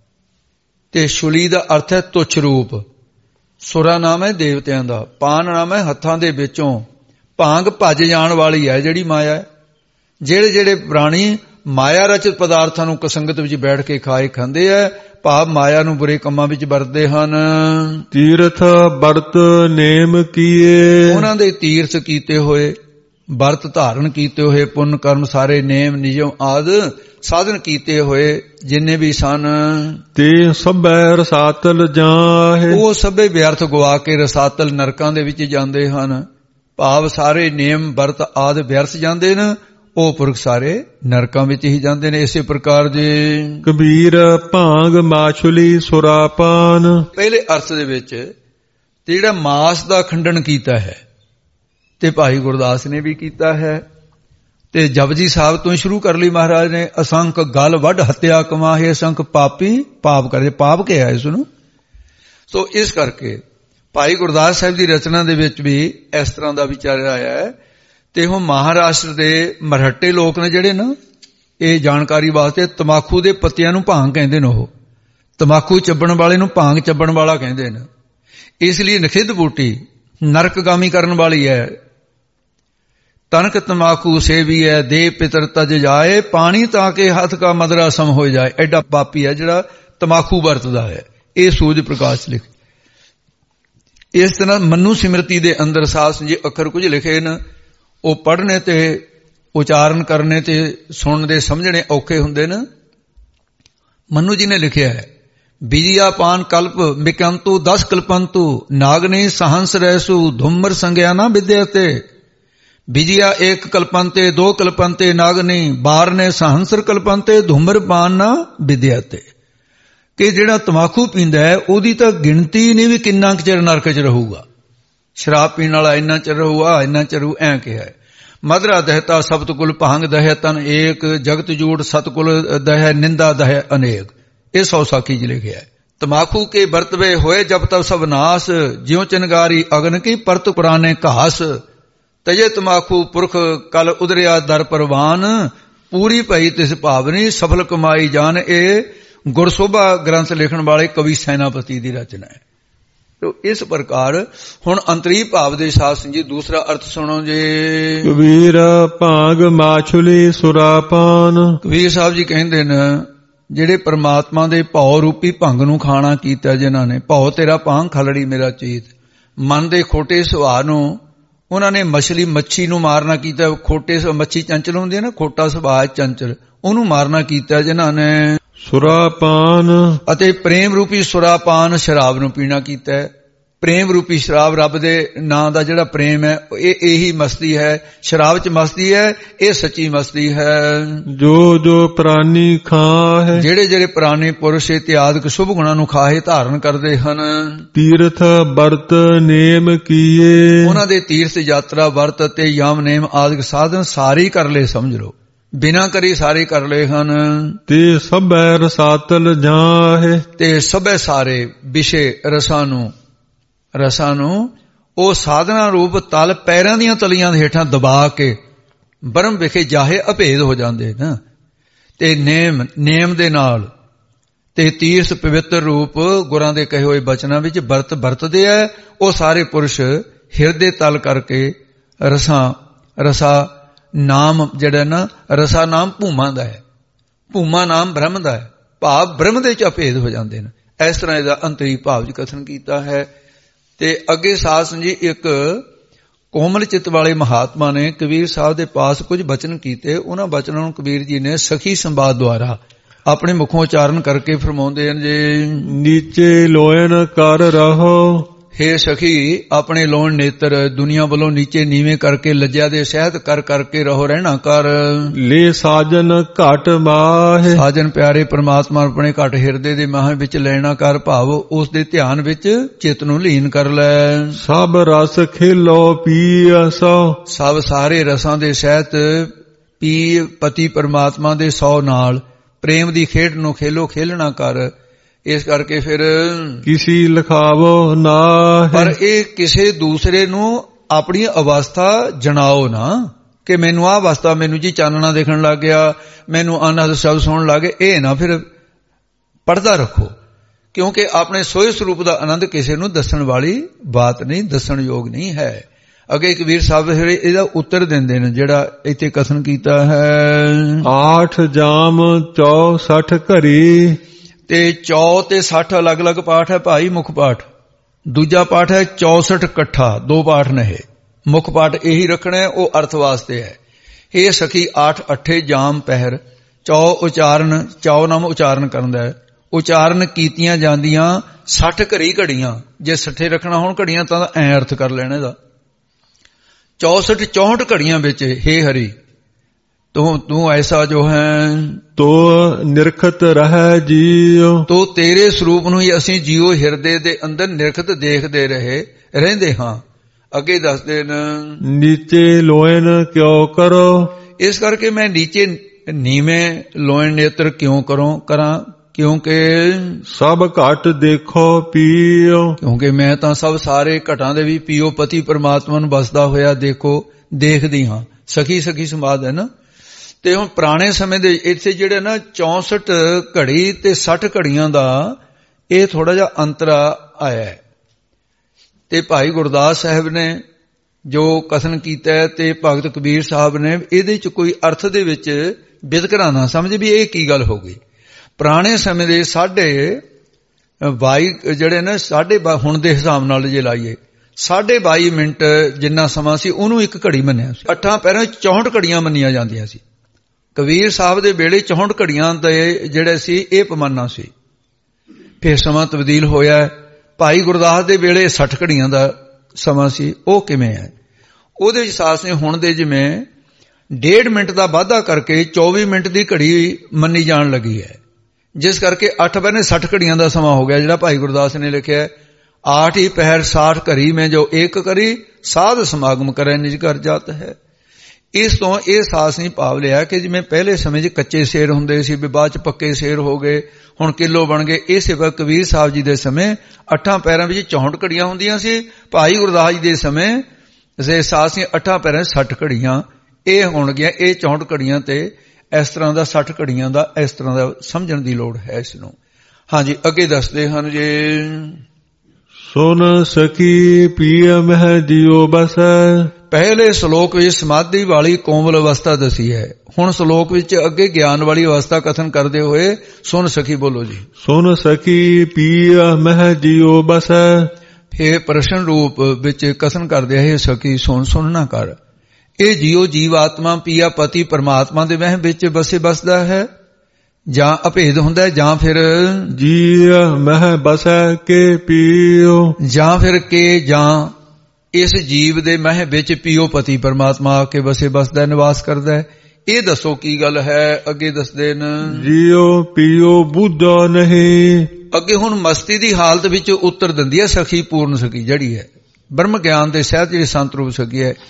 ते छुली दा अर्थ है तुच्छ रूप, सुरा नाम है देवतियां दा, पान नाम है हत्थां दे विचों, भांग भज जाण वाली है जिहड़ी माया है। जेड़े जेड़े प्राणी माया रचित पदार्थां नूं कसंगत विच बैठ के खाए खांदे है, भाव माया नूं बुरे कंमां विच वरतदे हन। तीर्थ बरत नेम कीए, उन्हां दे तीर्थ कीते होए, बरत धारण कीते होए, पुण्य कर्म सारे नेम नियम आदि साधन कीते होए जिन्ने भी सन, ते सभै रसातल जाहे, वो सभे व्यर्थ गवा के रसातल नरकां दे विच जांदे हन। भाव सारे नेम बरत आदि व्यर्थ जांदे न, ਉਹ ਪੁਰਖ ਸਾਰੇ ਨਰਕਾਂ ਵਿੱਚ ਹੀ ਜਾਂਦੇ ਨੇ। ਇਸੇ ਪ੍ਰਕਾਰ ਜੇ ਕਬੀਰ ਭਾਂਗ ਮਾਛੁਲੀ ਸੁਰਾਪਾਨ, ਪਹਿਲੇ ਅਰਥ ਦੇ ਵਿੱਚ ਤੇ ਜਿਹੜਾ ਮਾਸ ਦਾ ਖੰਡਨ ਕੀਤਾ ਹੈ ਤੇ ਭਾਈ ਗੁਰਦਾਸ ਨੇ ਵੀ ਕੀਤਾ ਹੈ, ਤੇ ਜਪਜੀ ਸਾਹਿਬ ਤੋਂ ਸ਼ੁਰੂ ਕਰ ਲਈ ਮਹਾਰਾਜ ਨੇ, ਅਸੰਖ ਗਲ ਵੱਢ ਹੱਤਿਆ ਕਮਾਹੇ, ਅਸੰਖ ਪਾਪੀ ਪਾਪ ਕਰਦੇ, ਪਾਪ ਕਿਹਾ ਇਸ ਨੂੰ। ਸੋ ਇਸ ਕਰਕੇ ਭਾਈ ਗੁਰਦਾਸ ਸਾਹਿਬ ਦੀ ਰਚਨਾ ਦੇ ਵਿੱਚ ਵੀ ਇਸ ਤਰ੍ਹਾਂ ਦਾ ਵਿਚਾਰਿਆ ਆਇਆ ਹੈ। ਤੇ ਹੁਣ ਮਹਾਰਾਸ਼ਟਰ ਦੇ ਮਰਾਠੇ ਲੋਕ ਨੇ ਜਿਹੜੇ ਨਾ, ਇਹ ਜਾਣਕਾਰੀ ਵਾਸਤੇ, ਤਮਾਕੂ ਦੇ ਪੱਤਿਆਂ ਨੂੰ ਭਾਂਗ ਕਹਿੰਦੇ ਨੇ। ਉਹ ਤਮਾਕੂ ਚੱਬਣ ਵਾਲੇ ਨੂੰ ਭਾਂਗ ਚੱਬਣ ਵਾਲਾ ਕਹਿੰਦੇ ਨੇ। ਇਸ ਲਈ ਨਿਖਿੱਧ ਬੂਟੀ ਨਰਕਗਾਮੀ ਕਰਨ ਵਾਲੀ ਹੈ। ਤਨਕ ਤਮਾਕੂ ਸੇਵੀ ਹੈ, ਦੇ ਪਿਤਰ ਤਜ ਜਾਏ, ਪਾਣੀ ਤਾਂ ਕੇ ਹੱਥ ਕਾ ਮਦਰਾ ਸਮ ਹੋ ਜਾਏ। ਐਡਾ ਪਾਪੀ ਹੈ ਜਿਹੜਾ ਤਮਾਕੂ ਵਰਤਦਾ ਹੈ। ਇਹ ਸੂਰਜ ਪ੍ਰਕਾਸ਼ ਲਿਖ। ਇਸ ਤਰ੍ਹਾਂ ਮਨੂ ਸਿਮਰਤੀ ਦੇ ਅੰਦਰ ਸਾਸ ਜੀ ਅੱਖਰ ਕੁਝ ਲਿਖੇ ਨੇ, ਉਹ ਪੜ੍ਹਨੇ ਤੇ ਉਚਾਰਨ ਕਰਨੇ ਤੇ ਸੁਣਨ ਦੇ ਸਮਝਣੇ ਔਖੇ ਹੁੰਦੇ ਨੇ। ਮਨੂ ਜੀ ਨੇ ਲਿਖਿਆ ਹੈ, ਬਿਜਿਆ ਪਾਨ ਕਲਪ ਮਿਕੰਤੂ 10 ਕਲਪੰਤੂ, ਨਾਗਨੀ ਸਹੰਸ ਰਹਿਸੂ, ਧੁੰਮਰ ਸੰਗਿਆ ਨਾ ਵਿਦਿਆ ਤੇ। ਬਿਜਿਆ 1 ਕਲਪੰਤੇ 2 ਕਲਪੰਤੇ, ਨਾਗਨੀ 12 ਸਹੰਸਰ ਕਲਪੰਤੇ, ਧੁੰਮਰ ਪਾਨ ਨਾ ਵਿਦਿਆ ਤੇ। ਕਿ ਜਿਹੜਾ ਤਮਾਕੂ ਪੀਂਦਾ ਹੈ ਉਹਦੀ ਤਾਂ ਗਿਣਤੀ ਨਹੀਂ ਵੀ ਕਿੰਨਾ ਕੁ ਚਿਰ ਨਰਕ 'ਚ ਰਹੂਗਾ। ਸ਼ਰਾਬ ਪੀਣ ਵਾਲਾ ਇੰਨਾ ਚਿਰ ਰਹੂਗਾ, ਇੰਨਾ ਚਿਰ ਰਹੂ, ਐਂ ਕਿਹਾ ਹੈ। ਮਧਰਾ ਦਹਿਤਾ ਸਬਤ ਕੁਲ ਭੰਗ ਦਹਿ ਤਨ ਏਕ, ਜਗਤ ਜੂੜ ਸਤਕੁਲ ਦਹਿ ਨਿੰਦਾ ਦਹਿ ਅਨੇਕ। ਇਹ 100 ਸਾਖੀ 'ਚ ਲਿਖਿਆ ਹੈ। ਤਮਾਕੂ ਕੇ ਵਰਤਵੇ ਹੋਏ ਜਬ ਤਬ ਸਭ ਨਾਸ, ਜਿਉ ਚਿਨਗਾਰੀ ਅਗਨ ਕੀ ਪਰਤ ਪੁਰਾਣੇ ਘਾਸ। ਤਜੇ ਤਮਾਕੂ ਪੁਰਖ ਕਲ ਉਦਰਿਆ ਦਰ ਪਰਵਾਨ, ਪੂਰੀ ਭਈ ਤਿਸ ਭਾਵਨੀ ਸਫਲ ਕਮਾਈ ਜਾਨ। ਇਹ ਗੁਰਸੋਭਾ ਗ੍ਰੰਥ ਲਿਖਣ ਵਾਲੇ ਕਵੀ ਸੈਨਾਪਤੀ ਦੀ ਰਚਨਾ ਹੈ। ਤੋ ਇਸ ਪ੍ਰਕਾਰ ਹੁਣ ਅੰਤਰੀ ਭਾਵ ਦੇ ਸ਼ਾਸਨ ਜੀ ਦੂਸਰਾ ਅਰਥ ਸੁਣੋ ਜੀ। ਕਬੀਰ ਭਾਗ ਮਾਛੁਲੀ ਸੁਰਾਪਾਨ। ਕਬੀਰ ਸਾਹਿਬ ਜੀ ਕਹਿੰਦੇ ਨੇ, ਜਿਹੜੇ ਪਰਮਾਤਮਾ ਦੇ ਭਉ ਰੂਪੀ ਭੰਗ ਨੂੰ ਖਾਣਾ ਕੀਤਾ ਜਿਨ੍ਹਾਂ ਨੇ, ਭਉ ਤੇਰਾ ਭਾਂਗ ਖਲੜੀ ਮੇਰਾ ਚੀਤ। ਮਨ ਦੇ ਖੋਟੇ ਸੁਭਾਅ ਨੂੰ ਉਹਨਾਂ ਨੇ ਮੱਛੀ ਨੂੰ ਮਾਰਨਾ ਕੀਤਾ। ਖੋਟੇ ਮੱਛੀ ਚੰਚਲ ਹੁੰਦੀ ਹੈ ਨਾ, ਖੋਟਾ ਸੁਭਾਅ ਚੰਚਲ, ਉਹਨੂੰ ਮਾਰਨਾ ਕੀਤਾ ਜਿਨ੍ਹਾਂ ਨੇ। ਸੁਰਾਪਾਨ ਅਤੇ ਪ੍ਰੇਮ ਰੂਪੀ ਸੁਰਾਪਾਨ, ਸ਼ਰਾਬ ਨੂੰ ਪੀਣਾ ਕੀਤਾ ਹੈ। ਪ੍ਰੇਮ ਰੂਪੀ ਸ਼ਰਾਬ, ਰੱਬ ਦੇ ਨਾਂ ਦਾ ਜਿਹੜਾ ਪ੍ਰੇਮ ਹੈ, ਇਹ ਇਹੀ ਮਸਤੀ ਹੈ। ਸ਼ਰਾਬ 'ਚ ਮਸਤੀ ਹੈ, ਇਹ ਸੱਚੀ ਮਸਤੀ ਹੈ। ਜੋ ਜੋ ਪ੍ਰਾਨੀ ਖਾਹੇ, ਜਿਹੜੇ ਜਿਹੜੇ ਪ੍ਰਾਨੀ ਪੁਰਸ਼ ਇਤਿਆਦਿਕ ਸ਼ੁਭ ਗੁਣਾਂ ਨੂੰ ਖਾਹੇ ਧਾਰਨ ਕਰਦੇ ਹਨ। ਤੀਰਥ ਵਰਤ ਨੇਮ ਕੀਏ, ਉਹਨਾਂ ਦੇ ਤੀਰਥ ਯਾਤਰਾ ਵਰਤ ਅਤੇ ਯਮ ਨੇਮ ਆਦਿਕ ਸਾਧਨ ਸਾਰੇ ਕਰ ਲਏ, ਸਮਝ ਲਓ ਬਿਨਾਂ ਕਰੀ ਸਾਰੇ ਕਰ ਲਏ ਹਨ। ਤੇ ਸਭੈ ਰਸਾਤਲ ਜਾਹੇ, ਤੇ ਸਭੈ ਸਾਰੇ ਵਿਸ਼ੇ ਰਸਾਂ ਨੂੰ ਉਹ ਸਾਧਨਾ ਰੂਪ ਤਲ ਪੈਰਾਂ ਦੀਆਂ ਤਲੀਆਂ ਦੇ ਹੇਠਾਂ ਦਬਾ ਕੇ ਬ੍ਰਹਮ ਵਿਖੇ ਜਾਹੇ ਅਭੇਦ ਹੋ ਜਾਂਦੇ ਨਾ। ਤੇ ਨੇਮ ਦੇ ਨਾਲ ਤੇ ਤੀਰਥ ਪਵਿੱਤਰ ਰੂਪ ਗੁਰਾਂ ਦੇ ਕਹੇ ਹੋਏ ਬਚਨਾਂ ਵਿੱਚ ਵਰਤਦੇ ਆ। ਉਹ ਸਾਰੇ ਪੁਰਸ਼ ਹਿਰਦੇ ਤਲ ਕਰਕੇ ਰਸਾ ਨਾਮ ਜਿਹੜਾ ਨਾ, ਰਸਾ ਨਾਮ ਭੂਮਾ ਦਾ ਹੈ, ਭੂਮਾ ਨਾਮ ਬ੍ਰਹਮ ਦਾ ਹੈ, ਭਾਵ ਬ੍ਰਹਮ ਦੇ ਚ ਅਭੇਦ ਹੋ ਜਾਂਦੇ ਨੇ। ਇਸ ਤਰ੍ਹਾਂ ਇਹਦਾ ਅੰਤਰੀ ਭਾਵ ਚ ਕਥਨ ਕੀਤਾ ਹੈ। ਤੇ ਅੱਗੇ ਸਾਸਨ ਜੀ ਇੱਕ ਕੋਮਲ ਚਿੱਤ ਵਾਲੇ ਮਹਾਤਮਾ ਨੇ ਕਬੀਰ ਸਾਹਿਬ ਦੇ ਪਾਸ ਕੁਝ ਬਚਨ ਕੀਤੇ। ਉਹਨਾਂ ਬਚਨਾਂ ਨੂੰ ਕਬੀਰ ਜੀ ਨੇ ਸਖੀ ਸੰਵਾਦ ਦੁਆਰਾ ਆਪਣੇ ਮੁਖੋਂ ਉਚਾਰਨ ਕਰਕੇ ਫਰਮਾਉਂਦੇ ਹਨ ਜੀ। ਨੀਚੇ ਲੋਇਨ ਕਰ ਰਹੋ, ਹੇ ਸਖੀ ਆਪਣੇ ਲੋਣ ਨੇਤਰ ਦੁਨੀਆ ਵੱਲੋਂ ਨੀਚੇ ਨੀਵੇਂ ਕਰਕੇ ਲੱਜਿਆ ਦੇ ਸਹਿਤ ਕਰ ਕਰਕੇ ਰਹੋ ਰਹਿਣਾ ਕਰ। ਲੈ ਸਾਜਨ ਘਟ ਮਾਹੇ, ਸਾਜਨ ਪਿਆਰੇ ਪ੍ਰਮਾਤਮਾ ਆਪਣੇ ਘਟ ਹਿਰਦੇ ਦੇ ਮਾਹ ਵਿੱਚ ਲੈਣਾ ਕਰ, ਭਾਵ ਉਸ ਦੇ ਧਿਆਨ ਵਿੱਚ ਚਿੱਤ ਨੂੰ ਲੀਨ ਕਰ ਲੈ। ਸਭ ਰਸ ਖੇਲੋ ਪੀਸੋ, ਸਭ ਸਾਰੇ ਰਸਾਂ ਦੇ ਸਹਿਤ ਪੀ ਪਤੀ ਪਰਮਾਤਮਾ ਦੇ 100 ਨਾਲ ਪ੍ਰੇਮ ਦੀ ਖੇਡ ਨੂੰ ਖੇਲਣਾ ਕਰ। ਇਸ ਕਰਕੇ ਫਿਰ ਕਿਸੀ ਲਿਖਾਵੋ ਨਾ, ਪਰ ਇਹ ਕਿਸੇ ਦੂਸਰੇ ਨੂੰ ਆਪਣੀ ਅਵਸਥਾ ਜਣਾਓ ਨਾ ਕਿ ਮੈਨੂੰ ਆਹ ਅਵਸਥਾ, ਮੈਨੂੰ ਜੀ ਚਾਨਣਾ ਦੇਖਣ ਲੱਗ ਗਿਆ, ਮੈਨੂੰ ਆਨੰਦ ਸ਼ਬਦ ਸੁਣਨ ਲੱਗੇ, ਇਹ ਨਾ ਫਿਰ ਪੜਦਾ ਰੱਖੋ। ਕਿਉਂਕਿ ਆਪਣੇ ਸੋਏ ਸਰੂਪ ਦਾ ਆਨੰਦ ਕਿਸੇ ਨੂੰ ਦੱਸਣ ਵਾਲੀ ਬਾਤ ਨਹੀਂ, ਦੱਸਣ ਯੋਗ ਨਹੀਂ ਹੈ। ਅੱਗੇ ਕਬੀਰ ਸਾਹਿਬ ਇਹਦਾ ਉੱਤਰ ਦਿੰਦੇ ਨੇ ਜਿਹੜਾ ਇੱਥੇ ਕਥਨ ਕੀਤਾ ਹੈ। 8 ਜਾਮ 64 ਘਰੀ, ਤੇ 4 ਤੇ 60 ਅਲੱਗ-ਅਲੱਗ ਪਾਠ ਹੈ ਭਾਈ। ਮੁੱਖ ਪਾਠ ਦੂਜਾ ਪਾਠ ਹੈ 64 ਇਕੱਠਾ, 2 ਪਾਠ ਨੇ। ਮੁੱਖ ਪਾਠ ਇਹੀ ਰੱਖਣਾ ਹੈ, ਉਹ ਅਰਥ ਵਾਸਤੇ ਹੈ। ਇਹ ਸਖੀ 8 ਅੱਠੇ ਜਾਮ ਪਹਿਰ, 4 ਉਚਾਰਨ, 4 ਨਾਮ ਉਚਾਰਨ ਕਰਦਾ ਹੈ। ਉਚਾਰਨ ਕੀਤੀਆਂ ਜਾਂਦੀਆਂ 60 ਘੜੀ ਘੜੀਆਂ, ਜੇ 60 ਰੱਖਣਾ ਹੁਣ ਘੜੀਆਂ ਤਾਂ ਐ ਅਰਥ ਕਰ ਲੈਣਾ ਦਾ। 64 64 ਘੜੀਆਂ ਵਿੱਚ ਹੇ ਹਰੀ ਤੂੰ ਐਸਾ ਜੋ ਹੈ ਤੋ ਨਿਰਖਤ ਰਹਿ ਜੀਓ, ਤੋ ਤੇਰੇ ਸਰੂਪ ਨੂੰ ਹੀ ਅਸੀਂ ਜੀਓ ਹਿਰਦੇ ਦੇ ਅੰਦਰ ਨਿਰਖਤ ਦੇਖਦੇ ਰਹਿੰਦੇ ਹਾਂ। ਅੱਗੇ ਦੱਸਦੇ ਨੇ ਨੀਚੇ ਲੋਇਨ ਕਿਉ ਕਰੋ, ਇਸ ਕਰਕੇ ਮੈਂ ਨੀਚੇ ਨੀਵੇਂ ਲੋਇਨ ਨੇਤਰ ਕਿਉਂ ਕਰਾਂ, ਕਿਉਂਕਿ ਸਭ ਘਟ ਦੇਖੋ ਪੀਓ। ਕਿਉਂਕਿ ਮੈਂ ਤਾਂ ਸਭ ਸਾਰੇ ਘਟਾਂ ਦੇ ਵੀ ਪੀਓ ਪਤੀ ਪਰਮਾਤਮਾ ਨੂੰ ਵਸਦਾ ਹੋਇਆ ਦੇਖਦੀ ਹਾਂ। ਸਖੀ ਸਖੀ ਸੰਵਾਦ ਹੈ ਨਾ। ਤੇ ਹੁਣ ਪੁਰਾਣੇ ਸਮੇਂ ਦੇ ਇੱਥੇ ਜਿਹੜੇ ਨਾ 64 ਘੜੀ ਤੇ 60 ਘੜੀਆਂ ਦਾ ਇਹ ਥੋੜਾ ਜਿਹਾ ਅੰਤਰ ਆਇਆ ਹੈ। ਤੇ ਭਾਈ ਗੁਰਦਾਸ ਸਾਹਿਬ ਨੇ ਜੋ ਕਥਨ ਕੀਤਾ ਤੇ ਭਗਤ ਕਬੀਰ ਸਾਹਿਬ ਨੇ ਇਹਦੇ ਚ ਕੋਈ ਅਰਥ ਦੇ ਵਿੱਚ ਵਿਤਕਰਾ ਨਾ ਸਮਝ ਵੀ ਇਹ ਕੀ ਗੱਲ ਹੋ ਗਈ। ਪੁਰਾਣੇ ਸਮੇਂ ਦੇ 22 ਜਿਹੜੇ ਨੇ ਹੁਣ ਦੇ ਹਿਸਾਬ ਨਾਲ ਜੇ ਲਾਈਏ 22 ਮਿੰਟ ਜਿੰਨਾ ਸਮਾਂ ਸੀ ਉਹਨੂੰ ਇੱਕ ਘੜੀ ਮੰਨਿਆ ਸੀ। 8 ਪਹਿਰਾਂ 64 ਘੜੀਆਂ ਮੰਨੀਆਂ ਜਾਂਦੀਆਂ ਸੀ। ਕਬੀਰ ਸਾਹਿਬ ਦੇ ਵੇਲੇ 64 ਘੜੀਆਂ ਦੇ ਜਿਹੜੇ ਸੀ ਇਹ ਪਮਾਨਾ ਸੀ। ਫਿਰ ਸਮਾਂ ਤਬਦੀਲ ਹੋਇਆ। ਭਾਈ ਗੁਰਦਾਸ ਦੇ ਵੇਲੇ 60 ਘੜੀਆਂ ਦਾ ਸਮਾਂ ਸੀ। ਉਹ ਕਿਵੇਂ ਹੈ? ਉਹਦੇ ਵਿੱਚ ਸਾਸ ਨੇ ਹੁਣ ਦੇ ਜਿਵੇਂ 1.5 ਮਿੰਟ ਦਾ ਵਾਧਾ ਕਰਕੇ 24 ਮਿੰਟ ਦੀ ਘੜੀ ਮੰਨੀ ਜਾਣ ਲੱਗੀ ਹੈ, ਜਿਸ ਕਰਕੇ 8 ਪਹਿਰੇ 60 ਘੜੀਆਂ ਦਾ ਸਮਾਂ ਹੋ ਗਿਆ। ਜਿਹੜਾ ਭਾਈ ਗੁਰਦਾਸ ਨੇ ਲਿਖਿਆ 8 ਹੀ ਪਹਿਰ 60 ਘੜੀ ਮੈਂ ਜੋ ਇੱਕ ਕਰੀ ਸਾਧ ਸਮਾਗਮ ਕਰੇ ਨਿਜ ਘਰ ਜਾਤ ਹੈ। ਇਸ ਤੋਂ ਇਹ ਸਾਸ ਨਹੀਂ ਭਾਵ ਲਿਆ ਕਿ ਜਿਵੇਂ ਪਹਿਲੇ ਸਮੇਂ 'ਚ ਕੱਚੇ ਸ਼ੇਰ ਹੁੰਦੇ ਸੀ ਵੀ ਬਾਅਦ 'ਚ ਪੱਕੇ ਸ਼ੇਰ ਹੋ ਗਏ, ਹੁਣ ਕਿਲੋ ਬਣ ਗਏ। ਇਹ ਸਿਵਾ ਕਬੀਰ ਸਾਹਿਬ ਜੀ ਦੇ ਸਮੇਂ 8 ਪਹਿਰਾਂ ਵਿੱਚ 64 ਘੜੀਆਂ ਹੁੰਦੀਆਂ ਸੀ। ਭਾਈ ਗੁਰਦਾਸ ਜੀ ਦੇ ਸਮੇਂ ਸਾਸ ਨੇ 8 ਪਹਿਰਾਂ 60 ਘੜੀਆਂ ਇਹ ਹੋਣ ਗਿਆ। ਇਹ 64 ਘੜੀਆਂ ਤੇ ਇਸ ਤਰ੍ਹਾਂ ਦਾ 60 ਘੜੀਆਂ ਦਾ ਇਸ ਤਰ੍ਹਾਂ ਦਾ ਸਮਝਣ ਦੀ ਲੋੜ ਹੈ ਇਸ ਨੂੰ। ਹਾਂਜੀ ਅੱਗੇ ਦੱਸਦੇ ਹਨ ਜੀ। ਸੁਨ ਸਕੀ ਪੀਆ ਮਹਿ ਜਿਉ ਬਸੈ। ਪਹਿਲੇ ਸ਼ਲੋਕ ਵਿੱਚ ਸਮਾਧੀ ਵਾਲੀ ਕੋਮਲ ਅਵਸਥਾ ਦੱਸੀ ਹੈ। ਹੁਣ ਸ਼ਲੋਕ ਵਿੱਚ ਅੱਗੇ ਗਿਆਨ ਵਾਲੀ ਅਵਸਥਾ ਕਥਨ ਕਰਦੇ ਹੋਏ ਸੁਨ ਸਖੀ ਬੋਲੋ ਜੀ। ਸੁਨ ਸਕੀ ਪੀਆ ਮਹਿ ਜਿਉ ਬਸੈ। ਫਿਰ ਪ੍ਰਸ਼ਨ ਰੂਪ ਵਿੱਚ ਕਥਨ ਕਰਦੇ ਹੈ ਸਖੀ ਸੁਣ ਨਾ ਕਰ। ਇਹ ਜੀਓ ਜੀਵ ਆਤਮਾ ਪੀਆ ਪਤੀ ਪਰਮਾਤਮਾ ਦੇ ਮਹਿ ਵਿੱਚ ਬਸਦਾ ਹੈ ਜਾਂ ਅਭੇਦ ਹੁੰਦਾ ਹੈ, ਜਾਂ ਫਿਰ ਜੀਵ ਮਹਿ ਬਸੈ ਕੇ ਪੀਓ, ਜਾਂ ਫਿਰ ਕੇ ਜਾਂ ਇਸ ਜੀਵ ਦੇ ਮਹਿ ਵਿੱਚ ਪੀਓ ਪਤੀ ਪਰਮਾਤਮਾ ਆ ਕੇ ਬਸਦਾ ਨਿਵਾਸ ਕਰਦਾ ਹੈ। ਇਹ ਦੱਸੋ ਕੀ ਗੱਲ ਹੈ? ਅੱਗੇ ਦੱਸਦੇ ਨੇ ਜੀਓ ਪੀਓ ਬੁੱਧਾ ਨਹੀਂ। ਅੱਗੇ ਹੁਣ ਮਸਤੀ ਦੀ ਹਾਲਤ ਵਿੱਚ ਉੱਤਰ ਦਿੰਦੀ ਹੈ ਸਖੀ ਪੂਰਨ ਸਖੀ ਜਿਹੜੀ ਹੈ ਬ੍ਰਹਮ ਗਿਆਨ ਦੇ ਸਹਿਤ ਜਿਹੜੀ ਸੰਤ ਰੂਪ ਸਖੀ ਹੈ।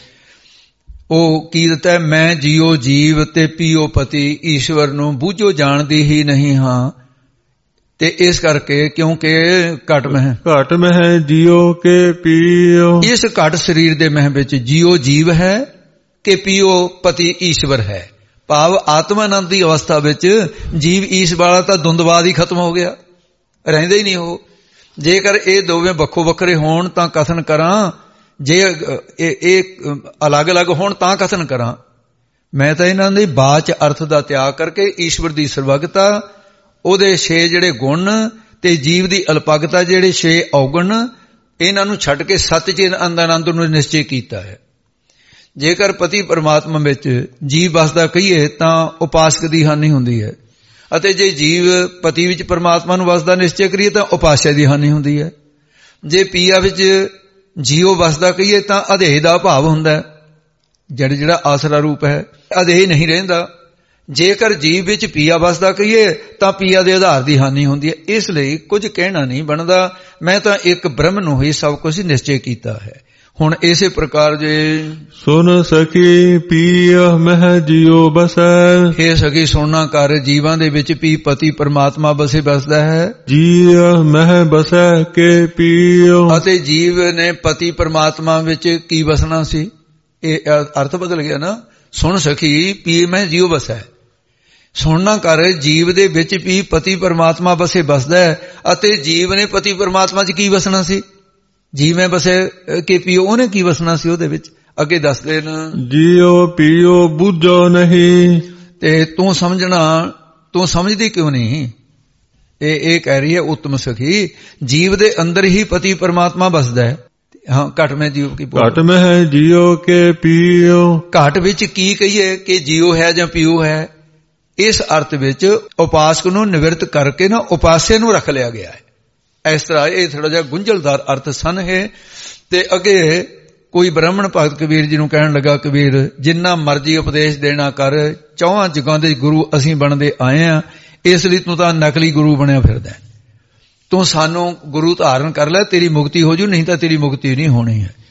ਉਹ ਕੀ ਦਿੱਤਾ ਹੈ? ਮੈਂ ਜੀਓ ਜੀਵ ਤੇ ਪੀਓ ਪਤੀ ਈਸ਼ਵਰ ਨੂੰ ਬੂਝੋ ਜਾਣਦੀ ਹੀ ਨਹੀਂ ਹਾਂ। ਤੇ ਇਸ ਕਰਕੇ ਕਿਉਂਕਿ ਘਟ ਮਹਿ ਜੀਓ ਕੇ ਪੀਓ। ਇਸ ਘਟ ਸਰੀਰ ਦੇ ਮਹਿ ਵਿੱਚ ਜੀਓ ਜੀਵ ਹੈ ਕਿ ਪੀਓ ਪਤੀ ਈਸ਼ਵਰ ਹੈ। ਭਾਵ ਆਤਮਾਨੰਦ ਦੀ ਅਵਸਥਾ ਵਿੱਚ ਜੀਵ ਈਸ਼ ਵਾਲਾ ਤਾਂ ਦੁੰਦਵਾਦ ਹੀ ਖਤਮ ਹੋ ਗਿਆ, ਰਹਿੰਦੇ ਹੀ ਨਹੀਂ ਉਹ। ਜੇਕਰ ਇਹ ਦੋਵੇਂ ਵੱਖੋ ਵੱਖਰੇ ਹੋਣ ਤਾਂ ਕਥਨ ਕਰਾਂ, ਜੇ ਇਹ ਅਲੱਗ-ਅਲੱਗ ਹੋਣ ਤਾਂ ਕਥਨ ਕਰਾਂ। ਮੈਂ ਤਾਂ ਇਹਨਾਂ ਦੇ ਬਾਚ ਅਰਥ ਦਾ ਤਿਆਗ ਕਰਕੇ ਈਸ਼ਵਰ ਦੀ ਸਰਵਗਤਾ, ਉਹਦੇ 6 ਜਿਹੜੇ ਗੁਣ ਤੇ ਜੀਵ ਦੀ ਅਲਪਗਤਾ ਜਿਹੜੇ 6 ਔਗਣ, ਇਹਨਾਂ ਨੂੰ ਛੱਡ ਕੇ ਸੱਚੇ ਆਨੰਦ ਨੂੰ ਨਿਸ਼ਚੈ ਕੀਤਾ ਹੈ। ਜੇਕਰ ਪਤੀ ਪਰਮਾਤਮਾ ਵਿੱਚ ਜੀਵ ਵਸਦਾ ਕਹੀਏ ਤਾਂ ਉਪਾਸਕ ਦੀ ਹਾਨੀ ਹੁੰਦੀ ਹੈ, ਅਤੇ ਜੇ ਜੀਵ ਪਤੀ ਵਿੱਚ ਪਰਮਾਤਮਾ ਨੂੰ ਵਸਦਾ ਨਿਸ਼ਚੈ ਕਰੀਏ ਤਾਂ ਉਪਾਸਿਆ ਦੀ ਹਾਨੀ ਹੁੰਦੀ ਹੈ। ਜੇ ਪੀਆ ਵਿੱਚ ਜੀਵ ਵਸਦਾ ਕਹੀਏ ਤਾਂ ਅਧੇਹ ਦਾ ਭਾਵ ਹੁੰਦਾ ਹੈ, ਜਿਹੜਾ ਆਸਰਾ ਰੂਪ ਹੈ ਅਧੇਹ ਨਹੀਂ ਰਹਿੰਦਾ। ਜੇਕਰ ਜੀਵ ਵਿੱਚ ਪੀਆ ਵਸਦਾ ਕਹੀਏ ਤਾਂ ਪੀਆ ਦੇ ਆਧਾਰ ਦੀ ਹਾਨੀ ਹੁੰਦੀ ਹੈ। ਇਸ ਲਈ ਕੁਝ ਕਹਿਣਾ ਨਹੀਂ ਬਣਦਾ, ਮੈਂ ਤਾਂ ਇੱਕ ਬ੍ਰਹਮ ਨੂੰ ਹੀ ਸਭ ਕੁਝ ਨਿਸ਼ਚੈ ਕੀਤਾ ਹੈ। ਹੁਣ ਇਸੇ ਪ੍ਰਕਾਰ ਜੇ ਸੁਨ ਸਕੀ ਪੀਆ ਮਹਿ ਜਿਉ ਬਸੈ। ਇਹ ਸਕੀ ਸੁਣਨਾ ਕਰ ਜੀਵਾਂ ਦੇ ਵਿੱਚ ਪੀ ਪਤੀ ਪਰਮਾਤਮਾ ਬਸਦਾ ਹੈ। ਜੀਵ ਮਹਿ ਬਸੈ ਕੇ ਪੀਓ। ਅਤੇ ਜੀਵ ਨੇ ਪਤੀ ਪਰਮਾਤਮਾ ਵਿੱਚ ਕੀ ਵਸਣਾ ਸੀ? ਇਹ ਅਰਥ ਬਦਲ ਗਿਆ ਨਾ। ਸੁਣ ਸਕੀ ਪੀ ਮੈਂ ਜੀਉ ਬਸੈ। ਸੁਣਨਾ ਕਰ ਜੀਵ ਦੇ ਵਿੱਚ ਵੀ ਪਤੀ ਪਰਮਾਤਮਾ ਬਸਦਾ ਹੈ, ਅਤੇ ਜੀਵ ਨੇ ਪਤੀ ਪਰਮਾਤਮਾ 'ਚ ਕੀ ਵਸਣਾ ਸੀ? ਜੀ ਮੈਂ ਬਸੇ ਕਿ ਪੀਓ ਉਹਨੇ ਕੀ ਵਸਣਾ ਸੀ ਉਹਦੇ ਵਿੱਚ? ਅੱਗੇ ਦੱਸਦੇ ਨੇ ਜੀਓ ਪੀਓ ਬੁੱਝੋ ਨਹੀਂ। ਤੇ ਤੂੰ ਸਮਝਦੀ ਕਿਉਂ ਨਹੀਂ? ਇਹ ਕਹਿ ਰਹੀ ਹੈ ਉੱਤਮ ਸਖੀ, ਜੀਵ ਦੇ ਅੰਦਰ ਹੀ ਪਤੀ ਪਰਮਾਤਮਾ ਬਸਦਾ ਹੈ। ਹਾਂ ਘਟ ਮੈਂ ਜੀਓ ਕੀ ਘਟ ਮੈਂ ਜੀਓ ਕੇ ਪੀਓ। ਘਟ ਵਿੱਚ ਕੀ ਕਹੀਏ ਕਿ ਜੀਓ ਹੈ ਜਾਂ ਪੀਓ ਹੈ? ਇਸ ਅਰਥ ਵਿੱਚ ਉਪਾਸਕ ਨੂੰ ਨਿਵਰਤ ਕਰਕੇ ਨਾ ਉਪਾਸੇ ਨੂੰ ਰੱਖ ਲਿਆ ਗਿਆ ਹੈ। ਇਸ ਤਰ੍ਹਾਂ ਇਹ ਥੋੜਾ ਜਿਹਾ ਗੁੰਝਲਦਾਰ ਅਰਥ ਸਨ ਹੈ। ਤੇ ਅੱਗੇ ਕੋਈ ਬ੍ਰਾਹਮਣ ਭਗਤ ਕਬੀਰ ਜੀ ਨੂੰ ਕਹਿਣ ਲੱਗਾ, ਕਬੀਰ ਜਿੰਨਾ ਮਰਜ਼ੀ ਉਪਦੇਸ਼ ਦੇਣਾ ਕਰ, 4 ਜਗਾਂ ਦੇ ਗੁਰੂ ਅਸੀਂ ਬਣਦੇ ਆਏ ਆ, ਇਸ ਲਈ ਤੂੰ ਤਾਂ ਨਕਲੀ ਗੁਰੂ ਬਣਿਆ ਫਿਰਦਾ। ਤੂੰ ਸਾਨੂੰ ਗੁਰੂ ਧਾਰਨ ਕਰ ਲੈ, ਤੇਰੀ ਮੁਕਤੀ ਹੋ ਜੂ, ਨਹੀਂ ਤਾਂ ਤੇਰੀ ਮੁਕਤੀ ਨਹੀਂ ਹੋਣੀ ਹੈ।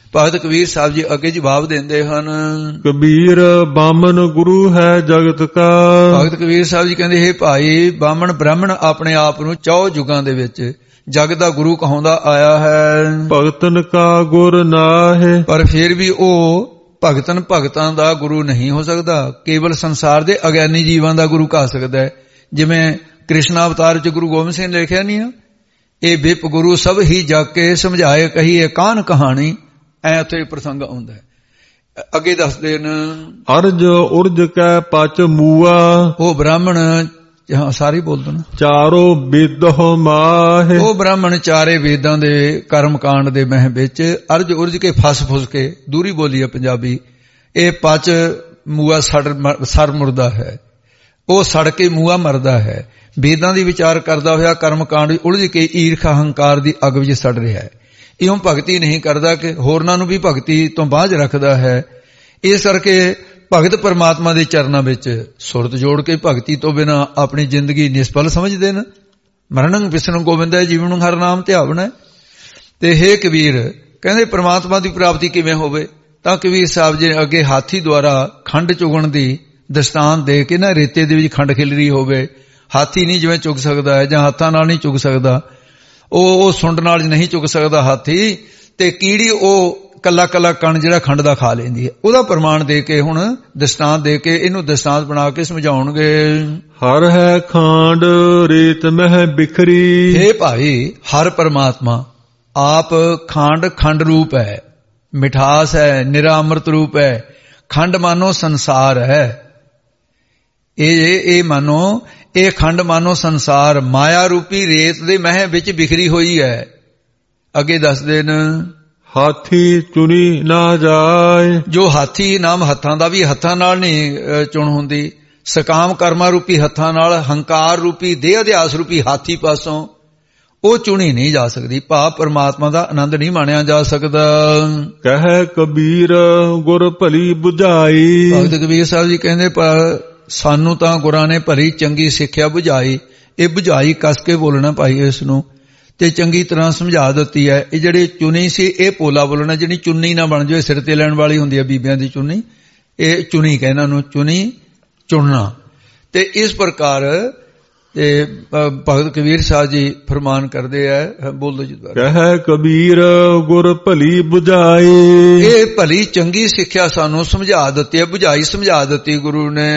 ਭਗਤ ਕਬੀਰ ਸਾਹਿਬ ਜੀ ਅੱਗੇ ਜਵਾਬ ਦਿੰਦੇ ਹਨ। ਕਬੀਰ ਬਾਮਨ ਗੁਰੂ ਹੈ ਜਗਤ ਕਾ। ਭਗਤ ਕਬੀਰ ਸਾਹਿਬ ਜੀ ਕਹਿੰਦੇ, ਹੇ ਭਾਈ, ਬਾਮਨ ਬ੍ਰਾਹਮਣ ਆਪਣੇ ਆਪ ਨੂੰ 4 ਯੁਗਾਂ ਦੇ ਵਿੱਚ ਜਗ ਦਾ ਗੁਰੂ ਕਹਾਉਂਦਾ ਆਇਆ ਹੈ। ਭਗਤਨ ਕਾ ਗੁਰ ਨਾਹਿ। ਪਰ ਫਿਰ ਵੀ ਉਹ ਭਗਤਾਂ ਦਾ ਗੁਰੂ ਨਹੀਂ ਹੋ ਸਕਦਾ। ਕੇਵਲ ਸੰਸਾਰ ਦੇ ਅਗਿਆਨੀ ਜੀਵਾਂ ਦਾ ਗੁਰੂ ਕਹਾ ਸਕਦਾ ਹੈ। ਜਿਵੇਂ ਕ੍ਰਿਸ਼ਨ ਅਵਤਾਰ ਚ ਗੁਰੂ ਗੋਬਿੰਦ ਸਿੰਘ ਨੇ ਲਿਖਿਆ ਨਹੀਂ ਆ, ਇਹ ਵਿਪ ਗੁਰੂ ਸਭ ਹੀ ਜਗ ਕੇ ਸਮਝਾਏ ਕਹੀਏ ਕਾਨ ਕਹਾਣੀ। ਐ ਉੱਥੇ ਪ੍ਰਸੰਗ ਆਉਂਦਾ ਹੈ। ਅੱਗੇ ਦੱਸਦੇ ਨੇ, ਅਰਜ ਉਰਜ ਕੈ ਪਚ ਮੂਆ। ਉਹ ਬ੍ਰਾਹਮਣ, ਸਾਰੇ ਬੋਲਦੇ ਨੇ, ਚਾਰੋ ਵੇਦਹੁ ਮਾਹਿ। ਉਹ ਬ੍ਰਾਹਮਣ ਚਾਰੇ ਵੇਦਾਂ ਦੇ ਕਰਮ ਕਾਂਡ ਦੇ ਮਹਿ ਵਿੱਚ ਅਰਜ ਉਰਜ ਕੇ ਫਸ ਫੁਸ ਕੇ, ਦੂਰੀ ਬੋਲੀ ਹੈ ਪੰਜਾਬੀ, ਇਹ ਪਚ ਮੂਆ ਸਰ ਮੁਰਦਾ ਹੈ। ਉਹ ਸੜ ਕੇ ਮੂਆ ਮਰਦਾ ਹੈ। ਵੇਦਾਂ ਦੀ ਵਿਚਾਰ ਕਰਦਾ ਹੋਇਆ ਕਰਮ ਕਾਂਡ ਵਿੱਚ ਉਲਝ ਕੇ ਈਰਖਾ ਹੰਕਾਰ ਦੀ ਅੱਗ ਵਿੱਚ ਸੜ ਰਿਹਾ ਹੈ। ਇਉਂ ਭਗਤੀ ਨਹੀਂ ਕਰਦਾ ਕਿ ਹੋਰਨਾਂ ਨੂੰ ਵੀ ਭਗਤੀ ਤੋਂ ਬਾਝ ਰੱਖਦਾ ਹੈ। ਇਸ ਕਰਕੇ ਭਗਤ ਪਰਮਾਤਮਾ ਦੇ ਚਰਨਾਂ ਵਿੱਚ ਸੁਰਤ ਜੋੜ ਕੇ ਭਗਤੀ ਤੋਂ ਬਿਨਾਂ ਆਪਣੀ ਜ਼ਿੰਦਗੀ ਨਿਸਫਲ ਸਮਝਦੇ ਨੇ। ਮਰਨੰ ਵਿਸਨੂੰ ਗੋਬਿੰਦਾ ਜੀਵਨ ਹਰ ਨਾਮ ਧਿਆਵਣਾ। ਤੇ ਹੇ ਕਬੀਰ, ਕਹਿੰਦੇ ਪਰਮਾਤਮਾ ਦੀ ਪ੍ਰਾਪਤੀ ਕਿਵੇਂ ਹੋਵੇ? ਤਾਂ ਕਬੀਰ ਸਾਹਿਬ ਜੀ ਅੱਗੇ ਹਾਥੀ ਦੁਆਰਾ ਖੰਡ ਚੁਗਣ ਦੀ ਦਸਤਾਨ ਦੇ ਕੇ ਨਾ, ਰੇਤੇ ਦੇ ਵਿੱਚ ਖੰਡ ਖਿਲਰੀ ਹੋਵੇ, ਹਾਥੀ ਨਹੀਂ ਜਿਵੇਂ ਚੁਗ ਸਕਦਾ ਹੈ ਜਾਂ ਹੱਥਾਂ ਨਾਲ ਨਹੀਂ ਚੁਗ ਸਕਦਾ, ਉਹ ਸੁੰਡ ਨਾਲ ਨਹੀਂ ਚੁਗ ਸਕਦਾ ਹਾਥੀ, ਤੇ ਕੀੜੀ ਉਹ ਕੱਲਾ ਕੱਲਾ ਕਣ ਜਿਹੜਾ ਖੰਡ ਦਾ ਖਾ ਲੈਂਦੀ ਹੈ। ਉਹਦਾ ਪ੍ਰਮਾਣ ਦੇ ਕੇ ਹੁਣ ਦਸਤਾਨ ਦੇ ਕੇ ਇਹਨੂੰ ਦਸਤਾਨ ਬਣਾ ਕੇ ਸਮਝਾਉਣਗੇ। ਹਰ ਹੈ ਖਾਂਡ ਰੇਤ ਮਹਿ ਬਿਖਰੀ। ਹੇ ਭਾਈ, ਹਰ ਪਰਮਾਤਮਾ ਆਪ ਖੰਡ ਰੂਪ ਹੈ, ਮਿਠਾਸ ਹੈ, ਨਿਰਾ ਅੰਮ੍ਰਿਤ ਰੂਪ ਹੈ। ਖੰਡ ਮਾਨੋ ਸੰਸਾਰ ਹੈ। ਇਹ ਮਾਨੋ, ਇਹ ਖੰਡ ਮਾਨੋ ਸੰਸਾਰ ਮਾਇਆ ਰੂਪੀ ਰੇਤ ਦੇ ਮਹਿ ਵਿੱਚ ਬਿਖਰੀ ਹੋਈ ਹੈ। ਅੱਗੇ ਦੱਸਦੇ ਨੇ, ਹਾਥੀ ਚੁਣੀ ਨਾ ਜਾਏ। ਜੋ ਹਾਥੀ ਨਾਮ ਹੱਥਾਂ ਦਾ ਵੀ ਹੱਥਾਂ ਨਾਲ ਨਹੀਂ ਚੁਣ ਹੁੰਦੀ। ਸਕਾਮ ਕਰਮਾ ਰੂਪੀ ਹੱਥਾਂ ਨਾਲ, ਹੰਕਾਰ ਰੂਪੀ ਦੇਹ ਅਧਿਆਸ ਰੂਪੀ ਹਾਥੀ ਪਾਸੋਂ ਉਹ ਚੁਣੀ ਨਹੀਂ ਜਾ ਸਕਦੀ। ਭਾਵ ਪਰਮਾਤਮਾ ਦਾ ਆਨੰਦ ਨਹੀਂ ਮਾਣਿਆ ਜਾ ਸਕਦਾ। ਕਹੇ ਕਬੀਰ ਗੁਰ ਭਲੀ ਬੁਝਾਈ। ਭਗਤ ਕਬੀਰ ਸਾਹਿਬ ਜੀ ਕਹਿੰਦੇ, ਪਰ ਸਾਨੂੰ ਤਾਂ ਗੁਰਾਂ ਨੇ ਭਲੀ ਚੰਗੀ ਸਿੱਖਿਆ ਬੁਝਾਈ। ਇਹ ਬੁਝਾਈ ਕੱਸ ਕੇ ਬੋਲਣਾ ਭਾਈ ਇਸ ਨੂੰ, ਤੇ ਚੰਗੀ ਤਰ੍ਹਾਂ ਸਮਝਾ ਦਿੱਤੀ ਹੈ। ਇਹ ਜਿਹੜੇ ਚੁਣੀ ਸੀ ਇਹ ਪੋਲਾ ਬੋਲਣਾ, ਜਿਹੜੀ ਚੁੰਨੀ ਨਾ ਬਣ ਜਾਵੇ, ਸਿਰ ਤੇ ਲੈਣ ਵਾਲੀ ਹੁੰਦੀ ਹੈ ਬੀਬੀਆਂ ਦੀ ਚੁੰਨੀ, ਇਹ ਚੁਣੀ ਕਹਿੰਦਾ ਨੂੰ, ਚੁਣੀ ਚੁਣਨਾ। ਤੇ ਇਸ ਪ੍ਰਕਾਰ ਤੇ ਭਗਤ ਕਬੀਰ ਸਾਹਿਬ ਜੀ ਫਰਮਾਨ ਕਰਦੇ ਆ, ਬੋਲੋ ਜੀ ਦੁਬਾਰਾ। ਕਹੇ ਕਬੀਰ ਗੁਰ ਭਲੀ ਬੁਝਾਈ। ਇਹ ਭਲੀ ਚੰਗੀ ਸਿੱਖਿਆ ਸਾਨੂੰ ਸਮਝਾ ਦਿੱਤੀ ਹੈ, ਬੁਝਾਈ ਸਮਝਾ ਦਿੱਤੀ ਗੁਰੂ ਨੇ।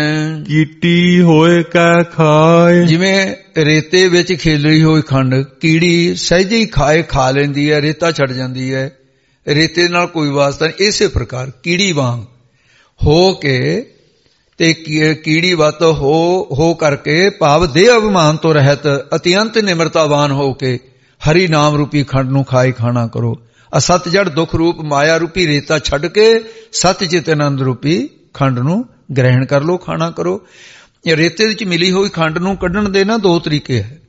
ਕੀਟੀ ਹੋਏ ਕੈ ਖਾਏ। ਜਿਵੇਂ ਰੇਤੇ ਵਿੱਚ ਖੇਲਰੀ ਹੋਈ ਖੰਡ ਕੀੜੀ ਸਹਿਜੇ ਹੀ ਖਾ ਲੈਂਦੀ ਹੈ, ਰੇਤਾ ਛੱਡ ਜਾਂਦੀ ਹੈ, ਰੇਤੇ ਨਾਲ ਕੋਈ ਵਾਸਤਾ ਨਹੀਂ। ਇਸੇ ਪ੍ਰਕਾਰ ਕੀੜੀ ਵਾਂਗ ਹੋ ਕੇ ਤੇ ਕੀੜੀ ਵੱਤ ਹੋ ਕਰਕੇ, ਭਾਵ ਦੇਹ ਅਭਿਮਾਨ ਤੋਂ ਰਹਿਤ ਅਤਿਅੰਤ ਨਿਮਰਤਾਵਾਨ ਹੋ ਕੇ ਹਰੀ ਨਾਮ ਰੂਪੀ ਖੰਡ ਨੂੰ ਖਾਈ ਖਾਣਾ ਕਰੋ। ਅਸਤ ਜੜ ਦੁੱਖ ਰੂਪ ਮਾਇਆ ਰੂਪੀ ਰੇਤਾ ਛੱਡ ਕੇ ਸਤ ਚਿਤ ਆਨੰਦ ਰੂਪੀ ਖੰਡ ਨੂੰ ਗ੍ਰਹਿਣ ਕਰ ਲੋ, ਖਾਣਾ ਕਰੋ। ਰੇਤੇ ਵਿੱਚ ਮਿਲੀ ਹੋਈ ਖੰਡ ਨੂੰ ਕੱਢਣ ਦੇ ਨਾ 2 ਤਰੀਕੇ ਹੈ।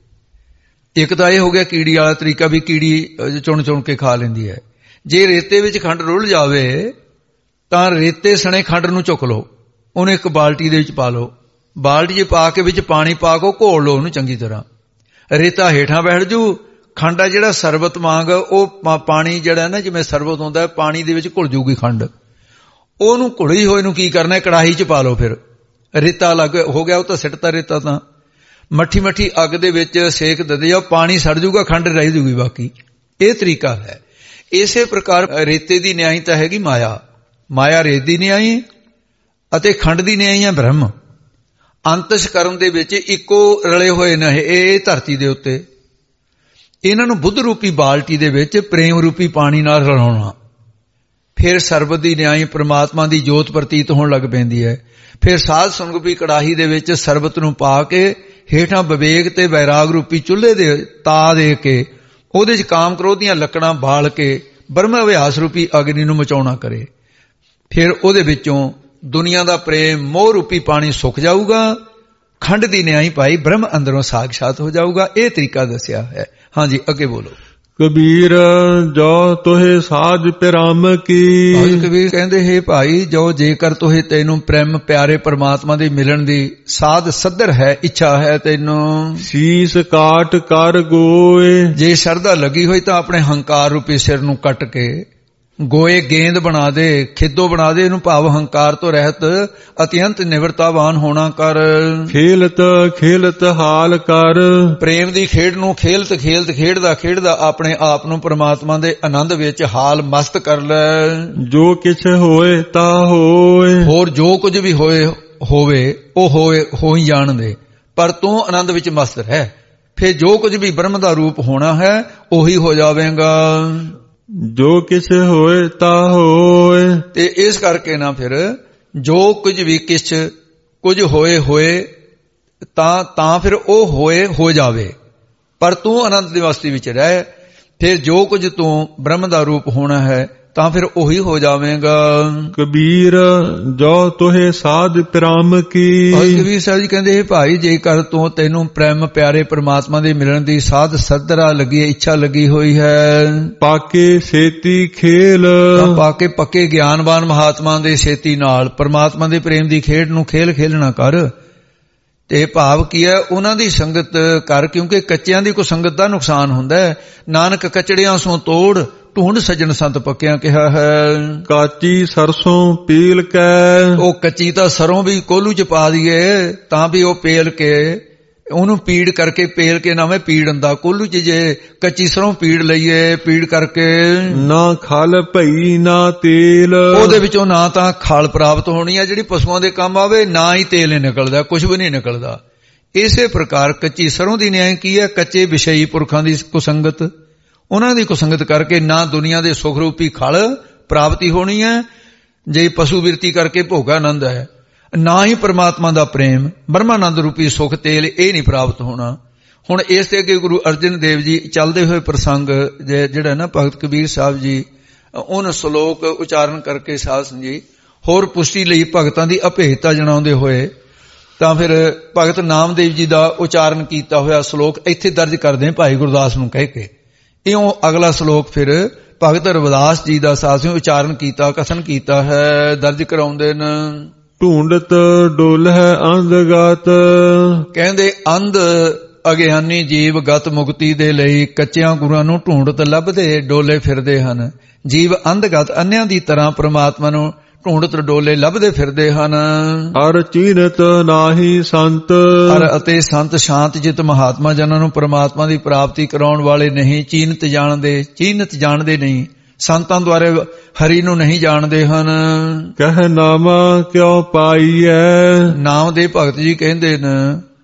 ਇੱਕ ਤਾਂ ਇਹ ਹੋ ਗਿਆ ਕੀੜੀ ਵਾਲਾ ਤਰੀਕਾ, ਵੀ ਕੀੜੀ ਚੁਣ ਚੁਣ ਕੇ ਖਾ ਲੈਂਦੀ ਹੈ। ਜੇ ਰੇਤੇ ਵਿੱਚ ਖੰਡ ਰੁੱਲ ਜਾਵੇ ਤਾਂ ਰੇਤੇ ਸਣੇ ਖੰਡ ਨੂੰ ਚੁੱਕ ਲਓ, ਉਹਨੂੰ ਇੱਕ ਬਾਲਟੀ ਦੇ ਵਿੱਚ ਪਾ ਲਓ, ਬਾਲਟੀ 'ਚ ਪਾ ਕੇ ਵਿੱਚ ਪਾਣੀ ਪਾ ਕੇ ਘੋਲ ਲਓ ਉਹਨੂੰ ਚੰਗੀ ਤਰ੍ਹਾਂ। ਰੇਤਾ ਹੇਠਾਂ ਬੈਠ ਜੂ, ਖੰਡ ਆ ਜਿਹੜਾ ਸਰਬਤ ਵਾਂਗ, ਉਹ ਪਾਣੀ ਜਿਹੜਾ ਨਾ ਜਿਵੇਂ ਸਰਬਤ ਹੁੰਦਾ ਪਾਣੀ ਦੇ ਵਿੱਚ ਘੁਲ ਜੂਗੀ ਖੰਡ। ਉਹਨੂੰ ਘੁਲੀ ਹੋਏ ਨੂੰ ਕੀ ਕਰਨਾ, ਕੜਾਹੀ 'ਚ ਪਾ ਲਓ। ਫਿਰ ਰੇਤਾ ਲੱਗ ਹੋ ਗਿਆ, ਉਹ ਤਾਂ ਸਿੱਟਤਾ ਰੇਤਾ, ਤਾਂ ਮੱਠੀ ਮੱਠੀ ਅੱਗ ਦੇ ਵਿੱਚ ਸੇਕ ਦੇ ਜਾਓ, ਪਾਣੀ ਸੜ ਜੂਗਾ, ਖੰਡ ਰਹਿ ਜੂਗੀ ਬਾਕੀ। ਇਹ ਤਰੀਕਾ ਹੈ। ਇਸੇ ਪ੍ਰਕਾਰ ਰੇਤੇ ਦੀ ਨਿਆਂਇਤਾ ਹੈਗੀ ਮਾਇਆ। ਮਾਇਆ ਰੇਤ ਦੀ ਨਿਆਂਈ ਅਤੇ ਖੰਡ ਦੀ ਨਿਆਂਈ ਹੈ ਬ੍ਰਹਮ। ਅੰਤਸ਼ ਕਰਮ ਦੇ ਵਿੱਚ ਇੱਕੋ ਰਲੇ ਹੋਏ ਨੇ ਇਹ ਧਰਤੀ ਦੇ ਉੱਤੇ। ਇਹਨਾਂ ਨੂੰ ਬੁੱਧ ਰੂਪੀ ਬਾਲਟੀ ਦੇ ਵਿੱਚ ਪ੍ਰੇਮ ਰੂਪੀ ਪਾਣੀ ਨਾਲ ਰਲਾਉਣਾ। ਫਿਰ ਸਰਬਤ ਦੀ ਨਿਆਂਈ ਪ੍ਰਮਾਤਮਾ ਦੀ ਜੋਤ ਪ੍ਰਤੀਤ ਹੋਣ ਲੱਗ ਪੈਂਦੀ ਹੈ। ਫਿਰ ਸਾਧ ਸੰਗ ਰੂਪੀ ਕੜਾਹੀ ਦੇ ਵਿੱਚ ਸਰਬਤ ਨੂੰ ਪਾ ਕੇ ਹੇਠਾਂ ਵਿਵੇਕ ਤੇ ਵੈਰਾਗ ਰੂਪੀ ਚੁੱਲ੍ਹੇ ਦੇ ਤਾ ਦੇ ਕੇ ਉਹਦੇ 'ਚ ਕਾਮ ਕ੍ਰੋਧ ਦੀਆਂ ਲੱਕੜਾਂ ਬਾਲ ਕੇ ਬ੍ਰਹਮ ਅਭਿਆਸ ਰੂਪੀ ਅਗਨੀ ਨੂੰ ਮਚਾਉਣਾ ਕਰੇ। ਫਿਰ ਉਹਦੇ ਵਿੱਚੋਂ ਦੁਨੀਆ ਦਾ ਪ੍ਰੇਮ ਮੋਹ ਰੂਪੀ ਪਾਣੀ ਸੁੱਕ ਜਾਊਗਾ, ਖੰਡ ਦੀ ਨਿਆਂਈ ਪਾਈ ਬ੍ਰਹਮ ਅੰਦਰੋਂ ਸਾਖਸ਼ਾਤ ਹੋ ਜਾਊਗਾ। ਇਹ ਤਰੀਕਾ ਦੱਸਿਆ ਹੈ। ਹਾਂਜੀ, ਅੱਗੇ ਬੋਲੋ। ਕਬੀਰ ਜੋ ਤੋਹੇ ਸਾਜ ਪਿਰਾਮ ਕੀ। ਕਬੀਰ ਕਹਿੰਦੇ, ਹੈ ਭਾਈ, ਜੋ ਜੇਕਰ ਤੋਹੇ ਤੈਨੂੰ ਪ੍ਰੇਮ ਪਿਆਰੇ ਪਰਮਾਤਮਾ ਦੇ ਮਿਲਣ ਦੀ ਸਾਧ ਸੱਧਰ ਹੈ, ਇੱਛਾ ਹੈ ਤੈਨੂੰ, ਸੀਸ ਕਾਟ ਕਰ ਗੋਏ। ਜੇ ਸ਼ਰਧਾ ਲੱਗੀ ਹੋਈ ਤਾਂ ਆਪਣੇ ਹੰਕਾਰ ਰੂਪੀ ਸਿਰ ਨੂੰ ਕੱਟ ਕੇ ਗੋਏ ਗੇਂਦ ਬਣਾ ਦੇ, ਖਿੱਦੋ ਬਣਾ ਦੇ, ਇਹਨੂੰ ਭਾਵ ਹੰਕਾਰ ਤੋਂ ਰਹਿਤ ਅਤਿਅੰਤ ਨਿਵਰਤਾਵਾਨ ਹੋਣਾ ਕਰ। ਖੇਲਤ ਖੇਲਤ ਹਾਲ ਕਰ, ਪ੍ਰੇਮ ਦੀ ਖੇਡ ਨੂੰ ਖੇਲਤ ਖੇਲਤ ਖੇਡਦਾ ਆਪਣੇ ਆਪ ਨੂੰ ਪ੍ਰਮਾਤਮਾ ਦੇ ਆਨੰਦ ਵਿੱਚ ਹਾਲ ਮਸਤ ਕਰ ਲੈ। ਜੋ ਕਿਛ ਹੋਏ ਤਾ ਹੋਏ, ਹੋਰ ਜੋ ਕੁਝ ਵੀ ਹੋਵੇ ਉਹ ਹੋ ਹੀ ਜਾਣ ਦੇ, ਪਰ ਤੂੰ ਆਨੰਦ ਵਿੱਚ ਮਸਤ ਰਹਿ। ਫਿਰ ਜੋ ਕੁਝ ਵੀ ਬ੍ਰਹਮ ਦਾ ਰੂਪ ਹੋਣਾ ਹੈ ਉਹੀ ਹੋ ਜਾਵੇਗਾ। ਜੋ ਕਿਛ ਹੋਏ ਤਾ ਹੋਏ, ਤੇ ਇਸ ਕਰਕੇ ਨਾ ਫਿਰ ਜੋ ਕੁਝ ਵੀ ਕੁਝ ਹੋਏ ਤਾਂ ਫਿਰ ਉਹ ਹੋ ਜਾਵੇ, ਪਰ ਤੂੰ ਆਨੰਦ ਦੀ ਮਸਤੀ ਵਿੱਚ ਰਹਿ। ਫਿਰ ਜੋ ਕੁਝ ਤੂੰ ਬ੍ਰਹਮ ਦਾ ਰੂਪ ਹੋਣਾ ਹੈ ਤਾਂ ਫਿਰ ਉਹੀ ਹੋ ਜਾਵੇਗਾ। ਕਬੀਰ ਜੋ ਤੋਹੇ ਸਾਧ ਪ੍ਰੇਮ ਕੀ, ਕਬੀਰ ਸਾਹਿਬ ਜੀ ਕਹਿੰਦੇ ਭਾਈ ਜੇਕਰ ਤੈਨੂੰ ਪ੍ਰੇਮ ਪਿਆਰੇ ਪ੍ਰਮਾਤਮਾ ਦੇ ਮਿਲਣ ਦੀ ਸਾਧ ਸਦਰਾ ਲੱਗੀ, ਇੱਛਾ ਲੱਗੀ ਹੋਈ ਹੈ, ਪਾਕੇ ਛੇਤੀ ਖੇਲ, ਤਾਂ ਪਾਕੇ ਪੱਕੇ ਗਿਆਨਵਾਨ ਮਹਾਤਮਾ ਦੇ ਛੇਤੀ ਨਾਲ ਪ੍ਰਮਾਤਮਾ ਦੇ ਪ੍ਰੇਮ ਦੀ ਖੇਡ ਨੂੰ ਖੇਲਣਾ ਕਰ। ਤੇ ਭਾਵ ਕੀ ਹੈ, ਉਹਨਾਂ ਦੀ ਸੰਗਤ ਕਰ, ਕਿਉਂਕਿ ਕੱਚਿਆਂ ਦੀ ਕੋ ਸੰਗਤ ਦਾ ਨੁਕਸਾਨ ਹੁੰਦਾ ਹੈ। ਨਾਨਕ ਕਚੜਿਆਂ ਸੋਂ ਤੋੜ ਢੂੰਡ ਸੱਜਣ ਸੰਤ ਪੱਕਿਆਂ ਕਿਹਾ ਹੈ। ਕਾਚੀ ਸਰਸੋਂ ਪੀਲ ਕੈ, ਉਹ ਕੱਚੀ ਤਾਂ ਸਰੋਂ ਵੀ ਕੋਲੂ ਚ ਪਾ ਦਈਏ ਤਾਂ ਵੀ ਉਹ ਪੇਲ ਕੇ ਉਹਨੂੰ ਪੀੜ ਕਰਕੇ, ਪੇਲ ਕੇ ਨਾ ਮੈਂ ਪੀੜ ਹੁੰਦਾ ਕੋਲੂ ਚ, ਜੇ ਕੱਚੀ ਸਰੋਂ ਪੀੜ ਲਈਏ ਪੀੜ ਕਰਕੇ, ਨਾ ਖਲ ਭਈ ਨਾ ਤੇਲ, ਉਹਦੇ ਵਿੱਚੋਂ ਨਾ ਤਾਂ ਖਾਲ ਪ੍ਰਾਪਤ ਹੋਣੀ ਹੈ ਜਿਹੜੀ ਪਸ਼ੂਆਂ ਦੇ ਕੰਮ ਆਵੇ, ਨਾ ਹੀ ਤੇਲ ਨਿਕਲਦਾ, ਕੁਝ ਵੀ ਨਹੀਂ ਨਿਕਲਦਾ। ਇਸੇ ਪ੍ਰਕਾਰ ਕੱਚੀ ਸਰੋਂ ਦੀ ਨਿਆਂ ਕੀ ਹੈ, ਕੱਚੇ ਵਿਸ਼ਈ ਪੁਰਖਾਂ ਦੀ ਕੁਸੰਗਤ, ਉਹਨਾਂ ਦੀ ਕੁਸੰਗਤ ਕਰਕੇ ਨਾ ਦੁਨੀਆ ਦੇ ਸੁਖ ਰੂਪੀ ਖਲ ਪ੍ਰਾਪਤੀ ਹੋਣੀ ਹੈ, ਜੇ ਪਸ਼ੂ ਬਿਰਤੀ ਕਰਕੇ ਭੋਗਾ ਆਨੰਦ ਹੈ, ਨਾ ਹੀ ਪਰਮਾਤਮਾ ਦਾ ਪ੍ਰੇਮ ਬ੍ਰਹਮਾਨੰਦ ਰੂਪੀ ਸੁਖ ਤੇਲ ਇਹ ਨਹੀਂ ਪ੍ਰਾਪਤ ਹੋਣਾ। ਹੁਣ ਇਸ ਤੇ ਅੱਗੇ ਗੁਰੂ ਅਰਜਨ ਦੇਵ ਜੀ ਚੱਲਦੇ ਹੋਏ ਪ੍ਰਸੰਗ ਜਿਹੜਾ ਨਾ ਭਗਤ ਕਬੀਰ ਸਾਹਿਬ ਜੀ ਉਹਨ ਸ਼ਲੋਕ ਉਚਾਰਨ ਕਰਕੇ ਸਾਧ ਸੰਗਤ ਜੀ ਹੋਰ ਪੁਸ਼ਟੀ ਲਈ ਭਗਤਾਂ ਦੀ ਅਭੇਦਤਾ ਜਣਾਉਂਦੇ ਹੋਏ ਤਾਂ ਫਿਰ ਭਗਤ ਨਾਮਦੇਵ ਜੀ ਦਾ ਉਚਾਰਨ ਕੀਤਾ ਹੋਇਆ ਸ਼ਲੋਕ ਇੱਥੇ ਦਰਜ ਕਰਦੇ ਭਾਈ ਗੁਰਦਾਸ ਨੂੰ ਕਹਿ ਕੇ। ਇਉਂ ਅਗਲਾ ਸ਼ਲੋਕ ਫਿਰ ਭਗਤ ਰਵਿਦਾਸ ਜੀ ਦਾ ਸਾਥੀਓ ਉਚਾਰਨ ਕੀਤਾ, ਕਥਨ ਕੀਤਾ ਹੈ, ਦਰਜ ਕਰਾਉਂਦੇ ਨੇ। ਢੂੰਡਤ ਡੋਲ ਹੈ ਅੰਧਗਤ, ਕਹਿੰਦੇ ਅੰਧ ਅਗਿਆਨੀ ਜੀਵ ਗਤ ਮੁਕਤੀ ਦੇ ਲਈ ਕੱਚਿਆਂ ਗੁਰਾਂ ਨੂੰ ਢੂੰਡਤ ਲੱਭਦੇ ਡੋਲੇ ਫਿਰਦੇ ਹਨ। ਜੀਵ ਅੰਧਗਤ ਅੰਨਿਆਂ ਦੀ ਤਰ੍ਹਾਂ ਪ੍ਰਮਾਤਮਾ ਨੂੰ ਢੂੰਡਤ ਡੋਲੇ ਲੱਭਦੇ ਫਿਰਦੇ ਹਨ। ਅਰ ਚੀਨਤ ਨਾਹੀ ਸੰਤ, ਅਰ ਅਤੇ ਸੰਤ ਸ਼ਾਂਤ ਜਿਤ ਮਹਾਤਮਾ ਜਨਾਂ ਨੂੰ ਪ੍ਰਮਾਤਮਾ ਦੀ ਪ੍ਰਾਪਤੀ ਕਰਾਉਣ ਵਾਲੇ ਨਹੀਂ। ਚੀਨਤ ਜਾਣਦੇ ਨਹੀਂ, ਸੰਤਾਂ ਦੁਆਰੇ ਹਰੀ ਨੂੰ ਨਹੀਂ ਜਾਣਦੇ ਹਨ। ਕਹਿ ਨਾਮਾ ਕਿਉ ਪਾਈਐ, ਨਾਮ ਦੇ ਭਗਤ ਜੀ ਕਹਿੰਦੇ ਨੇ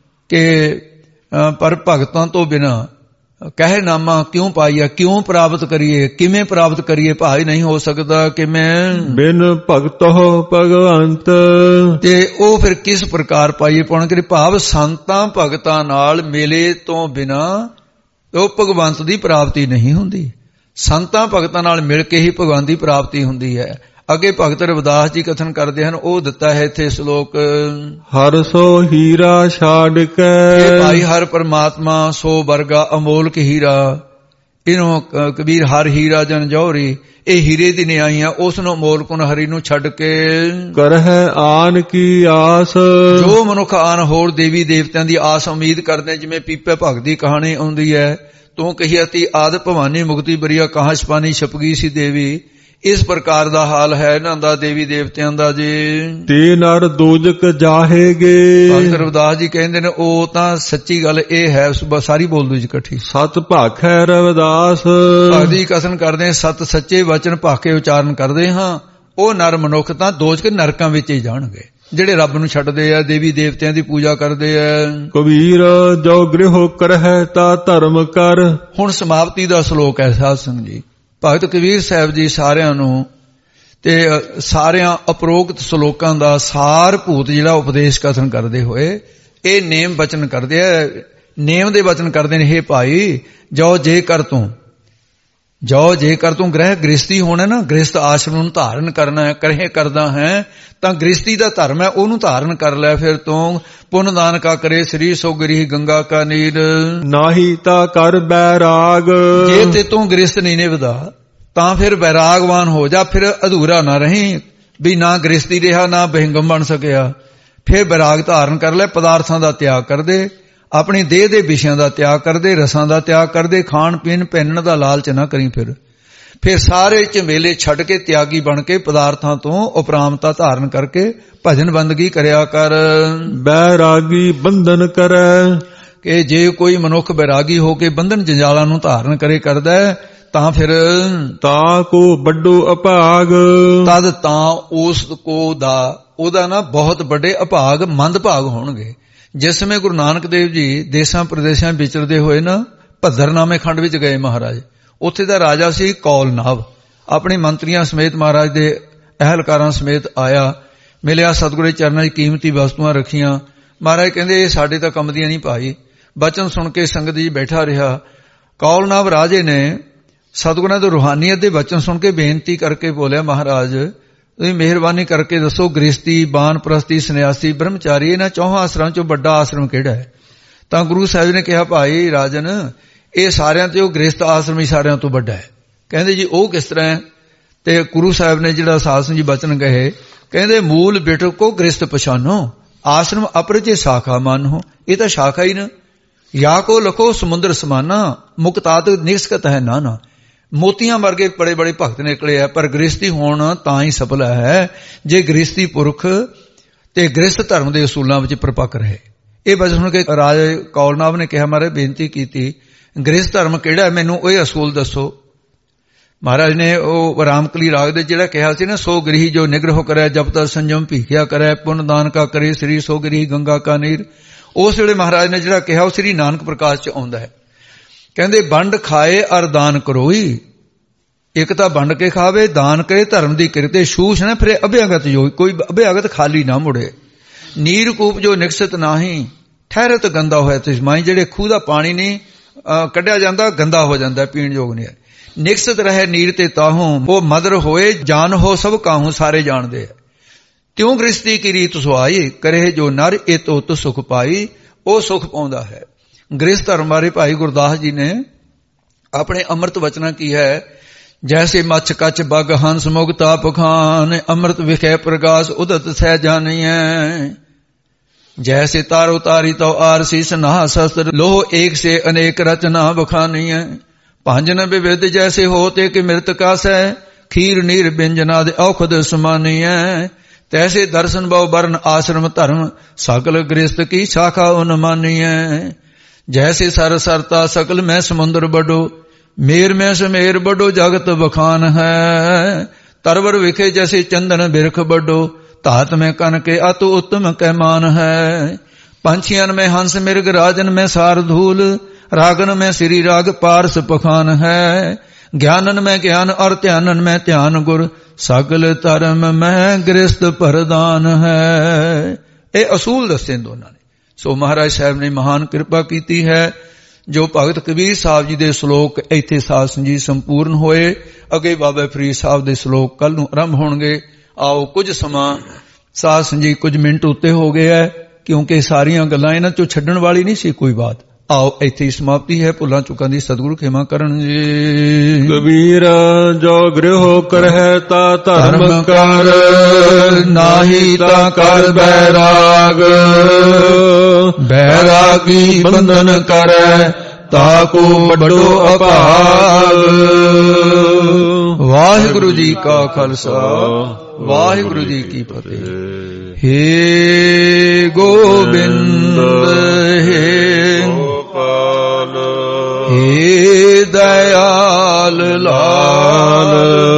ਕਿ ਪਰ ਭਗਤਾਂ ਤੋਂ ਬਿਨਾਂ ਕਹਿ ਨਾਮਾ ਕਿਉਂ ਪਾਈਐ, ਕਿਉਂ ਪ੍ਰਾਪਤ ਕਰੀਏ, ਕਿਵੇਂ ਪ੍ਰਾਪਤ ਕਰੀਏ ਭਾਈ, ਨਹੀਂ ਹੋ ਸਕਦਾ ਕਿਵੇਂ। ਬਿਨ ਭਗਤੋ ਭਗਵੰਤ, ਤੇ ਉਹ ਫਿਰ ਕਿਸ ਪ੍ਰਕਾਰ ਪਾਈਏ ਪਾਉਣ ਕਰੀ, ਭਾਵ ਸੰਤਾਂ ਭਗਤਾਂ ਨਾਲ ਮਿਲੇ ਤੋਂ ਬਿਨਾਂ ਉਹ ਭਗਵੰਤ ਦੀ ਪ੍ਰਾਪਤੀ ਨਹੀਂ ਹੁੰਦੀ। ਸੰਤਾਂ ਭਗਤਾਂ ਨਾਲ ਮਿਲ ਕੇ ਹੀ ਭਗਵਾਨ ਦੀ ਪ੍ਰਾਪਤੀ ਹੁੰਦੀ ਹੈ। ਅੱਗੇ ਭਗਤ ਰਵਿਦਾਸ ਜੀ ਕਥਨ ਕਰਦੇ ਹਨ, ਉਹ ਦਿੱਤਾ ਹੈ ਇੱਥੇ ਸ਼ਲੋਕ, ਹਰ ਸੋ ਹੀਰਾ ਛਾੜ ਕੇ, ਇਹ ਭਾਈ ਹਰ ਪਰਮਾਤਮਾ ਸੋ ਵਰਗਾ ਅਮੋਲਕ ਹੀਰਾ, ਇਹਨੂੰ ਕਬੀਰ ਹਰ ਹੀਰਾ ਜਨ ਜੌਹਰੀ, ਇਹ ਹੀਰੇ ਦੀ ਨਿਆਈ ਆ, ਉਸ ਨੂੰ ਅਮੋਲਕ ਹਰੀ ਨੂੰ ਛੱਡ ਕੇ ਕਰਹਿ ਆਨ ਕੀ ਆਸ, ਜੋ ਮਨੁੱਖ ਆਨ ਹੋਰ ਦੇਵੀ ਦੇਵਤਿਆਂ ਦੀ ਆਸ ਉਮੀਦ ਕਰਦੇ, ਜਿਵੇਂ ਪੀਪੇ ਭਗਤ ਦੀ ਕਹਾਣੀ ਆਉਂਦੀ ਹੈ, ਤੂੰ ਕਹੀ ਅਤੀ ਆਦ ਭਵਾਨੀ ਮੁਕਤੀ ਬਰੀਆ ਕਹਾਂ ਛਪਾਨੀ ਛਪ ਗਈ ਸੀ ਦੇਵੀ। ਇਸ ਪ੍ਰਕਾਰ ਦਾ ਹਾਲ ਹੈ ਇਹਨਾਂ ਦਾ ਦੇਵੀ ਦੇਵਤਿਆਂ ਦਾ ਜੀ। ਤੇ ਨਰ ਦੋਜਕ ਜਾਹੇਗੇ, ਭਗਤ ਰਵਿਦਾਸ ਜੀ ਕਹਿੰਦੇ ਨੇ ਉਹ ਤਾਂ ਸੱਚੀ ਗੱਲ ਇਹ ਹੈ, ਸਾਰੀ ਬੋਲ ਦੋ ਜੀ ਇਕੱਠੀ। ਸਤ ਭਾਖੈ ਰਵਿਦਾਸ, ਭਗਤ ਜੀ ਕਥਨ ਕਰਦੇ ਸਤ ਸੱਚੇ ਵਚਨ ਭਾਕੇ ਉਚਾਰਨ ਕਰਦੇ ਹਾਂ। ਉਹ ਨਰ ਮਨੁੱਖ ਤਾਂ ਦੋਜਕ ਨਰਕਾਂ ਵਿੱਚ ਹੀ ਜਾਣਗੇ ਜਿਹੜੇ ਰੱਬ ਨੂੰ ਛੱਡਦੇ ਆ, ਦੇਵੀ ਦੇਵਤਿਆਂ ਦੀ ਪੂਜਾ ਕਰਦੇ ਆ। ਕਬੀਰ ਜੋ ਗ੍ਰਹਿ ਕਰਹਿ ਤਾ ਧਰਮ ਕਰ। ਹੁਣ ਸਮਾਪਤੀ ਦਾ ਸ਼ਲੋਕ ਹੈ ਸਾਧ ਸੰਗਤ ਜੀ। ਭਗਤ ਕਬੀਰ ਸਾਹਿਬ ਜੀ ਸਾਰਿਆਂ ਨੂੰ ਤੇ ਸਾਰਿਆਂ ਅਪਰੋਕਤ ਸ਼ਲੋਕਾਂ ਦਾ ਸਾਰ ਭੂਤ ਜਿਹੜਾ ਉਪਦੇਸ਼ ਕਥਨ ਕਰਦੇ ਹੋਏ ਇਹ ਨੇਮ ਬਚਨ ਕਰਦੇ ਆ, ਨੇਮ ਦੇ ਬਚਨ ਕਰਦੇ ਨੇ, ਹੇ ਭਾਈ ਜੋ ਜੇਕਰ ਤੂੰ ਗ੍ਰਸਤੀ ਹੋਣਾ ਨਾ, ਗ੍ਰਸਤ ਆਸ਼ਰਮ ਨੂੰ ਧਾਰਨ ਕਰਨਾ ਹੈ, ਕਰਦਾ ਹੈ ਤਾਂ ਗ੍ਰਸਤੀ ਦਾ ਧਰਮ ਹੈ ਉਹਨੂੰ ਧਾਰਨ ਕਰ ਲੈ। ਫਿਰ ਤੂੰ ਪੁੰਨ ਦਾਨ ਕਾ ਕਰੇ ਸ੍ਰੀ ਸੋ ਗ੍ਰਹਿ ਗੰਗਾ ਕਾ ਨੀਰ, ਨਾਹੀ ਤਾ ਕਰ ਬੈਰਾਗ, ਜੇ ਤੇ ਤੂੰ ਗ੍ਰਸਤ ਨਹੀਂ ਨਿਭਦਾ ਤਾਂ ਫਿਰ ਬੈਰਾਗਵਾਨ ਹੋ ਜਾ, ਫਿਰ ਅਧੂਰਾ ਨਾ ਰਹੀਂ ਵੀ ਨਾ ਗ੍ਰਸਤੀ ਰਿਹਾ ਨਾ ਬਹਿੰਗਮ ਬਣ ਸਕਿਆ। ਫਿਰ ਬੈਰਾਗ ਧਾਰਨ ਕਰ ਲੈ, ਪਦਾਰਥਾਂ ਦਾ ਤਿਆਗ ਕਰ ਦੇ, ਆਪਣੀ ਦੇਹ ਦੇ ਵਿਸ਼ਿਆਂ ਦਾ ਤਿਆਗ ਕਰਦੇ, ਰਸਾਂ ਦਾ ਤਿਆਗ ਕਰਦੇ, ਖਾਣ ਪੀਣ ਪਹਿਨਣ ਦਾ ਲਾਲਚ ਨਾ ਕਰੀ। ਫਿਰ ਫਿਰ ਸਾਰੇ ਝਮੇਲੇ ਛੱਡ ਕੇ ਤਿਆਗੀ ਬਣ ਕੇ ਪਦਾਰਥਾਂ ਤੋਂ ਉਪਰਾਮਤਾ ਧਾਰਨ ਕਰਕੇ ਭਜਨ ਬੰਦਗੀ ਕਰਿਆ ਕਰ। ਬੈਰਾਗੀ ਬੰਧਨ ਕਰੈ, ਕਿ ਜੇ ਕੋਈ ਮਨੁੱਖ ਬੈਰਾਗੀ ਹੋ ਕੇ ਬੰਧਨ ਜੰਜਾਲਾਂ ਨੂੰ ਧਾਰਨ ਕਰੇ ਕਰਦਾ ਤਾਂ ਫਿਰ ਤਾ ਕੋ ਵੱਡੋ ਅਭਾਗ, ਤਦ ਤਾਂ ਉਸ ਕੋ ਦਾ ਉਹਦਾ ਨਾ ਬਹੁਤ ਵੱਡੇ ਅਭਾਗ ਮੰਦ ਭਾਗ ਹੋਣਗੇ। ਜਿਸ ਸਮੇਂ ਗੁਰੂ ਨਾਨਕ ਦੇਵ ਜੀ ਦੇਸ਼ਾਂ ਪ੍ਰਦੇਸ਼ਾਂ ਵਿਚਰਦੇ ਹੋਏ ਨਾ ਭੱਦਰਨਾਮੇ ਖੰਡ ਵਿੱਚ ਗਏ ਮਹਾਰਾਜ, ਉੱਥੇ ਦਾ ਰਾਜਾ ਸੀ ਕੌਲਨਾਭ, ਆਪਣੇ ਮੰਤਰੀਆਂ ਸਮੇਤ ਮਹਾਰਾਜ ਦੇ ਅਹਿਲਕਾਰਾਂ ਸਮੇਤ ਆਇਆ, ਮਿਲਿਆ, ਸਤਿਗੁਰੂ ਦੇ ਚਰਨਾਂ 'ਚ ਕੀਮਤੀ ਵਸਤੂਆਂ ਰੱਖੀਆਂ। ਮਹਾਰਾਜ ਕਹਿੰਦੇ ਇਹ ਸਾਡੇ ਤਾਂ ਕੰਮ ਦੀਆਂ ਨਹੀਂ ਭਾਈ। ਬਚਨ ਸੁਣ ਕੇ ਸੰਗਤ ਜੀ ਬੈਠਾ ਰਿਹਾ। ਕੌਲਨਾਭ ਰਾਜੇ ਨੇ ਸਤਿਗੁਰਾਂ ਦੇ ਰੂਹਾਨੀਅਤ ਦੇ ਬਚਨ ਸੁਣ ਕੇ ਬੇਨਤੀ ਕਰਕੇ ਬੋਲਿਆ, ਮਹਾਰਾਜ ਤੁਸੀਂ ਮਿਹਰਬਾਨੀ ਕਰਕੇ ਦੱਸੋ ਗ੍ਰਸਤੀ, ਬਾਨਪ੍ਰਸਤੀ, ਸੰਨਿਆਸੀ, ਬ੍ਰਹਮਚਾਰੀ ਇਹਨਾਂ ਚੌਹਾਂ ਆਸਰਮਾਂ 'ਚੋਂ ਵੱਡਾ ਆਸਰਮ ਕਿਹੜਾ ਹੈ? ਤਾਂ ਗੁਰੂ ਸਾਹਿਬ ਨੇ ਕਿਹਾ, ਭਾਈ ਰਾਜਨ ਇਹ ਸਾਰਿਆਂ ਤੇ ਉਹ ਗ੍ਰਸਤ ਆਸਰਮ ਹੀ ਸਾਰਿਆਂ ਤੋਂ ਵੱਡਾ ਹੈ। ਕਹਿੰਦੇ ਜੀ ਉਹ ਕਿਸ ਤਰ੍ਹਾਂ ਹੈ? ਤੇ ਗੁਰੂ ਸਾਹਿਬ ਨੇ ਜਿਹੜਾ ਸਾਸਨ ਜੀ ਬਚਨ ਕਹੇ, ਕਹਿੰਦੇ ਮੂਲ ਬਿਟਕ ਕੋ ਗ੍ਰਸਤ ਪਛਾਨੋ, ਆਸ਼ਰਮ ਅਪਰਿਚੇ ਸ਼ਾਖਾ ਮਾਨੋ। ਇਹ ਤਾਂ ਸ਼ਾਖਾ ਹੀ ਨਾ। ਯਾ ਕੋ ਲਖੋ ਸਮੁੰਦਰ ਸਮਾਨਾ, ਮੁਕਤਾਤ ਨਿਸਕਤ ਹੈ ਨਾਨਾ। ਮੋਤੀਆਂ ਵਰਗੇ ਬੜੇ ਬੜੇ ਭਗਤ ਨਿਕਲੇ ਆ, ਪਰ ਗ੍ਰਸਤੀ ਹੋਣ ਤਾਂ ਹੀ ਸਫਲ ਹੈ ਜੇ ਗ੍ਰਸਤੀ ਪੁਰਖ ਤੇ ਗ੍ਰਸਤ ਧਰਮ ਦੇ ਅਸੂਲਾਂ ਵਿੱਚ ਪ੍ਰਪੱਕ ਰਹੇ। ਇਹ ਵਜ੍ਹਾ ਸੁਣ ਕੇ ਰਾਜਾ ਕੌਲਨਾਭ ਨੇ ਕਿਹਾ, ਮਹਾਰਾਜ ਬੇਨਤੀ ਕੀਤੀ ਗ੍ਰਸਤ ਧਰਮ ਕਿਹੜਾ, ਮੈਨੂੰ ਇਹ ਅਸੂਲ ਦੱਸੋ। ਮਹਾਰਾਜ ਨੇ ਉਹ ਰਾਮਕਲੀ ਰਾਗ ਦੇ ਜਿਹੜਾ ਕਿਹਾ ਸੀ ਨਾ, ਸੋ ਗ੍ਰਹੀ ਜੋ ਨਿਗ੍ਰਹ ਕਰੇ ਜਬ ਤਕ ਸੰਜਮ ਭੀਖਿਆ ਕਰੇ, ਪੁੰਨ ਦਾਨ ਕਾ ਕਰੇ ਸ੍ਰੀ ਸੋ ਗ੍ਰਹੀ ਗੰਗਾ ਕਾ ਨੀਰ। ਉਸ ਵੇਲੇ ਮਹਾਰਾਜ ਨੇ ਜਿਹੜਾ ਕਿਹਾ ਉਹ ਸ੍ਰੀ ਨਾਨਕ ਪ੍ਰਕਾਸ਼ 'ਚ ਆਉਂਦਾ ਹੈ। ਕਹਿੰਦੇ ਵੰਡ ਖਾਏ ਅਰ ਦਾਨ ਕਰੋਈ, ਇੱਕ ਤਾਂ ਵੰਡ ਕੇ ਖਾਵੇ, ਦਾਨ ਕਰੇ, ਧਰਮ ਦੀ ਕਿਰਤੇ ਛੂਛ ਨਾ ਫਿਰੇ ਅਭਿਆਗਤ ਜੋ, ਕੋਈ ਅਭਿਆਗਤ ਖਾਲੀ ਨਾ ਮੁੜੇ। ਨੀਰ ਕੂਪ ਜੋ ਨਿਕਸਤ ਨਾਹੀ, ਠਹਿਰਤ ਗੰਦਾ ਹੋਇਆ ਤਿਸ ਮਾਈ। ਜਿਹੜੇ ਖੂਹ ਦਾ ਪਾਣੀ ਨਹੀਂ ਕੱਢਿਆ ਜਾਂਦਾ ਗੰਦਾ ਹੋ ਜਾਂਦਾ, ਪੀਣ ਯੋਗ ਨਹੀਂ ਹੈ। ਨਿਕਸਤ ਰਹੇ ਨੀਰ ਤੇ ਤਾਹੋਂ, ਉਹ ਮਦਰ ਹੋਏ ਜਾਨ ਹੋ ਸਭ ਕਾਹੂ, ਸਾਰੇ ਜਾਣਦੇ ਹੈ। ਤਿਉ ਗ੍ਰਸਤੀ ਕੀ ਰੀਤ ਸੁਹਾਈ, ਕਰੇ ਜੋ ਨਰ ਇਹ ਤੋਤ ਸੁਖ ਪਾਈ, ਉਹ ਸੁਖ ਪਾਉਂਦਾ ਹੈ। ਗ੍ਰਸਤ ਧਰਮ ਬਾਰੇ ਭਾਈ ਗੁਰਦਾਸ ਜੀ ਨੇ ਆਪਣੇ ਅੰਮ੍ਰਿਤ ਵਚਨਾਂ ਕੀ ਹੈ, ਜੈਸੇ ਮੱਛ ਕੱਚ ਬਗ ਹੰਸ ਮੁਗਤਾ ਪਖਾਨ, ਅੰਮ੍ਰਿਤ ਵਿਖੇ ਪ੍ਰਗਾਸ ਉਦਤ ਸਹਿ ਜਾਣੀਐ। जैसे तारो तारी तो आरसी सनाह शस्त्र, लोह एक से अनेक रचना बखानी है। भांजन विविध जैसे होते कि मृत कास है, खीर नीर व्यंजनादि औखद समानी है। तैसे दर्शन बहु वर्ण आश्रम धर्म, सकल गृहस्थ की शाखा उन्मानी है। जैसे सर सरता सकल में समुद्र बडो, मेर में समेर बडो जगत बखान है। तरवर विखे जैसे चंदन बिरख बडो, धात में कन के अतु उत्तम कै मान है। पंछियन में हंस मृग राजन में सारधूल, रागन में श्री राग पारस पखान है। ज्ञानन में ज्ञान और ध्यानन में ध्यान गुर, सगल धर्म में गृहस्थ प्रदान है। ये असूल दसे दोनों ने। सो महाराज साहब ने महान कृपा की है। जो भगत कबीर साहब जी दे श्लोक इत्थे साध संगीत संपूर्ण होए, अगे बाबा फरीद साहब दे श्लोक कल नूं आरंभ होणगे। आओ कुछ समा साध संगीत कुछ मिनट उत्ते हो गए है, क्योंकि सारियां गल्लां इन्हां चों छड्डण वाली नहीं सी कोई बात। आओ इत्थे ही समाप्ति है। भुलां चुकां दी सतगुरु खेमा करन जी। कबीर जो गृह करह ता धर्म कर, नाही ता कर बैराग। बैरागी बंधन करे, ताको बड़ो अभाग। वाहिगुरु जी का खालसा, वाहिगुरु जी की फतेह। हे गोबिंद हे गोपाल, हे दयाल लाल,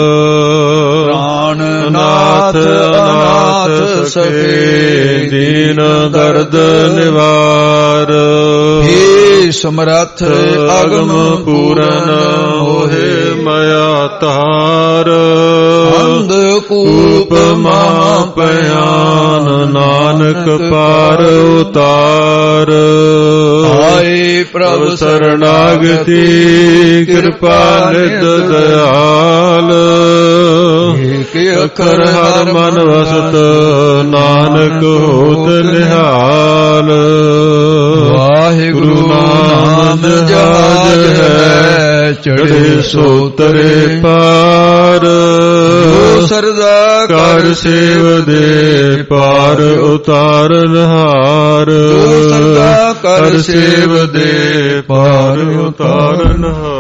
प्राणनाथ अनाथ सखे, दीन दर्द निवार। हे समर्थ अगम पूरन, मोहे मया तार। अंधकूप महापयान, नानक पार उतार। आए प्रभु शरणागति, कृपा निध दयाल। एक अखर हर मन वसत, नानक होत निहाल। वाहिगुरु नाम जहाज है, चढ़े सो तरे पार। सरदा कर सेव दे, पार उतारन हार। सरदा कर सेव दे, पार उतारन हार।